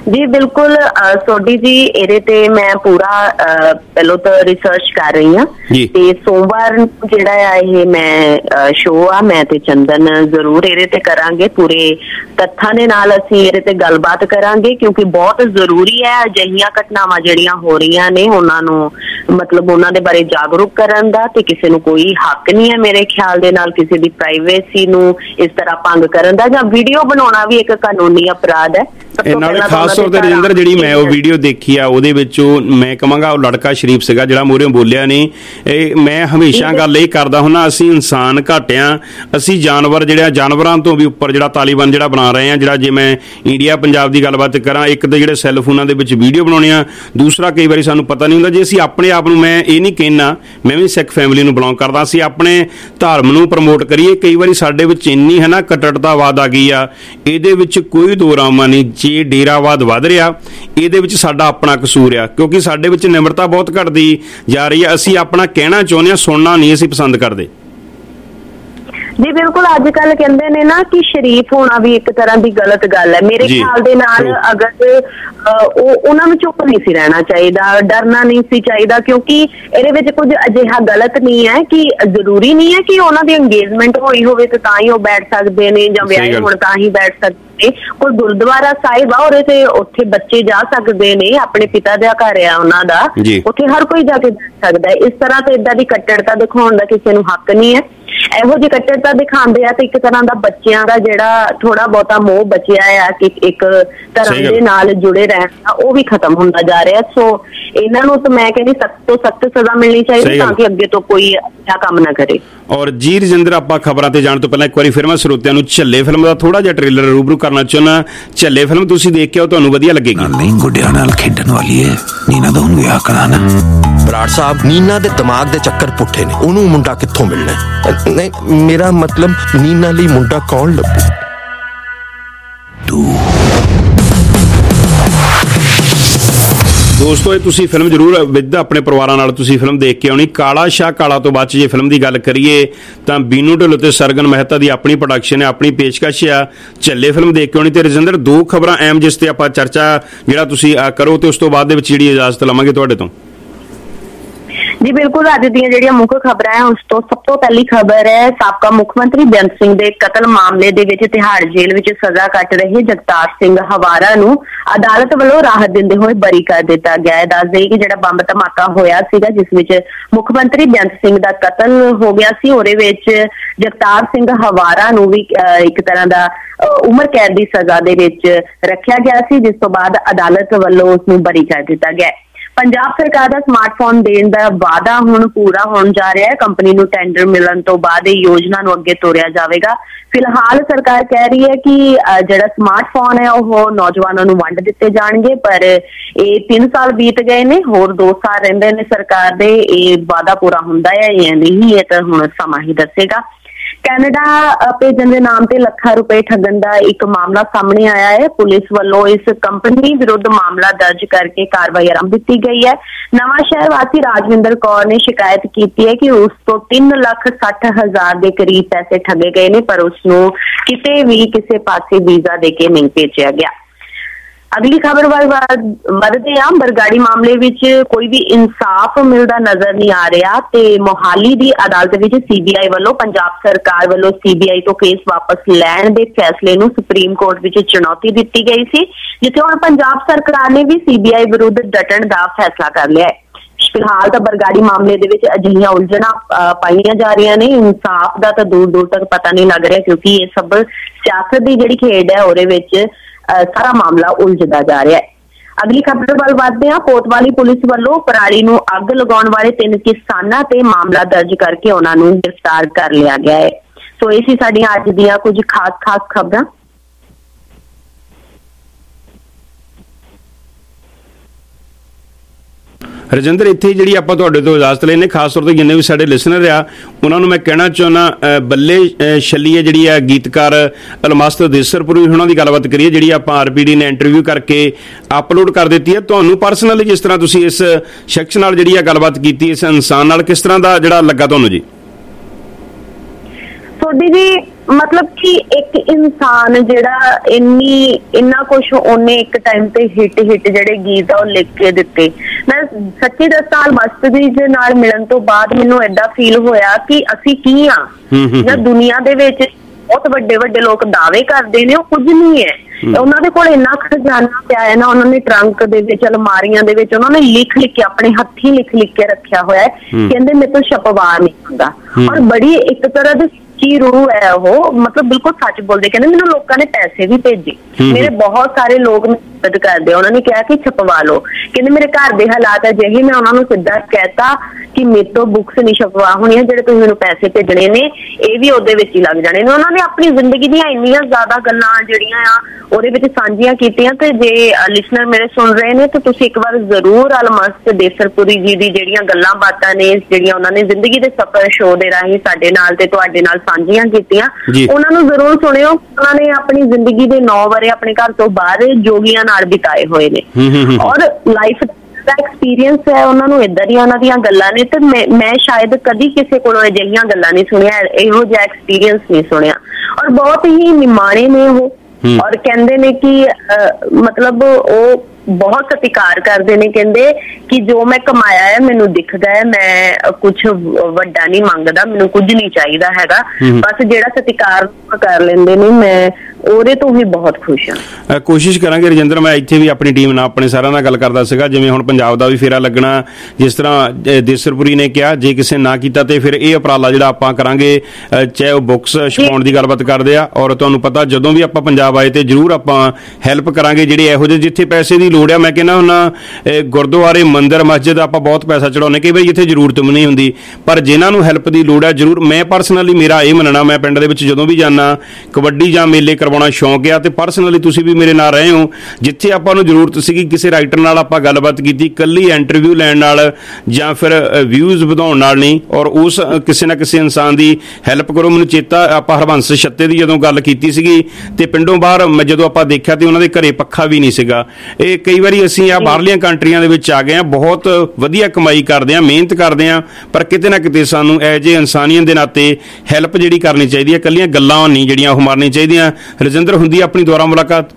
ਜੀ ਬਿਲਕੁਲ ਸੋਢੀ ਜੀ, ਇਹਦੇ ਤੇ ਮੈਂ ਪੂਰਾ ਪਹਿਲਾਂ ਤਾਂ ਰਿਸਰਚ ਕਰ ਰਹੀ ਹਾਂ ਤੇ ਸੋਮਵਾਰ ਜਿਹੜਾ ਆ ਇਹ ਮੈਂ ਸ਼ੋਅ ਆ, ਮੈਂ ਤੇ ਚੰਦਨ ਜ਼ਰੂਰ ਇਹਦੇ ਤੇ ਕਰਾਂਗੇ, ਪੂਰੇ ਤੱਥਾਂ ਦੇ ਨਾਲ ਅਸੀਂ ਇਹਦੇ ਤੇ ਗੱਲਬਾਤ ਕਰਾਂਗੇ, ਕਿਉਂਕਿ ਬਹੁਤ ਜ਼ਰੂਰੀ ਹੈ ਅਜਿਹੀਆਂ ਘਟਨਾਵਾਂ ਜਿਹੜੀਆਂ ਹੋ ਰਹੀਆਂ ਨੇ ਉਹਨਾਂ ਨੂੰ ਮਤਲਬ ਉਹਨਾਂ ਦੇ ਬਾਰੇ ਜਾਗਰੂਕ ਕਰਨ ਦਾ। ਤੇ ਕਿਸੇ ਨੂੰ ਕੋਈ ਹੱਕ ਨਹੀਂ ਹੈ ਮੇਰੇ ਖਿਆਲ ਦੇ ਨਾਲ ਕਿਸੇ ਦੀ ਪ੍ਰਾਈਵੇਸੀ ਨੂੰ ਇਸ ਤਰ੍ਹਾਂ ਭੰਗ ਕਰਨ ਦਾ, ਜਾਂ ਵੀਡੀਓ ਬਣਾਉਣਾ ਵੀ ਇੱਕ ਕਾਨੂੰਨੀ ਅਪਰਾਧ ਹੈ। ਨਾਲੇ ਖਾਸ ਤੌਰ ਤੇ ਰਜਿੰਦਰ ਜਿਹੜੀ ਮੈਂ ਉਹ ਵੀਡੀਓ ਦੇਖੀ ਆ ਉਹਦੇ ਵਿੱਚ ਉਹ ਮੈਂ ਕਹਾਂਗਾ ਉਹ ਲੜਕਾ ਸ਼ਰੀਫ ਸੀਗਾ ਜਿਹੜਾ ਮੂਹਰਿਓਂ ਬੋਲਿਆ ਨਹੀਂ। ਇਹ ਮੈਂ ਹਮੇਸ਼ਾ ਗੱਲ ਇਹ ਕਰਦਾ ਹੁੰਦਾ, ਅਸੀਂ ਇਨਸਾਨ ਘੱਟ ਆ, ਅਸੀਂ ਜਾਨਵਰ ਜਿਹੜਾ ਜਾਨਵਰਾਂ ਤੋਂ ਵੀ ਉੱਪਰ ਜਿਹੜਾ ਤਾਲੀਬਾਨ ਜਿਹੜਾ ਬਣਾ ਰਹੇ ਆ। ਜਿਹੜਾ ਜੇ ਮੈਂ ਇੰਡੀਆ ਪੰਜਾਬ ਦੀ ਗੱਲਬਾਤ ਕਰਾਂ, ਇੱਕ ਤਾਂ ਜਿਹੜੇ ਸੈੱਲ ਫੋਨਾਂ ਦੇ ਵਿੱਚ ਵੀਡੀਓ ਬਣਾਉਣੇ ਆ, ਦੂਸਰਾ ਕਈ ਵਾਰੀ ਸਾਨੂੰ ਪਤਾ ਨਹੀਂ ਹੁੰਦਾ। ਜੇ ਅਸੀਂ ਆਪਣੇ ਆਪ ਨੂੰ, ਮੈਂ ਇਹ ਨਹੀਂ ਕਹਿਣਾ, ਮੈਂ ਵੀ ਸਿੱਖ ਫੈਮਿਲੀ ਨੂੰ ਬਿਲੋਂਗ ਕਰਦਾ, ਅਸੀਂ ਆਪਣੇ ਧਰਮ ਨੂੰ ਪ੍ਰਮੋਟ ਕਰੀਏ। ਕਈ ਵਾਰੀ ਸਾਡੇ ਵਿੱਚ ਇੰਨੀ ਹੈ ਨਾ ਕੱਟੜਤਾਵਾਦ ਆ ਗਈ ਆ, ਇਹਦੇ ਵਿੱਚ ਕੋਈ ਦੋ ਰਾਮਾ ਨਹੀਂ। ਜੇ ਡੇਰਾਵਾਦ ਵੱਧ ਰਿਹਾ ਇਹਦੇ ਵਿੱਚ ਸਾਡਾ ਆਪਣਾ ਕਸੂਰ ਆ, ਕਿਉਂਕਿ ਸਾਡੇ ਵਿੱਚ ਨਿਮਰਤਾ ਬਹੁਤ ਘਟਦੀ ਜਾ ਰਹੀ ਹੈ। ਅਸੀਂ ਆਪਣਾ ਕਹਿਣਾ ਚਾਹੁੰਦੇ ਹਾਂ, ਸੁਣਨਾ ਨਹੀਂ ਅਸੀਂ ਪਸੰਦ ਕਰਦੇ। ਜੀ ਬਿਲਕੁਲ, ਅੱਜ ਕੱਲ ਕਹਿੰਦੇ ਨੇ ਨਾ ਕਿ ਸ਼ਰੀਫ ਹੋਣਾ ਵੀ ਇੱਕ ਤਰ੍ਹਾਂ ਦੀ ਗਲਤ ਗੱਲ ਹੈ। ਮੇਰੇ ਖਿਆਲ ਦੇ ਨਾਲ ਅਗਰ ਉਹ ਉਹਨਾਂ ਨੂੰ ਚੁੱਪ ਨਹੀਂ ਸੀ ਰਹਿਣਾ ਚਾਹੀਦਾ, ਡਰਨਾ ਨਹੀਂ ਸੀ ਚਾਹੀਦਾ, ਕਿਉਂਕਿ ਇਹਦੇ ਵਿੱਚ ਕੁਝ ਅਜਿਹਾ ਗਲਤ ਨਹੀਂ ਹੈ ਕਿ ਜ਼ਰੂਰੀ ਨਹੀਂ ਹੈ ਕਿ ਉਹਨਾਂ ਦੀ ਇੰਗੇਜਮੈਂਟ ਹੋਈ ਹੋਵੇ ਤੇ ਤਾਂ ਹੀ ਉਹ ਬੈਠ ਸਕਦੇ ਨੇ, ਜਾਂ ਵਿਆਹੇ ਹੋਣ ਤਾਂ ਹੀ ਬੈਠ ਸਕਦੇ। ਕੋਈ ਗੁਰਦੁਆਰਾ ਸਾਹਿਬ ਆ ਉਹਦੇ ਤੇ ਉੱਥੇ ਬੱਚੇ ਜਾ ਸਕਦੇ ਨੇ, ਆਪਣੇ ਪਿਤਾ ਦਾ ਘਰ ਆ ਉਹਨਾਂ ਦਾ, ਉੱਥੇ ਹਰ ਕੋਈ ਜਾ ਕੇ ਬੈਠ ਸਕਦਾ ਹੈ। ਇਸ ਤਰ੍ਹਾਂ ਤੇ ਏਦਾਂ ਦੀ ਕੱਟੜਤਾ ਦਿਖਾਉਣ ਦਾ ਕਿਸੇ ਨੂੰ ਹੱਕ ਨਹੀਂ ਹੈ। ਇਹੋ ਜਿਹੀ ਕੱਟੜਤਾ ਦਿਖਾਉਂਦੇ ਆ ਤੇ ਇੱਕ ਤਰ੍ਹਾਂ ਦਾ ਬੱਚਿਆਂ ਦਾ ਜਿਹੜਾ ਥੋੜਾ ਬਹੁਤਾ ਮੋਹ ਬਚਿਆ ਆ ਕਿ ਇੱਕ ਧਰਮ ਦੇ ਨਾਲ ਜੁੜੇ ਰਹਿਣ ਦਾ, ਉਹ ਵੀ ਖਤਮ ਹੁੰਦਾ ਜਾ ਰਿਹਾ। ਸੋ ਇਹਨਾਂ ਨੂੰ ਤਾਂ ਮੈਂ ਕਹਿੰਦੀ ਸਖਤ ਤੋਂ ਸਖਤ ਸਜ਼ਾ ਮਿਲਣੀ ਚਾਹੀਦੀ ਤਾਂ ਕਿ ਅੱਗੇ ਤੋਂ ਕੋਈ ਅੱਛਾ ਕੰਮ ਨਾ ਕਰੇ। ਔਰ ਜੀ ਰਜਿੰਦਰ, ਆਪਾਂ ਖਬਰਾਂ ਤੇ ਜਾਣ ਤੋਂ ਪਹਿਲਾਂ ਇੱਕ ਵਾਰੀ ਫਿਰ ਮੈਂ ਸਰੋਤਿਆਂ ਨੂੰ ਝੱਲੇ ਫਿਲਮ ਦਾ ਥੋੜਾ ਜਿਹਾ ਟ੍ਰੇਲਰ ਰੂਬਰੂ ਕਰਨਾ ਚਾਹੁੰਦਾ। ਝੱਲੇ ਫਿਲਮ ਤੁਸੀਂ ਦੇਖ ਕੇ ਆਓ, ਤੁਹਾਨੂੰ ਵਧੀਆ ਲੱਗੇਗੀ। ਨਹੀਂ ਗੁੱਡਿਆਂ ਨਾਲ ਖੇਡਣ ਵਾਲੀ ਹੈ, ਨੀਨਾ ਦਾ ਹੁਣ ਵਿਆਹ ਕਰਾਣਾ। ਬਰਾੜ ਸਾਹਿਬ, ਨੀਨਾ ਦੇ ਦਿਮਾਗ ਦੇ ਚੱਕਰ ਪੁੱਠੇ ਨੇ, ਉਹਨੂੰ ਮੁੰਡਾ ਕਿੱਥੋਂ ਮਿਲਣਾ? ਨਹੀਂ, ਮੇਰਾ ਮਤਲਬ ਨੀਨਾ ਲਈ ਮੁੰਡਾ ਕੌਣ ਲੱਭੂ? ਦੋਸਤੋ, ਇਹ ਤੁਸੀਂ ਫਿਲਮ ਜ਼ਰੂਰ ਵਿਦ ਆਪਣੇ ਪਰਿਵਾਰਾਂ ਨਾਲ ਤੁਸੀਂ ਫਿਲਮ ਦੇਖ ਕੇ ਆਉਣੀ। ਕਾਲਾ ਸ਼ਾਹ ਕਾਲਾ ਤੋਂ ਬਾਅਦ ਜੇ ਫਿਲਮ ਦੀ ਗੱਲ ਕਰੀਏ ਤਾਂ ਬੀਨੂ ਢਿੱਲੋਂ ਤੇ ਸਰਗਨ ਮਹਿਤਾ ਦੀ ਆਪਣੀ ਪ੍ਰੋਡਕਸ਼ਨ ਹੈ, ਆਪਣੀ ਪੇਸ਼ਕਸ਼ ਆ। ਝੱਲੇ ਫਿਲਮ ਦੇਖ ਕੇ ਆਉਣੀ। ਤੇ ਰਜਿੰਦਰ, ਦੋ ਖਬਰਾਂ ਅਹਿਮ ਜਿਸ ਤੇ ਆਪਾਂ ਚਰਚਾ ਜਿਹੜਾ ਤੁਸੀਂ ਕਰੋ ਤੇ ਉਸ ਤੋਂ ਬਾਅਦ ਦੇ ਵਿੱਚ ਜਿਹੜੀ ਇਜਾਜ਼ਤ ਲਵਾਂਗੇ ਤੁਹਾਡੇ ਤੋਂ। ਜੀ ਬਿਲਕੁਲ, ਅੱਜ ਦੀਆਂ ਜਿਹੜੀਆਂ ਮੁੱਖ ਖਬਰਾਂ ਹੈ ਉਸ ਤੋਂ ਸਭ ਤੋਂ ਪਹਿਲੀ ਖਬਰ ਹੈ ਸਾਬਕਾ ਮੁੱਖ ਮੰਤਰੀ ਬੇਅੰਤ ਸਿੰਘ ਦੇ ਕਤਲ ਮਾਮਲੇ ਦੇ ਵਿੱਚ ਤਿਹਾੜ ਜੇਲ੍ਹ ਵਿੱਚ ਸਜ਼ਾ ਕੱਟ ਰਹੇ ਜਗਤਾਰ ਸਿੰਘ ਹਵਾਰਾ ਨੂੰ ਅਦਾਲਤ ਵੱਲੋਂ ਰਾਹਤ ਦਿੰਦੇ ਹੋਏ ਬਰੀ ਕਰ ਦਿੱਤਾ ਗਿਆ ਹੈ। ਦੱਸ ਦੇਈਏ ਕਿ ਜਿਹੜਾ ਬੰਬ ਧਮਾਕਾ ਹੋਇਆ ਸੀਗਾ ਜਿਸ ਵਿੱਚ ਮੁੱਖ ਮੰਤਰੀ ਬੇਅੰਤ ਸਿੰਘ ਦਾ ਕਤਲ ਹੋ ਗਿਆ ਸੀ, ਉਹਦੇ ਵਿੱਚ ਜਗਤਾਰ ਸਿੰਘ ਹਵਾਰਾ ਨੂੰ ਵੀ ਇੱਕ ਤਰ੍ਹਾਂ ਦਾ ਉਮਰ ਕੈਦ ਦੀ ਸਜ਼ਾ ਦੇ ਵਿੱਚ ਰੱਖਿਆ ਗਿਆ ਸੀ, ਜਿਸ ਤੋਂ ਬਾਅਦ ਅਦਾਲਤ ਵੱਲੋਂ ਉਸ ਨੂੰ ਬਰੀ ਕਰ ਦਿੱਤਾ ਗਿਆ। ਪੰਜਾਬ ਸਰਕਾਰ ਦਾ ਸਮਾਰਟਫੋਨ ਦੇਣ ਦਾ ਵਾਅਦਾ ਹੁਣ ਪੂਰਾ ਹੋਣ ਜਾ ਰਿਹਾ ਹੈ। ਕੰਪਨੀ ਨੂੰ ਟੈਂਡਰ ਮਿਲਣ ਤੋਂ ਬਾਅਦ ਇਹ ਯੋਜਨਾ ਨੂੰ ਅੱਗੇ ਤੋਰਿਆ ਜਾਵੇਗਾ। ਫਿਲਹਾਲ ਸਰਕਾਰ ਕਹਿ ਰਹੀ ਹੈ ਕਿ ਜਿਹੜਾ ਸਮਾਰਟਫੋਨ ਹੈ ਉਹ ਨੌਜਵਾਨਾਂ ਨੂੰ ਵੰਡ ਦਿੱਤੇ ਜਾਣਗੇ, ਪਰ ਇਹ ਤਿੰਨ ਸਾਲ ਬੀਤ ਗਏ ਨੇ, ਹੋਰ ਦੋ ਸਾਲ ਰਹਿੰਦੇ ਨੇ ਸਰਕਾਰ ਦੇ। ਇਹ ਵਾਅਦਾ ਪੂਰਾ ਹੁੰਦਾ ਹੈ ਜਾਂ ਨਹੀਂ, ਇਹ ਤਾਂ ਹੁਣ ਸਮਾਂ ਹੀ ਦੱਸੇਗਾ। ਕੈਨੇਡਾ ਭੇਜਣ ਦੇ ਨਾਮ ਤੇ ਲੱਖਾਂ ਰੁਪਏ ਠੱਗਣ ਦਾ ਇੱਕ ਮਾਮਲਾ ਸਾਹਮਣੇ ਆਇਆ ਹੈ। ਪੁਲਿਸ ਵੱਲੋਂ ਇਸ ਕੰਪਨੀ ਵਿਰੁੱਧ ਮਾਮਲਾ ਦਰਜ ਕਰਕੇ ਕਾਰਵਾਈ ਆਰੰਭ ਦਿੱਤੀ ਗਈ ਹੈ। ਨਵਾਂ ਸ਼ਹਿਰ ਵਾਸੀ ਰਾਜਵਿੰਦਰ ਕੌਰ ਨੇ ਸ਼ਿਕਾਇਤ ਕੀਤੀ ਹੈ ਕਿ ਉਸ ਤੋਂ ਤਿੰਨ ਲੱਖ ਸੱਠ ਹਜ਼ਾਰ ਦੇ ਕਰੀਬ ਪੈਸੇ ਠੱਗੇ ਗਏ ਨੇ, ਪਰ ਉਸ ਨੂੰ ਕਿਤੇ ਵੀ ਕਿਸੇ ਪਾਸੇ ਵੀਜ਼ਾ ਦੇ ਕੇ ਨਹੀਂ ਭੇਜਿਆ ਗਿਆ। ਅਗਲੀ ਖਬਰ ਵੱਲ ਵਧਦੇ ਹਾਂ। ਬਰਗਾੜੀ ਮਾਮਲੇ ਵਿੱਚ ਕੋਈ ਵੀ ਇਨਸਾਫ ਮਿਲਦਾ ਨਜ਼ਰ ਨਹੀਂ ਆ ਰਿਹਾ ਤੇ ਮੋਹਾਲੀ ਦੀ ਅਦਾਲਤ ਵਿੱਚ ਸੀਬੀਆਈ ਵੱਲੋਂ ਪੰਜਾਬ ਸਰਕਾਰ ਵੱਲੋਂ ਸੀਬੀਆਈ ਤੋਂ ਕੇਸ ਵਾਪਸ ਲੈਣ ਦੇ ਫੈਸਲੇ ਨੂੰ ਸੁਪਰੀਮ ਕੋਰਟ ਵਿੱਚ ਚੁਣੌਤੀ ਦਿੱਤੀ ਗਈ ਸੀ, ਜਿੱਥੇ ਹੁਣ ਪੰਜਾਬ ਸਰਕਾਰ ਨੇ ਵੀ ਸੀਬੀਆਈ ਵਿਰੁੱਧ ਡਟਣ ਦਾ ਫੈਸਲਾ ਕਰ ਲਿਆ ਹੈ। ਫਿਲਹਾਲ ਤਾਂ ਬਰਗਾੜੀ ਮਾਮਲੇ ਦੇ ਵਿੱਚ ਅਜਿਹੀਆਂ ਉਲਝਣਾਂ ਪਾਈਆਂ ਜਾ ਰਹੀਆਂ ਨੇ, ਇਨਸਾਫ ਦਾ ਤਾਂ ਦੂਰ ਦੂਰ ਤੱਕ ਪਤਾ ਨਹੀਂ ਲੱਗ ਰਿਹਾ, ਕਿਉਂਕਿ ਇਹ ਸਭ ਸਿਆਸਤ ਦੀ ਜਿਹੜੀ ਖੇਡ ਹੈ ਉਹਦੇ ਵਿੱਚ ਸਾਰਾ ਮਾਮਲਾ ਉਲਝਦਾ ਜਾ ਰਿਹਾ ਹੈ। ਅਗਲੀ ਖਬਰ ਵੱਲ ਵਧਦੇ ਹਾਂ। ਕੋਤਵਾਲੀ ਪੁਲਿਸ ਵੱਲੋਂ ਪਰਾਲੀ ਨੂੰ ਅੱਗ ਲਗਾਉਣ ਵਾਲੇ ਤਿੰਨ ਕਿਸਾਨਾਂ ਤੇ ਮਾਮਲਾ ਦਰਜ ਕਰਕੇ ਉਹਨਾਂ ਨੂੰ ਗ੍ਰਿਫਤਾਰ ਕਰ ਲਿਆ ਗਿਆ ਹੈ। ਸੋ ਇਹ ਸੀ ਸਾਡੀਆਂ ਅੱਜ ਦੀਆਂ ਕੁਝ ਖਾਸ ਖਾਸ ਖਬਰਾਂ। ਰਜਿੰਦਰ, ਇੱਥੇ ਜਿਹੜੀ ਆਪਾਂ ਤੁਹਾਡੇ ਤੋਂ ਇਜਾਜ਼ਤ ਲੈਣੇ, ਖਾਸ ਤੌਰ ਤੇ ਜਿੰਨੇ ਵੀ ਸਾਡੇ ਲਿਸਨਰ ਆ ਉਹਨਾਂ ਨੂੰ ਮੈਂ ਕਹਿਣਾ ਚਾਹੁੰਦਾ, ਬੱਲੇ ਛੱਲੀਏ ਜਿਹੜੀ ਆ ਗੀਤਕਾਰ ਅਲਮਸਤ ਦੇਸਰਪੁਰੀ ਉਹਨਾਂ ਦੀ ਗੱਲਬਾਤ ਕਰੀਏ ਜਿਹੜੀ ਆਪਾਂ ਆਰਪੀਡੀ ਨੇ ਇੰਟਰਵਿਊ ਕਰਕੇ ਅਪਲੋਡ ਕਰ ਦਿੱਤੀ ਹੈ। ਤੁਹਾਨੂੰ ਪਰਸਨਲੀ ਜਿਸ ਤਰ੍ਹਾਂ ਤੁਸੀਂ ਇਸ ਸ਼ਖਸ ਨਾਲ ਜਿਹੜੀ ਆ ਗੱਲਬਾਤ ਕੀਤੀ, ਇਸ ਇਨਸਾਨ ਨਾਲ ਕਿਸ ਤਰ੍ਹਾਂ ਦਾ ਜਿਹੜਾ ਲੱਗਾ ਤੁਹਾਨੂੰ ਜੀ? ਸੋ ਸੋਡੀ ਜੀ ਮਤਲਬ ਕਿ ਇੱਕ ਇਨਸਾਨ ਜਿਹੜਾ ਇੰਨੀ ਇੰਨਾ ਕੁਛ ਉਹਨੇ ਇੱਕ ਟਾਈਮ ਤੇ ਹਿੱਟ ਹਿੱਟ ਜਿਹੜੇ ਗੀਤ ਆ ਉਹ ਲਿਖ ਕੇ ਦਿੱਤੇ। ਮੈਂ ਸੱਚੀ ਦੱਸਾਂ ਅਲਮਸਤ ਜੀ ਦੇ ਨਾਲ ਮਿਲਣ ਤੋਂ ਬਾਅਦ ਮੈਨੂੰ ਏਦਾਂ ਫੀਲ ਹੋਇਆ ਕਿ ਅਸੀਂ ਕੀ ਆ ਜਾਂ ਦੁਨੀਆ ਦੇ ਵਿੱਚ ਬਹੁਤ ਵੱਡੇ ਵੱਡੇ ਲੋਕ ਦਾਅਵੇ ਕਰਦੇ ਨੇ ਉਹ ਕੁਝ ਨਹੀਂ ਹੈ। ਉਹਨਾਂ ਦੇ ਕੋਲ ਇੰਨਾ ਖਜ਼ਾਨਾ ਪਿਆ ਹੈ ਨਾ, ਉਹਨਾਂ ਨੇ ਟਰੰਕ ਦੇ ਵਿੱਚ ਅਲਮਾਰੀਆਂ ਦੇ ਵਿੱਚ ਉਹਨਾਂ ਨੇ ਲਿਖ ਲਿਖ ਕੇ ਆਪਣੇ ਹੱਥੀਂ ਲਿਖ ਲਿਖ ਕੇ ਰੱਖਿਆ ਹੋਇਆ ਹੈ। ਕਹਿੰਦੇ ਮੇਰੇ ਤੋਂ ਛਪਵਾ ਨਹੀਂ ਹੁੰਦਾ ਔਰ ਬੜੀ ਇੱਕ ਤਰ੍ਹਾਂ ਦੀ ਕੀ ਰੂਹ ਹੈ ਉਹ, ਮਤਲਬ ਬਿਲਕੁਲ ਸੱਚ ਬੋਲਦੇ। ਕਹਿੰਦੇ ਮੈਨੂੰ ਲੋਕਾਂ ਨੇ ਪੈਸੇ ਵੀ ਭੇਜੇ, ਮੇਰੇ ਬਹੁਤ ਸਾਰੇ ਲੋਕ ਮਦਦ ਕਰਦੇ, ਉਹਨਾਂ ਨੇ ਕਿਹਾ ਕਿ ਛਪਵਾ ਲਓ। ਕਹਿੰਦੇ ਮੇਰੇ ਘਰ ਦੇ ਹਾਲਾਤ ਅਜਿਹੇ, ਮੈਂ ਉਹਨਾਂ ਨੂੰ ਸਿੱਧਾ ਕਹਿਤਾ ਕਿ ਮੇਰੇ ਤੋਂ ਬੁੱਕਸ ਨਹੀਂ ਛਪਵਾ ਹੋਣੀਆਂ, ਜਿਹੜੇ ਤੁਸੀਂ ਮੈਨੂੰ ਪੈਸੇ ਭੇਜਣੇ ਨੇ ਇਹ ਵੀ ਉਹਦੇ ਵਿੱਚ ਹੀ ਲੱਗ ਜਾਣੇ ਨੇ। ਉਹਨਾਂ ਨੇ ਆਪਣੀ ਜ਼ਿੰਦਗੀ ਦੀਆਂ ਇੰਨੀਆਂ ਜ਼ਿਆਦਾ ਗੱਲਾਂ ਜਿਹੜੀਆਂ ਆ ਉਹਦੇ ਵਿੱਚ ਸਾਂਝੀਆਂ ਕੀਤੀਆਂ। ਤੇ ਜੇ ਲਿਸਨਰ ਮੇਰੇ ਸੁਣ ਰਹੇ ਨੇ ਤਾਂ ਤੁਸੀਂ ਇੱਕ ਵਾਰ ਜ਼ਰੂਰ ਅਲਮਸਤ ਦੇਸਰਪੁਰੀ ਜੀ ਦੀ ਜਿਹੜੀਆਂ ਗੱਲਾਂ ਬਾਤਾਂ ਨੇ, ਜਿਹੜੀਆਂ ਉਹਨਾਂ ਨੇ ਜ਼ਿੰਦਗੀ ਦੇ ਸਫ਼ਰ ਸ਼ੋਅ ਦੇ ਰਾਹੀਂ ਸਾਡੇ ਨਾਲ ਤੇ ਤੁਹਾਡੇ ਨਾਲ ਸਾਂਝੀਆਂ ਕੀਤੀਆਂ, ਉਹਨਾਂ ਨੂੰ ਜ਼ਰੂਰ ਸੁਣਿਓ। ਉਹਨਾਂ ਨੇ ਆਪਣੀ ਜ਼ਿੰਦਗੀ ਦੇ ਨੌ ਵਰੇ ਆਪਣੇ ਘਰ ਤੋਂ ਬਾਹਰ ਜੋਗੀਆਂ ਨਾਲ ਬਿਤਾਏ ਹੋਏ ਨੇ ਔਰ ਲਾਈਫ ਦਾ ਐਕਸਪੀਰੀਅੰਸ ਹੈ ਉਹਨਾਂ ਨੂੰ, ਏਦਾਂ ਦੀਆਂ ਉਹਨਾਂ ਦੀਆਂ ਗੱਲਾਂ ਨੇ। ਤੇ ਮੈਂ ਮੈਂ ਸ਼ਾਇਦ ਕਦੀ ਕਿਸੇ ਕੋਲੋਂ ਅਜਿਹੀਆਂ ਗੱਲਾਂ ਨਹੀਂ ਸੁਣਿਆ, ਇਹੋ ਜਿਹਾ ਐਕਸਪੀਰੀਅੰਸ ਨਹੀਂ ਸੁਣਿਆ ਔਰ ਬਹੁਤ ਹੀ ਨਿਮਾਣੇ ਨੇ ਉਹ। ਔਰ ਕਹਿੰਦੇ ਨੇ ਕਿ ਮਤਲਬ ਉਹ ਬਹੁਤ ਸਤਿਕਾਰ ਕਰਦੇ ਨੇ, ਕਹਿੰਦੇ ਕਿ ਜੋ ਮੈਂ ਕਮਾਇਆ ਹੈ ਮੈਨੂੰ ਦਿਖਦਾ ਹੈ, ਮੈਂ ਕੁਛ ਵੱਡਾ ਨਹੀਂ ਮੰਗਦਾ, ਮੈਨੂੰ ਕੁਝ ਨਹੀਂ ਚਾਹੀਦਾ ਹੈਗਾ, ਬਸ ਜਿਹੜਾ ਸਤਿਕਾਰ ਕਰ ਲੈਂਦੇ ਨੇ ਮੈਂ ਉਹਦੇ ਤੋਂ ਵੀ ਬਹੁਤ ਖੁਸ਼ ਹਾਂ। ਕੋਸ਼ਿਸ਼ ਕਰਾਂਗੇ ਰਜਿੰਦਰ, ਮੈਂ ਇੱਥੇ ਵੀ ਆਪਣੀ ਟੀਮ ਨਾਲ ਆਪਣੇ ਸਾਰਿਆਂ ਨਾਲ ਗੱਲ ਕਰਦਾ ਸੀਗਾ, ਜਿਵੇਂ ਹੁਣ ਪੰਜਾਬ ਦਾ ਵੀ ਫੇਰਾ ਲੱਗਣਾ, ਜਿਸ ਤਰ੍ਹਾਂ ਦੇਸਰਪੁਰੀ ਨੇ ਕਿਹਾ ਜੇ ਕਿਸੇ ਨਾ ਕੀਤਾ ਤੇ ਫਿਰ ਇਹ ਉਪਰਾਲਾ ਜਿਹੜਾ ਆਪਾਂ ਕਰਾਂਗੇ, ਚਾਹੇ ਉਹ ਬੁੱਕਸ ਛਪਾਉਣ ਦੀ ਗੱਲਬਾਤ ਕਰਦੇ ਆ ਔਰ ਤੁਹਾਨੂੰ ਪਤਾ ਜਦੋਂ ਵੀ ਆਪਾਂ ਪੰਜਾਬ ਆਏ ਤੇ ਜ਼ਰੂਰ ਆਪਾਂ ਹੈਲਪ ਕਰਾਂਗੇ ਜਿਹੜੇ ਇਹੋ ਜਿਹੇ ਜਿੱਥੇ ਪੈਸੇ ਦੀ ਲੋੜ ਆ। ਮੈਂ ਕਹਿੰਦਾ ਹੁੰਦਾ ਗੁਰਦੁਆਰੇ ਮੰਦਿਰ ਮਸਜਿਦ ਆਪਾਂ ਬਹੁਤ ਪੈਸਾ ਚੜਾਉਂਦੇ, ਕਈ ਵਾਰੀ ਜਿੱਥੇ ਜ਼ਰੂਰਤ ਨਹੀਂ ਹੁੰਦੀ, ਪਰ ਜਿਨ੍ਹਾਂ ਨੂੰ ਹੈਲਪ ਦੀ ਲੋੜ ਹੈ ਜ਼ਰੂਰ। ਮੈਂ ਪਰਸਨਲੀ ਮੇਰਾ ਇਹ ਮੰਨਣਾ, ਮੈਂ ਪਿੰਡ ਦੇ ਵਿੱਚ ਜਦੋਂ ਵੀ ਜਾਂਦਾ ਕਬੱਡੀ ਜਾਂ ਮੇਲੇ ਕਰਵਾਉਣਾ ਸ਼ੌਂਕ ਆ ਤੇ ਪਰਸਨਲੀ ਤੁਸੀਂ ਵੀ ਮੇਰੇ ਨਾਲ ਰਹੇ ਹੋ, ਜਿੱਥੇ ਆਪਾਂ ਨੂੰ ਜ਼ਰੂਰਤ ਸੀਗੀ ਕਿਸੇ ਰਾਈਟਰ ਨਾਲ ਆਪਾਂ ਗੱਲਬਾਤ ਕੀਤੀ, ਇਕੱਲੀ ਇੰਟਰਵਿਊ ਲੈਣ ਨਾਲ ਜਾਂ ਫਿਰ ਵਿਊਜ਼ ਵਧਾਉਣ ਨਾਲ ਨਹੀਂ, ਔਰ ਉਸ ਕਿਸੇ ਨਾ ਕਿਸੇ ਇਨਸਾਨ ਦੀ ਹੈਲਪ ਕਰੋ। ਮੈਨੂੰ ਚੇਤਾ ਆਪਾਂ ਹਰਬੰਸ ਛੱਤੇ ਦੀ ਜਦੋਂ ਗੱਲ ਕੀਤੀ ਸੀਗੀ ਤੇ ਪਿੰਡੋਂ ਬਾਹਰ ਮੈਂ ਜਦੋਂ ਆਪਾਂ ਦੇਖਿਆ ਤੇ ਉਹਨਾਂ ਦੇ ਘਰੇ ਪੱਖਾ ਵੀ ਨਹੀਂ ਸੀਗਾ। ਇਹ ਕਈ ਵਾਰੀ ਅਸੀਂ ਆ ਬਾਹਰਲੀਆਂ ਕੰਟਰੀਆਂ ਦੇ ਵਿੱਚ ਆ ਗਏ ਆ, ਬਹੁਤ ਵਧੀਆ ਕਮਾਈ ਕਰਦੇ ਆ, ਮਿਹਨਤ ਕਰਦੇ ਆ, ਪਰ ਕਿਤੇ ਨਾ ਕਿਤੇ ਸਾਨੂੰ ਐਜ ਏ ਇਨਸਾਨੀਅਤ ਦੇ ਨਾਤੇ ਹੈਲਪ ਜਿਹੜੀ ਕਰਨੀ ਚਾਹੀਦੀ ਹੈ, ਇਕੱਲੀਆਂ ਗੱਲਾਂ ਨਹੀਂ ਜਿਹੜੀਆਂ ਉਹ ਮਾਰਨੀਆਂ ਚਾਹੀਦੀਆਂ। ਰਜਿੰਦਰ, ਹੁੰਦੀ ਆਪਣੀ ਦੁਬਾਰਾ ਮੁਲਾਕਾਤ?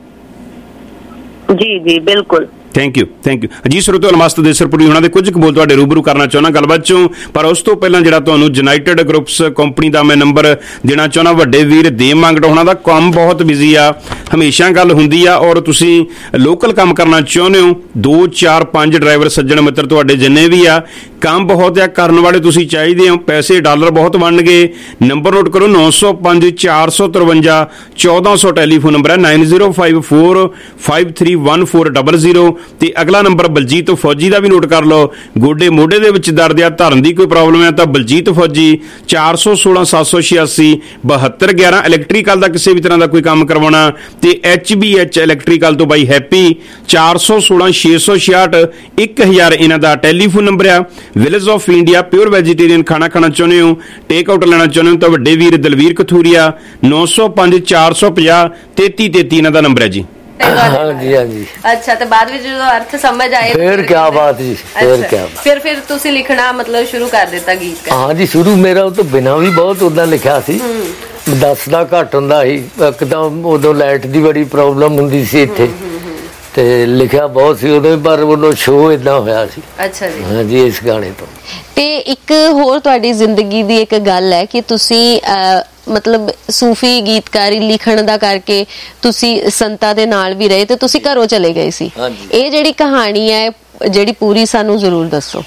ਜੀ ਜੀ ਬਿਲਕੁਲ, ਥੈਂਕ ਯੂ ਥੈਂਕ ਯੂ ਜੀ। ਸਰੋਤਿਓ, ਅਲਮਸਤ ਦੇਸਰਪੁਰੀ ਉਹਨਾਂ ਦੇ ਕੁਝ ਕੁ ਬੋਲ ਤੁਹਾਡੇ ਰੂਬਰੂ ਕਰਨਾ ਚਾਹੁੰਦਾ ਗੱਲਬਾਤ ਚੋਂ, ਪਰ ਉਸ ਤੋਂ ਪਹਿਲਾਂ ਜਿਹੜਾ ਤੁਹਾਨੂੰ ਯੂਨਾਈਟਿਡ ਗਰੁੱਪਸ ਕੰਪਨੀ ਦਾ ਮੈਂ ਨੰਬਰ ਦੇਣਾ ਚਾਹੁੰਦਾ। ਵੱਡੇ ਵੀਰ ਦੇਵ ਮੰਗਟ ਉਹਨਾਂ ਦਾ ਕੰਮ ਬਹੁਤ ਬਿਜ਼ੀ ਆ, ਹਮੇਸ਼ਾ ਗੱਲ ਹੁੰਦੀ ਆ, ਔਰ ਤੁਸੀਂ ਲੋਕਲ ਕੰਮ ਕਰਨਾ ਚਾਹੁੰਦੇ ਹੋ, ਦੋ ਚਾਰ ਪੰਜ ਡਰਾਈਵਰ ਸੱਜਣ ਮਿੱਤਰ ਤੁਹਾਡੇ ਜਿੰਨੇ ਵੀ ਆ, ਕੰਮ ਬਹੁਤ ਆ, ਕਰਨ ਵਾਲੇ ਤੁਸੀਂ ਚਾਹੀਦੇ ਹੋ, ਪੈਸੇ ਡਾਲਰ ਬਹੁਤ ਬਣਨਗੇ। ਨੰਬਰ ਨੋਟ ਕਰੋ, ਨੌ ਸੌ ਪੰਜ ਚਾਰ ਸੌ ਤਰਵੰਜਾ ਚੌਦਾਂ ਸੌ ਟੈਲੀਫੋਨ ਨੰਬਰ ਹੈ, nine zero five four five three one four double zero. ਤੇ ਅਗਲਾ ਨੰਬਰ ਬਲਜੀਤ ਫੌਜੀ ਦਾ ਵੀ ਨੋਟ ਕਰ ਲਓ, ਗੋਡੇ ਮੋਢੇ ਦੇ ਵਿੱਚ ਦਰਦ ਆ, ਧਰਨ ਦੀ ਕੋਈ ਪ੍ਰੋਬਲਮ ਹੈ ਤਾਂ ਬਲਜੀਤ ਫੌਜੀ ਚਾਰ ਸੌ ਸੋਲਾਂ ਸੱਤ ਸੌ ਛਿਆਸੀ ਬਹੱਤਰ ਗਿਆਰਾਂ। ਇਲੈਕਟ੍ਰੀਕਲ ਦਾ ਕਿਸੇ ਵੀ ਤਰ੍ਹਾਂ ਦਾ ਕੋਈ ਕੰਮ ਕਰਵਾਉਣਾ ਤੇ ਐਚ ਬੀ ਐਚ ਇਲੈਕਟ੍ਰੀਕਲ ਤੋਂ ਬਾਈ ਹੈਪੀ ਚਾਰ ਸੌ ਸੋਲਾਂ ਛੇ ਸੌ ਛਿਆਹਠ ਇੱਕ ਹਜ਼ਾਰ ਇਹਨਾਂ ਦਾ ਟੈਲੀਫੋਨ ਨੰਬਰ ਆ। Village of India pure vegetarian ਖਾਣਾ ਖਾਣਾ ਚਾਹੁੰਦੇ ਹੋ, ਟੇਕ ਆਊਟ ਲੈਣਾ ਚਾਹੁੰਦੇ ਹੋ ਤਾਂ ਵੱਡੇ ਵੀਰ ਦਲਵੀਰ ਕਥੂਰੀਆ ਨੌ ਸੌ ਪੰਜ ਚਾਰ ਸੌ ਪੰਜਾਹ ਤੇਤੀ ਤੇਤੀ ਇਹਨਾਂ ਦਾ ਨੰਬਰ ਹੈ ਜੀ। ਹਾਂਜੀ ਹਾਂਜੀ ਅੱਛਾ, ਤੇ ਬਾਅਦ ਵਿੱਚ ਜਦੋਂ ਅਰਥ ਸਮਝ ਆਏ ਫਿਰ ਕੀ ਬਾਤ ਜੀ, ਫਿਰ ਕੀ ਫਿਰ ਫਿਰ ਤੁਸੀਂ ਲਿਖਣਾ ਮਤਲਬ ਸ਼ੁਰੂ ਕਰ ਦਿੱਤਾ ਗੀਤ? ਹਾਂ ਜੀ, ਸ਼ੁਰੂ ਮੇਰਾ ਉਹ ਤੋਂ ਬਿਨਾਂ ਵੀ ਬਹੁਤ ਉਦਾਂ ਲਿਖਿਆ ਸੀ, ਦੱਸਦਾ ਘੱਟ ਹੁੰਦਾ ਸੀ, ਇੱਕ ਤਾਂ ਉਦੋਂ ਲਾਈਟ ਦੀ ਬੜੀ ਪ੍ਰੋਬਲਮ ਹੁੰਦੀ ਸੀ ਇੱਥੇ ਤੇ ਲਿਖਿਆ ਬਹੁਤ ਸੀ ਉਦੋਂ, ਪਰ ਉਦੋਂ ਸ਼ੋਅ ਏਦਾਂ ਹੋਇਆ ਸੀ। ਅੱਛਾ ਜੀ, ਹਾਂਜੀ, ਇਸ ਗਾਣੇ ਤੋਂ। ਤੇ ਇੱਕ ਹੋਰ ਤੁਹਾਡੀ ਜ਼ਿੰਦਗੀ ਦੀ ਇੱਕ ਗੱਲ ਹੈ ਕਿ ਤੁਸੀਂ ਮਤਲਬ ਸੂਫੀ ਗੀਤਕਾਰੀ ਲਿਖਣ ਦਾ ਕਰਕੇ ਤੁਸੀਂ ਸੰਤਾਂ ਦੇ ਨਾਲ ਵੀ ਰਹੇ ਤੇ ਤੁਸੀਂ ਘਰੋਂ ਚਲੇ ਗਏ ਸੀ। ਇਹ ਜਿਹੜੀ ਕਹਾਣੀ ਹੈ ਜਿਹੜੀ ਪੂਰੀ ਸਾਨੂੰ ਜ਼ਰੂਰ ਦੱਸੋ।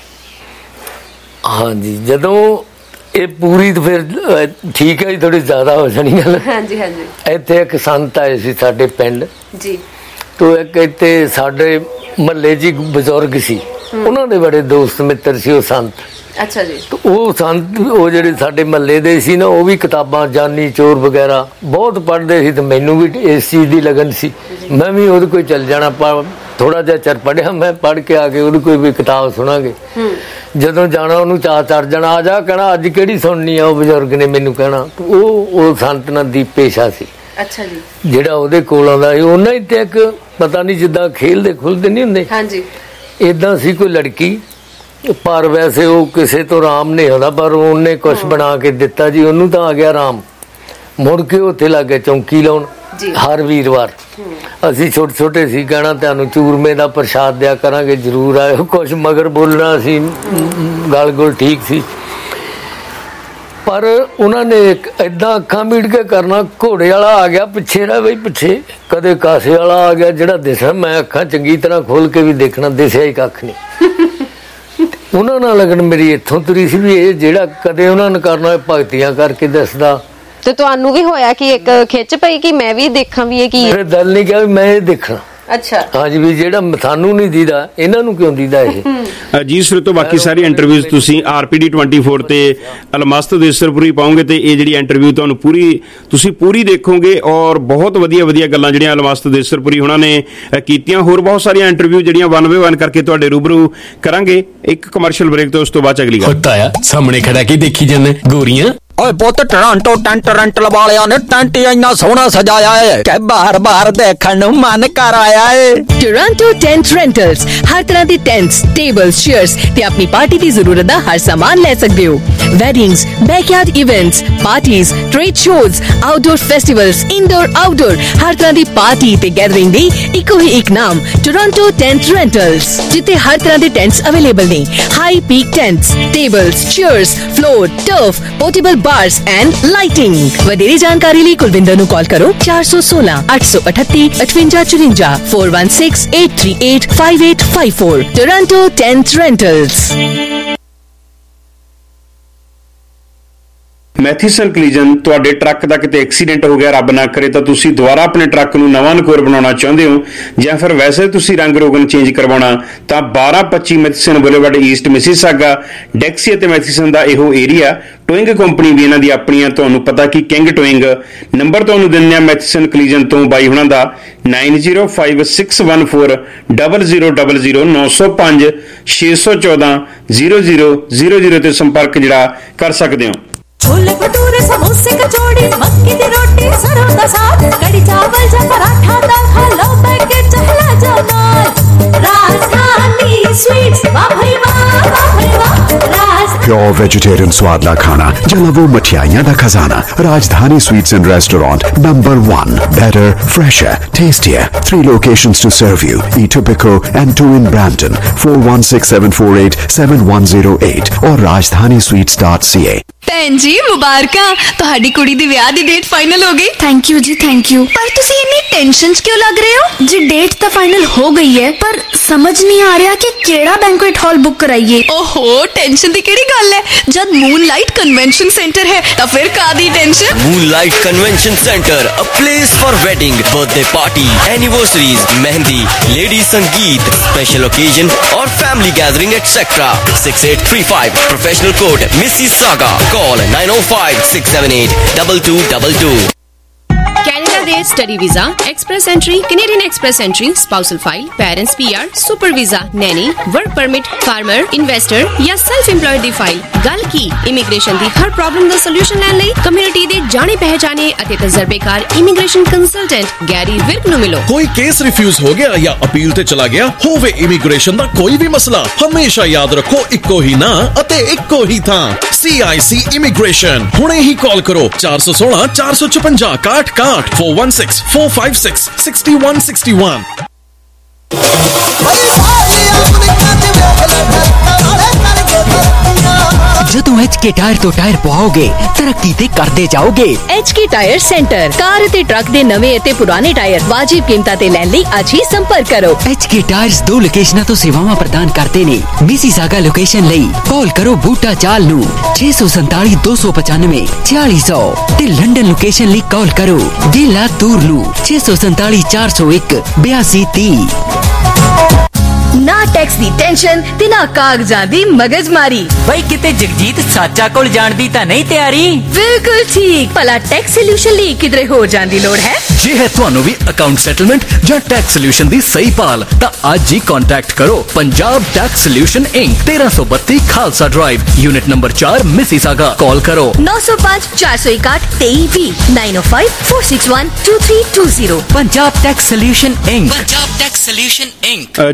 ਹਾਂਜੀ, ਜਦੋਂ ਇਹ ਪੂਰੀ ਤਾਂ ਫਿਰ ਠੀਕ ਹੈ ਜੀ, ਥੋੜੀ ਜ਼ਿਆਦਾ ਹੋ ਜਾਣੀ ਗੱਲ। ਹਾਂਜੀ ਹਾਂਜੀ। ਇੱਥੇ ਇੱਕ ਸੰਤ ਆਏ ਸੀ ਸਾਡੇ ਪਿੰਡ ਜੀ, ਤੋ ਇੱਕ ਇੱਥੇ ਸਾਡੇ ਮਹੱਲੇ 'ਚ ਇੱਕ ਬਜ਼ੁਰਗ ਸੀ, ਉਹਨਾਂ ਦੇ ਬੜੇ ਦੋਸਤ ਮਿੱਤਰ ਸੀ ਉਹ ਸੰਤ। ਅੱਛਾ ਜੀ। ਉਹ ਸੰਤ ਉਹ ਜਿਹੜੇ ਸਾਡੇ ਮਹੱਲੇ ਦੇ ਸੀ ਨਾ, ਉਹ ਵੀ ਕਿਤਾਬਾਂ ਜਾਨੀ ਚੋਰ ਵਗੈਰਾ ਬਹੁਤ ਪੜ੍ਹਦੇ ਸੀ ਤੇ ਮੈਨੂੰ ਵੀ ਇਸ ਚੀਜ਼ ਦੀ ਲਗਨ ਸੀ, ਮੈਂ ਵੀ ਉਹਦੇ ਕੋਲ ਚੱਲ ਜਾਣਾ। ਪਰ ਥੋੜਾ ਜਿਹਾ ਚਿਰ ਪੜ੍ਹਿਆ, ਮੈਂ ਪੜ੍ਹ ਕੇ ਆ ਕੇ ਉਹਦੇ ਕੋਈ ਵੀ ਕਿਤਾਬ ਸੁਣਾਂਗੇ, ਜਦੋਂ ਜਾਣਾ ਉਹਨੂੰ ਚਾਅ ਚੜ ਜਾਣਾ, ਆ ਜਾ ਕਹਿਣਾ ਅੱਜ ਕਿਹੜੀ ਸੁਣਨੀ ਆ, ਉਹ ਬਜ਼ੁਰਗ ਨੇ ਮੈਨੂੰ ਕਹਿਣਾ। ਉਹ ਉਹ ਸੰਤ ਨਾਲ ਦੀਪ ਪੇਸ਼ਾ ਸੀ। ਅੱਛਾ ਜੀ। ਜਿਹੜਾ ਉਹਦੇ ਕੋਲ ਆਉਂਦਾ ਸੀ ਉਹਨਾਂ ਹੀ ਤੇ ਇੱਕ ਪਤਾ ਨਹੀਂ ਜਿੱਦਾਂ ਖੇਲਦੇ ਖੁੱਲਦੇ ਨਹੀਂ ਹੁੰਦੇ, ਹਾਂਜੀ, ਏਦਾਂ ਸੀ ਕੋਈ ਲੜਕੀ, ਪਰ ਵੈਸੇ ਉਹ ਕਿਸੇ ਤੋਂ ਆਰਾਮ ਨਹੀਂ ਆਉਂਦਾ, ਪਰ ਉਹਨੇ ਕੁਛ ਬਣਾ ਕੇ ਦਿੱਤਾ ਜੀ, ਉਹਨੂੰ ਤਾਂ ਆ ਗਿਆ ਆਰਾਮ। ਮੁੜ ਕੇ ਉੱਥੇ ਲੱਗ ਗਏ ਚੌਂਕੀ ਲਾਉਣ ਹਰ ਵੀਰਵਾਰ। ਅਸੀਂ ਛੋਟੇ ਛੋਟੇ ਸੀ, ਕਹਿਣਾ ਤੁਹਾਨੂੰ ਚੂਰਮੇ ਦਾ ਪ੍ਰਸ਼ਾਦ ਦਿਆ ਕਰਾਂਗੇ, ਜ਼ਰੂਰ ਆਇਓ। ਕੁਛ ਮਗਰ ਬੋਲਣਾ ਸੀ, ਗਲ ਗੁਲ ਠੀਕ ਸੀ, ਪਰ ਉਹਨਾਂ ਨੇ ਇੱਕ ਏਦਾਂ ਅੱਖਾਂ ਮੀਟ ਕੇ ਕਰਨਾ। ਘੋੜੇ ਵਾਲਾ ਆ ਗਿਆ ਪਿੱਛੇ, ਰਹਿ ਬਈ ਪਿੱਛੇ। ਕਦੇ ਕਾਸੇ ਵਾਲਾ ਆ ਗਿਆ ਜਿਹੜਾ ਦਿਸਣਾ, ਮੈਂ ਅੱਖਾਂ ਚੰਗੀ ਤਰ੍ਹਾਂ ਖੋਲ ਕੇ ਵੀ ਦੇਖਣਾ, ਦਿਸਿਆ ਹੀ ਕੱਖ ਨਹੀਂ। ਉਹਨਾਂ ਨਾਲ ਲੱਗਣ ਮੇਰੀ ਇੱਥੋਂ ਤੁਰੀ ਸੀ ਵੀ ਇਹ ਜਿਹੜਾ ਕਦੇ ਉਹਨਾਂ ਨੇ ਕਰਨਾ ਭਗਤੀਆਂ ਕਰਕੇ ਦੱਸਦਾ। ਤੇ ਤੁਹਾਨੂੰ ਵੀ ਹੋਇਆ ਕਿ ਇੱਕ ਖਿੱਚ ਪਈ ਕਿ ਮੈਂ ਵੀ ਦੇਖਾਂ ਵੀ ਇਹ ਕੀ? ਮੇਰੇ ਦਿਲ ਨਹੀਂ ਕਿਹਾ ਵੀ ਮੈਂ ਇਹ ਦੇਖਣਾ। ਅੱਛਾ, ਹਾਂਜੀ, ਵੀ ਜਿਹੜਾ ਸਾਨੂੰ ਨਹੀਂ ਦੀਦਾ ਇਹਨਾਂ ਨੂੰ ਕਿਉਂ ਦੀਦਾ ਇਹ। ਜੀ ਸਰ, ਤੋਂ ਬਾਕੀ ਸਾਰੀ ਇੰਟਰਵਿਊਜ਼ ਤੁਸੀਂ ਆਰਪੀਡੀ ਚੌਵੀ ਤੇ ਅਲਮਸਤ ਦੇਸਰਪੁਰੀ ਪਾਓਗੇ ਤੇ ਇਹ ਜਿਹੜੀ ਇੰਟਰਵਿਊ ਤੁਹਾਨੂੰ ਪੂਰੀ ਤੁਸੀਂ ਪੂਰੀ ਦੇਖੋਗੇ ਔਰ ਬਹੁਤ ਵਧੀਆ ਵਧੀਆ ਗੱਲਾਂ ਜਿਹੜੀਆਂ ਅਲਮਸਤ ਦੇਸਰਪੁਰੀ ਉਹਨਾਂ ਨੇ ਕੀਤੀਆਂ। ਹੋਰ ਬਹੁਤ ਸਾਰੀਆਂ ਇੰਟਰਵਿਊ ਜਿਹੜੀਆਂ ਵਨ ਬਾਏ ਵਨ ਕਰਕੇ ਤੁਹਾਡੇ ਰੂਬਰੂ ਕਰਾਂਗੇ। ਇੱਕ ਕਮਰਸ਼ੀਅਲ ਬ੍ਰੇਕ ਤੋਂ ਉਸ ਤੋਂ ਬਾਅਦ ਅਗਲੀ ਗੱਲ। ਆ ਸਾਹਮਣੇ ਖੜਾ ਕੇ ਦੇਖੀ ਜਾਂਦੇ ਗੋਰੀਆਂ। ਓਏ ਪੁੱਤ, ਟੋਰਾਂਟੋ ਟੈਂਟ ਰੈਂਟ ਵਾਲਿਆਂ ਨੇ ਟੈਂਟ ਇੰਨਾ ਸੋਹਣਾ ਸਜਾਇਆ ਹੈ ਕਿ ਬਾਰ-ਬਾਰ ਦੇਖਣ ਨੂੰ ਮਨ ਕਰ ਆਇਆ ਹੈ। ਟੋਰਾਂਟੋ ਟੈਂਟ ਰੈਂਟਲਸ ਹਰ ਤਰ੍ਹਾਂ ਦੇ ਟੈਂਟਸ, ਟੇਬਲਸ, ਚੇਅਰਸ ਤੇ ਆਪਣੀ ਪਾਰਟੀ ਦੀ ਜ਼ਰੂਰਤ ਦਾ ਹਰ ਸਾਮਾਨ ਲੈ ਸਕਦੇ ਹੋ। Weddings, backyard events, parties, trade shows, outdoor festivals, indoor outdoor ਹਰ ਤਰ੍ਹਾਂ ਦੀ ਪਾਰਟੀ ਤੇ ਗੈਦਰਿੰਗ ਦੀ ਇੱਕੋ ਹੀ ਇੱਕ ਨਾਮ, ਟੋਰਾਂਟੋ ਟੈਂਟ ਰੈਂਟਲਸ, ਜਿੱਥੇ ਹਰ ਤਰ੍ਹਾਂ ਦੇ ਟੈਂਟਸ ਅਵੇਲੇਬਲ ਨੇ। High peak tents, tables, chairs, floor, turf, portable bars and lighting. ਵਧੇਰੇ ਜਾਣਕਾਰੀ ਲਈ ਕੁਲਵਿੰਦਰ ਨੂੰ ਕਾਲ ਕਰੋ ਚਾਰ ਸੌ ਸੋਲਾਂ ਅੱਠ ਸੌ ਅਠੱਤੀ ਅਠਵੰਜਾ ਚੁਰੰਜਾ four one six eight three eight five eight five four। Toronto tent rentals. Matheson collision, ਤੁਹਾਡੇ ਟਰੱਕ ਦਾ ਕਿਤੇ ਐਕਸੀਡੈਂਟ ਹੋ ਗਿਆ, ਰੱਬ ਨਾ ਕਰੇ, ਤਾਂ ਤੁਸੀਂ ਦੁਬਾਰਾ ਆਪਣੇ ਟਰੱਕ ਨੂੰ ਨਵਾਂ ਨਕੋਰ ਬਣਾਉਣਾ ਚਾਹੁੰਦੇ ਹੋ ਜਾਂ ਫਿਰ ਵੈਸੇ ਤੁਸੀਂ ਰੰਗ ਰੋਗਨ ਚੇਂਜ ਕਰਵਾਉਣਾ, ਤਾਂ ਬਾਰਾਂ ਪੱਚੀ Matheson Boulevard East Mississauga, Dixie ਅਤੇ ਮੈਥੀਸਨ ਦਾ ਇਹੋ ਏਰੀਆ। ਟੋਇੰਗ ਕੰਪਨੀ ਵੀ ਇਹਨਾਂ ਦੀ ਆਪਣੀਆਂ, ਤੁਹਾਨੂੰ ਪਤਾ ਕਿ ਕਿੰਗ ਟੋਇੰਗ। ਨੰਬਰ ਤੁਹਾਨੂੰ ਦਿੰਦੇ ਆ ਮੈਥੀਸਨ ਕਲੀਜਨ ਤੋਂ ਬਾਈ ਹੁਣਾਂ ਦਾ nine zero five six one four zero zero zero zero ਨੌ ਸੌ ਪੰਜ ਛੇ ਸੌ ਚੌਦਾਂ ਜ਼ੀਰੋ ਜ਼ੀਰੋ ਜ਼ੀਰੋ ਜ਼ੀਰੋ ਤੇ ਸੰਪਰਕ ਜਿਹੜਾ ਕਰ ਸਕਦੇ ਹੋ। छोले भटूरे समोसे कचौड़ी मक्की दी रोटी सरों दा साग कड़ी चावल जा पराठा दाल खा लो बैठ के चहला जाओ नाल। राजधानी स्वीट्स, वाह भाई वाह, वाह भाई वाह। प्योर वेजिटेरियन स्वादला खाना, जलावो मठियाइयां दा खजाना। Rajdhani sweets and restaurant number one, better, fresher, tastier. Three locations to serve you: Etobicoke and two in Brampton. four one six seven four eight seven one zero eight or rajdhani sweets dot c a। ਭੈਣ ਜੀ ਮੁਬਾਰਕਾਂ, ਤੁਹਾਡੀ ਕੁੜੀ ਦੀ ਵਿਆਹ ਦੀ date final ਹੋ ਗਈ। Thank you ਜੀ, thank you. ਪਰ ਤੁਸੀਂ ਇੰਨੀ ਟੈਨਸ਼ਨ 'ਚ ਕਿਉਂ ਲੱਗ ਰਹੇ ਹੋ? ਜੀ ਡੇਟ ਤਾਂ ਫਾਈਨਲ ਹੋ ਗਈ ਹੈ, ਪਰ ਸਮਝ ਨਹੀਂ ਆ ਰਿਹਾ ਕਿ ਕਿਹੜਾ ਬੈਂਕੁਏਟ ਹਾਲ ਬੁੱਕ ਕਰਾਈਏ। ਓਹੋ, ਟੈਨਸ਼ਨ ਦੀ ਕਿਹੜੀ ਗੱਲ ਹੈ? ਜਦ ਮੂਨਲਾਈਟ ਕਨਵੈਨਸ਼ਨ ਸੈਂਟਰ ਹੈ ਤਾਂ ਫਿਰ ਕਾਦੀ tension. Moonlight convention centre, a place for wedding, birthday party, anniversaries, mehndi, ladies sangeet, special occasion और family gathering etcetera. six eight three five Professional Court Mississauga. Call nine oh five six seven eight two two two two। Canada ਦੇ study visa, express entry, Canadian express entry, spousal file, parents PR, super visa, nanny, work permit, farmer, investor ਜਾਂ self employed ਦੀ file. ਗੱਲ ਕੀ immigration ਦੀ ਹਰ problem ਦਾ solution ਲੈਣ ਲਈ ਕਮਿਊਨਿਟੀ ਦੇ ਜਾਣੇ ਪਹਿਚਾਣੇ ਅਤੇ ਤਜਰਬੇਕਾਰ ਇਮੀਗ੍ਰੇਸ਼ਨ ਕੰਸਲਟੈਂਟ ਗੈਰੀ ਵਿਰਕ ਨੂੰ ਮਿਲੋ। ਕੋਈ ਕੇਸ ਰਿਫਿਊਜ਼ ਹੋ ਗਿਆ ਜਾਂ ਅਪੀਲ ਤੇ ਚਲਾ ਗਿਆ ਹੋਵੇ, ਇਮੀਗ੍ਰੇਸ਼ਨ ਦਾ ਕੋਈ ਵੀ ਮਸਲਾ, ਹਮੇਸ਼ਾ ਯਾਦ ਰੱਖੋ ਇੱਕੋ ਹੀ ਨਾਂ ਅਤੇ ਇੱਕੋ ਹੀ ਥਾਂ, ਸੀ ਆਈ ਸੀ ਇਮੀਗ੍ਰੇਸ਼ਨ। ਹੁਣੇ ਹੀ ਕਾਲ ਕਰੋ ਚਾਰ ਸੌ ਸੋਲਾਂ ਚਾਰ ਸੌ ਚੁਪੰਜਾ ਇਕਾਹਠ ਇਕਾਹਠ four one six four five six six one six one। ਜਦੋਂ ਐਚਕੇ ਟਾਇਰ ਤੋਂ ਟਾਇਰ ਪਵਾਓਗੇ ਤਰੱਕੀ ਤੇ ਕਰਦੇ ਜਾਓਗੇ। ਐਚਕੇ ਟਾਇਰ ਸੈਂਟਰ, ਕਾਰ ਅਤੇ ਟਰੱਕ ਦੇ ਨਵੇਂ ਅਤੇ ਪੁਰਾਣੇ ਟਾਇਰ ਵਾਜਿਬ ਕੀਮਤਾਂ ਤੇ ਲੈਣ ਲਈ ਅੱਜ ਹੀ ਸੰਪਰਕ ਕਰੋ। ਐਚਕੇ ਟਾਇਰਸ ਦੋ ਲੋਕੇਸ਼ਨਾਂ ਤੋਂ ਸੇਵਾਵਾਂ ਪ੍ਰਦਾਨ ਕਰਦੇ ਨੇ। ਮਿਸੀਸਾਗਾ ਲੋਕੇਸ਼ਨ ਲਈ ਕਾਲ ਕਰੋ ਬੂਟਾ ਚਾਲ ਨੂੰ ਛੇ ਸੌ ਸੰਤਾਲੀ ਦੋ ਸੌ ਪਚਾਨਵੇਂ छियालीस सौ ਤੇ ਲੰਡਨ ਲੋਕੇਸ਼ਨ ਲਈ ਕਾਲ ਕਰੋ ਡੇਲਾ ਤੂਰ ਨੂੰ ਛੇ ਸੌ ਸੰਤਾਲੀ ਚਾਰ ਸੌ ਇੱਕ ਬਿਆਸੀ ਤੀਹ। ਨਾ ਟੈਕਸ ਦੀ ਟੈਨਸ਼ਨ ਤੇ ਨਾ ਕਾਗਜ਼ਾਂ ਦੀ ਮਗਜ਼ਮਾਰੀ। ਬਈ ਕਿਤੇ ਜਗਜੀਤ ਸਾਚਾ ਕੋਲ ਜਾਣ ਦੀ ਤਾਂ ਨਹੀਂ ਤਿਆਰੀ? ਬਿਲਕੁਲ ਠੀਕ। ਭਲਾ ਟੈਕਸ ਸੋਲੂਸ਼ਨ ਲਈ ਕਿਧਰੇ ਹੋ ਜਾਣ ਦੀ ਲੋੜ ਹੈ? ਜੇ ਹੈ ਤੁਹਾਨੂੰ ਵੀ ਅਕਾਊਂਟ ਸੈਟਲਮੈਂਟ ਜਾਂ ਟੈਕਸ ਸੋਲੂਸ਼ਨ ਦੀ ਸਹੀ ਭਾਲ ਤਾਂ ਅੱਜ ਹੀ ਕੰਟੈਕਟ ਕਰੋ ਪੰਜਾਬ ਟੈਕਸ ਸੋਲੂਸ਼ਨ ਇੰਕ तेरह सौ बत्तीस ਖਾਲਸਾ ਡਰਾਈਵ ਯੂਨਿਟ ਨੰਬਰ ਚਾਰ ਮਿਸੀਸਾਗਾ। ਕਾਲ ਕਰੋ नौ सौ पाँच चार सौ इकाठ तेई भी नाइन ओ five four six one two three two zero. Punjab tax solution Inc. Punjab tax solution Inc. जी श्रोतो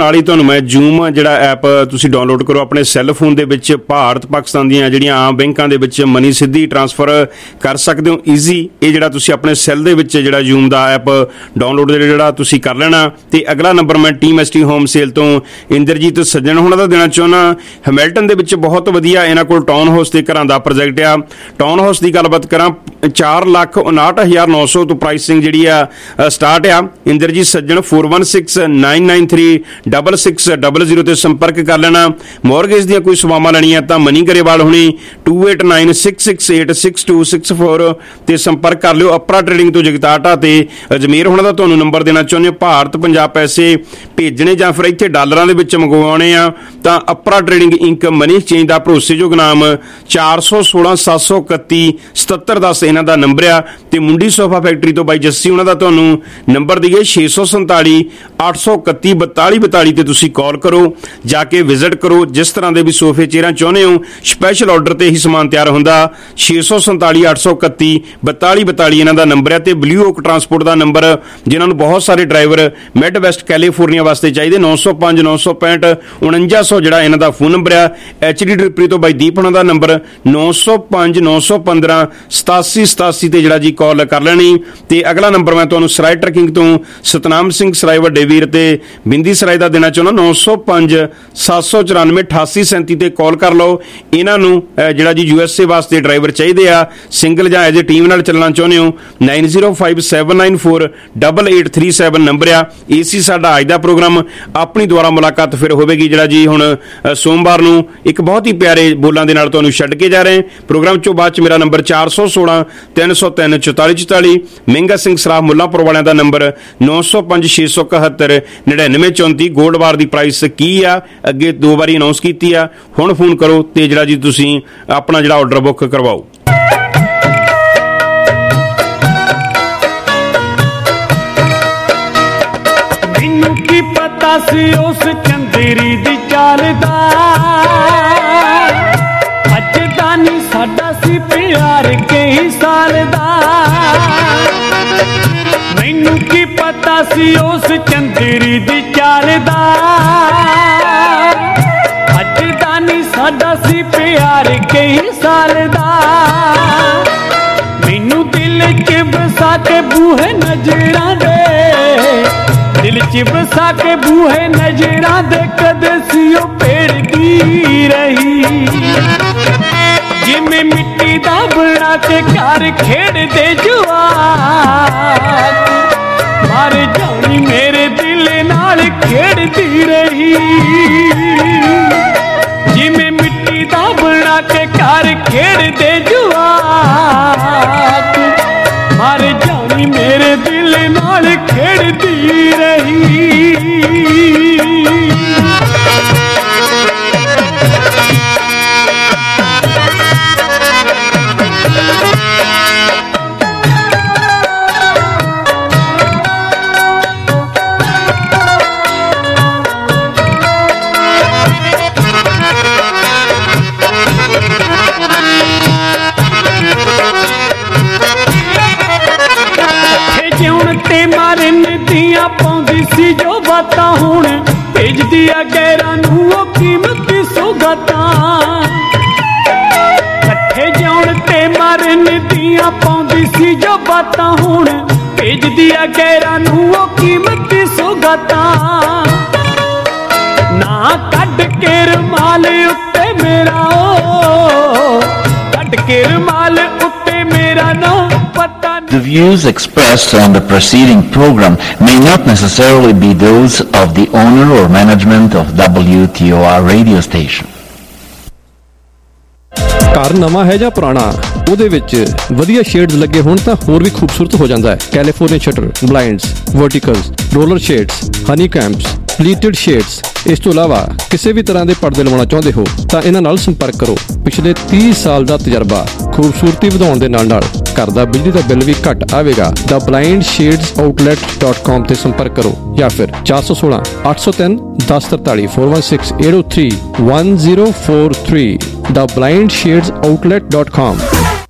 ਨਾਲ ਹੀ ਤੁਹਾਨੂੰ ਮੈਂ ਜੂਮ ਜਿਹੜਾ ਐਪ ਤੁਸੀਂ ਡਾਊਨਲੋਡ ਕਰੋ ਆਪਣੇ ਸੈੱਲ ਫੋਨ ਦੇ ਵਿੱਚ। ਭਾਰਤ ਪਾਕਿਸਤਾਨ ਦੀਆਂ ਜਿਹੜੀਆਂ ਆਮ ਬੈਂਕਾਂ ਦੇ ਵਿੱਚ ਮਨੀ ਸਿੱਧੀ ਟ੍ਰਾਂਸਫਰ ਕਰ ਸਕਦੇ ਹੋ ਈਜ਼ੀ। ਇਹ ਜਿਹੜਾ ਤੁਸੀਂ ਆਪਣੇ ਸੈੱਲ ਦੇ ਵਿੱਚ ਜਿਹੜਾ ਜੂਮ ਦਾ ਐਪ ਡਾਊਨਲੋਡ ਜਿਹੜਾ ਤੁਸੀਂ ਕਰ ਲੈਣਾ। ਤੇ ਅਗਲਾ ਨੰਬਰ ਮੈਂ ਟੀਮ ਐਸਟੀ ਹੋਮ ਸੇਲ ਤੋਂ ਇੰਦਰਜੀਤ ਸੱਜਣ ਹੋਣਾ ਦਾ ਦੇਣਾ ਚਾਹੁੰਦਾ। ਹੈਮਿਲਟਨ ਦੇ ਵਿੱਚ ਬਹੁਤ ਵਧੀਆ ਇਹਨਾਂ ਕੋਲ ਟਾਊਨ ਹਾਊਸ ਦੇ ਘਰਾਂ ਦਾ ਪ੍ਰੋਜੈਕਟ ਆ। ਟਾਊਨ ਹਾਊਸ ਦੀ ਗੱਲਬਾਤ ਕਰਾਂ, ਚਾਰ ਲੱਖ ਉਨਾਹਠ ਹਜ਼ਾਰ ਨੌ ਸੌ ਤੋਂ ਪ੍ਰਾਈਸਿੰਗ ਜਿਹੜੀ ਆ ਸਟਾਰਟ ਆ। Inderjit Sajjan four one six nine nine three double six double zero ਤੇ ਸੰਪਰਕ ਕਰ ਲੈਣਾ। ਮੌਰਗੇਜ ਦੀਆਂ ਕੋਈ ਸੇਵਾਵਾਂ ਲੈਣੀਆਂ ਤਾਂ ਮਨੀ ਗਰੇਵਾਲ ਹੁਣੀ two eight nine six six eight six two six four ਤੇ ਸੰਪਰਕ ਕਰ ਲਿਓ। ਅਪਰਾ ਟ੍ਰੇਡਿੰਗ ਤੋਂ ਜਗਤਾਟਾ ਤੇ ਅਜਮੇਰ ਹੋਣਾ ਦਾ ਤੁਹਾਨੂੰ ਨੰਬਰ ਦੇਣਾ ਚਾਹੁੰਦੇ ਹੋ। ਭਾਰਤ ਪੰਜਾਬ ਪੈਸੇ ਭੇਜਣੇ ਜਾਂ ਫਿਰ ਇੱਥੇ ਡਾਲਰਾਂ ਦੇ ਵਿੱਚ ਮੰਗਵਾਉਣੇ ਆ ਤਾਂ Apra trading Inc money exchange ਦਾ ਭਰੋਸੇਯੋਗ ਨਾਮ ਚਾਰ ਸੌ ਸੋਲਾਂ ਸੱਤ ਸੌ ਇਕੱਤੀ ਸਤੱਤਰ ਦਸ ਇਹਨਾਂ ਦਾ ਨੰਬਰ ਆ। ਤੇ ਮੁੰਡੀ ਸੋਫਾ ਫੈਕਟਰੀ ਤੋਂ ਬਾਈ ਜੱਸੀ ਉਹਨਾਂ ਦਾ ਤੁਹਾਨੂੰ ਨੰਬਰ ਦਈਏ ਛੇ ਸੌ ਸੰਤਾਲੀ ਅੱਠ ਸੌ ਇਕੱਤੀ ਬਤਾਲੀ ਬਤਾਲੀ ਤੇ ਤੁਸੀਂ ਕਾਲ ਕਰੋ, ਜਾ ਕੇ ਵਿਜ਼ਿਟ ਕਰੋ। ਜਿਸ ਤਰ੍ਹਾਂ ਦੇ ਵੀ ਸੋਫੇ ਚੇਅਰਾਂ ਚਾਹੁੰਦੇ ਹੋ ਸਪੈਸ਼ਲ ਆਰਡਰ ਤੇ ਹੀ ਸਮਾਨ ਤਿਆਰ ਹੁੰਦਾ। ਛੇ ਸੌ ਸੰਤਾਲੀ ਅੱਠ ਸੌ ਇਕੱਤੀ ਬਤਾਲੀ ਬਤਾਲੀ ਇਹਨਾਂ ਦਾ ਨੰਬਰ ਹੈ। ਤੇ ਬਲੂ ਓਕ ਟਰਾਂਸਪੋਰਟ ਦਾ ਨੰਬਰ ਜਿਨ੍ਹਾਂ ਨੂੰ ਬਹੁਤ ਸਾਰੇ ਡਰਾਈਵਰ ਮਿਡ ਵੈਸਟ ਕੈਲੀਫੋਰਨੀਆ ਵਾਸਤੇ ਚਾਹੀਦੇ ਨੌ ਸੌ ਪੰਜ ਨੌ ਸੌ ਪੈਂਹਠ ਉਣੰਜਾ ਸੌ ਜਿਹੜਾ ਇਹਨਾਂ ਦਾ ਫੋਨ ਨੰਬਰ ਆ। ਐਚ ਡੀ ਡਿਲੀਵਰੀ ਤੋਂ ਬਾਈ ਦੀਪ ਉਹਨਾਂ ਦਾ ਨੰਬਰ ਨੌ ਸੌ ਪੰਜ ਨੌ ਸੌ ਪੰਦਰਾਂ ਸਤਾਸੀ ਸਤਾਸੀ ਤੇ ਜਿਹੜਾ ਜੀ ਕਾਲ ਕਰ ਲੈਣੀ। ਤੇ ਅਗਲਾ ਨੰਬਰ ਮੈਂ ਤੁਹਾਨੂੰ ਸਰਾਏ ਟਰਕਿੰਗ ਤੋਂ ਸਤਨਾਮ ਸਿੰਘ ਸਰਾਏ ਵੱਡੇ ਵੀਰ ਤੇ ਬਿੰਦੀ ਸਰਾਏ ਦਾ ਦੇਣਾ ਚਾਹੁੰਦਾ ਨੌ ਸੌ ਪੰਜ ਸੱਤ ਸੌ ਚੁਰਾਨਵੇਂ ਅਠਾਸੀ ਸੈਂਤੀ ਤੇ ਕਾਲ ਕਰ ਲਓ। ਇਹਨਾਂ ਨੂੰ ਜਿਹੜਾ ਜੀ ਯੂ ਐਸ ਏ ਵਾਸਤੇ ਡਰਾਈਵਰ ਚਾਹੀਦੇ ਆ, ਸਿੰਗਲ ਜਾਂ ਐਜ ਏ ਟੀਮ ਨਾਲ ਚੱਲਣਾ ਚਾਹੁੰਦੇ ਹੋ nine zero five seven nine four double eight three seven number ਆ। ਇਹ ਸੀ ਸਾਡਾ ਅੱਜ ਦਾ ਪ੍ਰੋਗਰਾਮ। ਆਪਣੀ ਦੁਆਰਾ ਮੁਲਾਕਾਤ ਫਿਰ ਹੋਵੇਗੀ ਜਿਹੜਾ ਜੀ ਹੁਣ ਸੋਮਵਾਰ ਨੂੰ ਇੱਕ ਬਹੁਤ ਹੀ ਪਿਆਰੇ ਬੋਲਾਂ ਦੇ ਨਾਲ ਤੁਹਾਨੂੰ ਛੱਡ ਕੇ ਜਾ ਰਹੇ ਪ੍ਰੋਗਰਾਮ ਚੋਂ। ਬਾਅਦ ਚ ਮੇਰਾ ਨੰਬਰ ਚਾਰ ਸੌ ਸੋਲਾਂ ਤਿੰਨ ਸੌ ਤਿੰਨ ਚੁਤਾਲੀ ਚੁਤਾਲੀ। ਮਹਿੰਗਾ ਸਿੰਘ ਸਰਾਫ ਮੁੱਲਾਂਪੁਰ ਵਾਲਿਆਂ ਦਾ ਨੰਬਰ ਨੌ ਸੌ ਪੰਜ ਛੇ ਸੌ ਇਕਹੱਤਰ ਨੜਿਨਵੇਂ ਚੌਂਤੀ। ਗੋਲਡ ਬਾਰ ਦੀ ਪ੍ਰਾਈਸ ਕੀ ਆ ਅੱਗੇ ਦੋ ਵਾਰੀ ਅਨਾਉਂਸ ਕੀਤੀ ਆ। ਹੁਣ ਫੋਨ ਕਰੋ ਤੇ ਜਿਹੜਾ ਜੀ ਤੁਸੀਂ ਆਪਣਾ ਜਿਹੜਾ ਆਰਡਰ ਬੁੱਕ ਕਰਵਾਓ। ਮੈਨੂੰ ਕੀ ਪਤਾ ਸੀ ਉਸ ਚੰਦੇਰੀ ਦੀ ਚਾਲ ਦਾ, ਅੱਜ ਦਾ ਨਹੀਂ ਸਾਡਾ ਸੀ ਪਿਆਰ ਕਈ ਸਾਲ ਦਾ। ਮੈਨੂੰ ਕੀ ਪਤਾ ਸੀ ਉਸ ਚੰਦੇਰੀ ਦੀ ਚਾਲ ਦਾ, ਅੱਜ ਦਾ ਨਹੀਂ ਸਾਡਾ ਸੀ ਪਿਆਰ ਕਈ ਸਾਲ ਦਾ। ਮੈਨੂੰ ਦਿਲ ਚ ਵਸਾ ਕੇ ਬੂਹੇ ਨਜ਼ਰਾਂ ਦੇ, ਦਿਲ ਚ ਵਸਾ ਕੇ ਬੂਹੇ ਨਜ਼ਰਾਂ ਦੇ ਕਦੇ ਸੀ ਉਹ ਭੇੜਦੀ ਰਹੀ। ਜਿਵੇਂ ਮਿੱਟੀ ਦਾ ਬਣਾ ਕੇ ਘਰ ਖੇਡਦੇ ਜਵਾਕ, ਮਰ ਜਾਣੀ ਮੇਰੇ ਦਿਲ ਨਾਲ ਖੇਡਦੀ ਰਹੀ। ਜਿਵੇਂ ਮਿੱਟੀ ਦਾ ਬਣਾ ਕੇ ਘਰ ਖੇਡਦੇ ਜਵਾਕ, ਮਰ ਜਾਣੀ ਮੇਰੇ ਦਿਲ ਨਾਲ ਖੇਡਦੀ ਰਹੀ। ਪਾਉਂਦੀ ਸੀ ਜੋ ਬਾਤਾਂ ਹੁਣ ਭੇਜਦੀ ਆ ਗੈਰਾਂ ਨੂੰ ਉਹ ਕੀਮਤੀ ਸੌਗਾਤਾਂ। ਇਕੱਠੇ ਜਿਉਣ ਤੇ ਮਰਨ ਦੀਆਂ ਪਾਉਂਦੀ ਸੀ ਜੋ ਬਾਤਾਂ ਹੁਣ ਭੇਜਦੀ ਆ ਗੈਰਾਂ ਨੂੰ ਉਹ ਕੀਮਤੀ ਸੌਗਾਤਾਂ। ਨਾ ਕੱਢ ਕੇ ਰੁਮਾਲ ਉੱਤੇ ਮੇਰਾ ਓ, ਕੱਢ ਕੇ ਰੁਮਾਲ ਉੱਤੇ ਮੇਰਾ ਨਾ ਪਤਾ। The views expressed on the preceding program may not necessarily be those of the owner or management of W T O R radio station. ਘਰ ਨਵਾਂ ਹੈ ਜਾਂ ਪੁਰਾਣਾ, ਉਹਦੇ ਵਿੱਚ ਵਧੀਆ ਸ਼ੇਡਸ ਲੱਗੇ ਹੋਣ ਤਾਂ ਹੋਰ ਵੀ ਖੂਬਸੂਰਤ ਹੋ ਜਾਂਦਾ ਹੈ। California shutter, blinds, verticals, roller shades, honeycombs, pleated shades. ਇਸ ਤੋਂ ਇਲਾਵਾ ਕਿਸੇ ਵੀ ਤਰ੍ਹਾਂ ਦੇ ਪਰਦੇ ਲਵਾਉਣਾ ਚਾਹੁੰਦੇ ਹੋ ਤਾਂ ਇਹਨਾਂ ਨਾਲ ਸੰਪਰਕ ਕਰੋ। ਪਿਛਲੇ ਤੀਹ ਸਾਲ ਦਾ ਤਜਰਬਾ, ਖੂਬਸੂਰਤੀ ਵਧਾਉਣ ਦੇ ਨਾਲ ਨਾਲ ਘਰ ਦਾ ਬਿਜਲੀ ਦਾ ਬਿੱਲ ਵੀ ਘੱਟ ਆਵੇਗਾ। ਦਾ blind shades outlet dot com ਤੇ ਸੰਪਰਕ ਕਰੋ ਜਾਂ ਫਿਰ ਚਾਰ ਸੌ ਸੋਲਾਂ ਅੱਠ ਸੌ ਤਿੰਨ ਦਸ ਤਰਤਾਲੀ four one six eight o three one zero four three ਦਾ blind shades outlet dot com.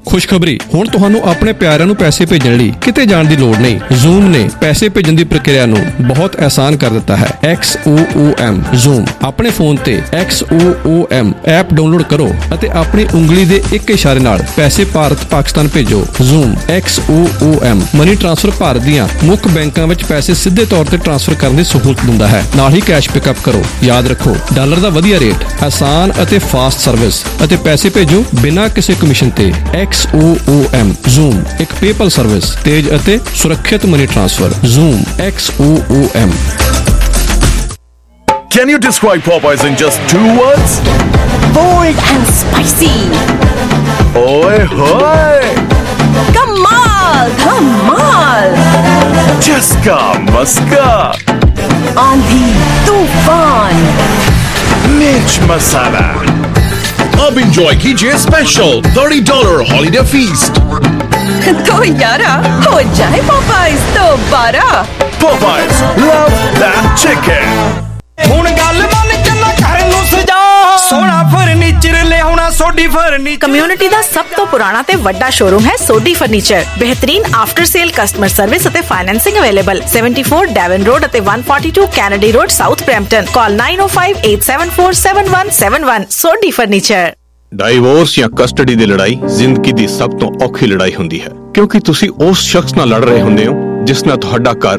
ਖੁਸ਼ਖਬਰੀ, ਹੁਣ ਤੁਹਾਨੂੰ ਆਪਣੇ ਪਿਆਰਿਆਂ ਨੂੰ ਪੈਸੇ ਭੇਜਣ ਲਈ ਕਿਤੇ ਜਾਣ ਦੀ ਲੋੜ ਨਹੀਂ। ਜ਼ੂਮ ਨੇ ਪੈਸੇ ਭੇਜਣ ਦੀ ਪ੍ਰਕਿਰਿਆ ਨੂੰ ਬਹੁਤ ਆਸਾਨ ਕਰ ਦਿੱਤਾ ਹੈ। X O O M Zoom ਆਪਣੇ ਫੋਨ ਤੇ X O O M app download ਕਰੋ ਅਤੇ ਆਪਣੀ ਉਂਗਲੀ ਦੇ ਇੱਕ ਇਸ਼ਾਰੇ ਨਾਲ ਪੈਸੇ ਭਾਰਤ ਪਾਕਿਸਤਾਨ ਭੇਜੋ। Zoom X O O M money transfer Bharat ਦੀਆਂ ਮੁੱਖ ਬੈਂਕਾਂ ਵਿੱਚ ਪੈਸੇ ਸਿੱਧੇ ਤੌਰ ਤੇ ਟ੍ਰਾਂਸਫਰ ਕਰਨ ਦੀ ਸਹੂਲਤ ਦਿੰਦਾ ਹੈ। ਨਾਲ ਹੀ ਕੈਸ਼ ਪਿਕਅਪ ਕਰੋ। ਯਾਦ ਰੱਖੋ, ਡਾਲਰ ਦਾ ਵਧੀਆ ਰੇਟ, ਆਸਾਨ ਅਤੇ ਫਾਸਟ ਸਰਵਿਸ ਅਤੇ ਪੈਸੇ ਭੇਜੋ ਬਿਨਾਂ ਕਿਸੇ ਕਮਿਸ਼ਨ ਤੇ। X O O M Zoom ਇੱਕ ਪੇਪਲ ਸਰਵਿਸ, ਤੇਜ਼ ਅਤੇ ਸੁਰੱਖਿਅਤ money transfer. Zoom X O O M. Can you describe Popeyes in just two words? Bold and spicy. Oi hoy! Kamal, Kamal. Chaska Maska. Aandhi, Tufan. Mirch Masala. अब enjoy कीजिए special thirty dollar holiday feast. तो यारा हो जाए Popeyes दोबारा। Popeyes, love that chicken. ਹੁਣ ਗੱਲ ਮੰਨ ਕੇ ਨਾ ਘਰ ਨੂੰ ਸਜਾ, ਸੋਹਣਾ ਫਰਨੀਚਰ ਲਿਆਉਣਾ ਸੋਡੀ ਫਰਨੀਚਰ। ਕਮਿਊਨਿਟੀ ਦਾ ਸਭ ਤੋਂ ਪੁਰਾਣਾ ਤੇ ਵੱਡਾ ਸ਼ੋਰੂਮ ਹੈ ਸੋਡੀ ਫਰਨੀਚਰ। ਬਿਹਤਰੀਨ ਆਫਟਰ ਸੇਲ ਕਸਟਮਰ ਸਰਵਿਸ ਅਤੇ financing available. seventy-four Devon road ਅਤੇ one forty-two Kennedy road, south Brampton. Call nine oh five eight seven four seven one seven one। Sodhi furniture. Divorce ਜਾਂ ਕਸਟਡੀ ਦੀ ਲੜਾਈ ਜ਼ਿੰਦਗੀ ਦੀ ਸਭ ਤੋਂ ਔਖੀ ਲੜਾਈ ਹੁੰਦੀ ਹੈ, ਕਿਉਂਕਿ ਤੁਸੀਂ ਉਸ ਸ਼ਖਸ ਨਾਲ ਲੜ ਰਹੇ ਹੁੰਦੇ ਹੋ ਜਿਸ ਨਾਲ ਤੁਹਾਡਾ ਘਰ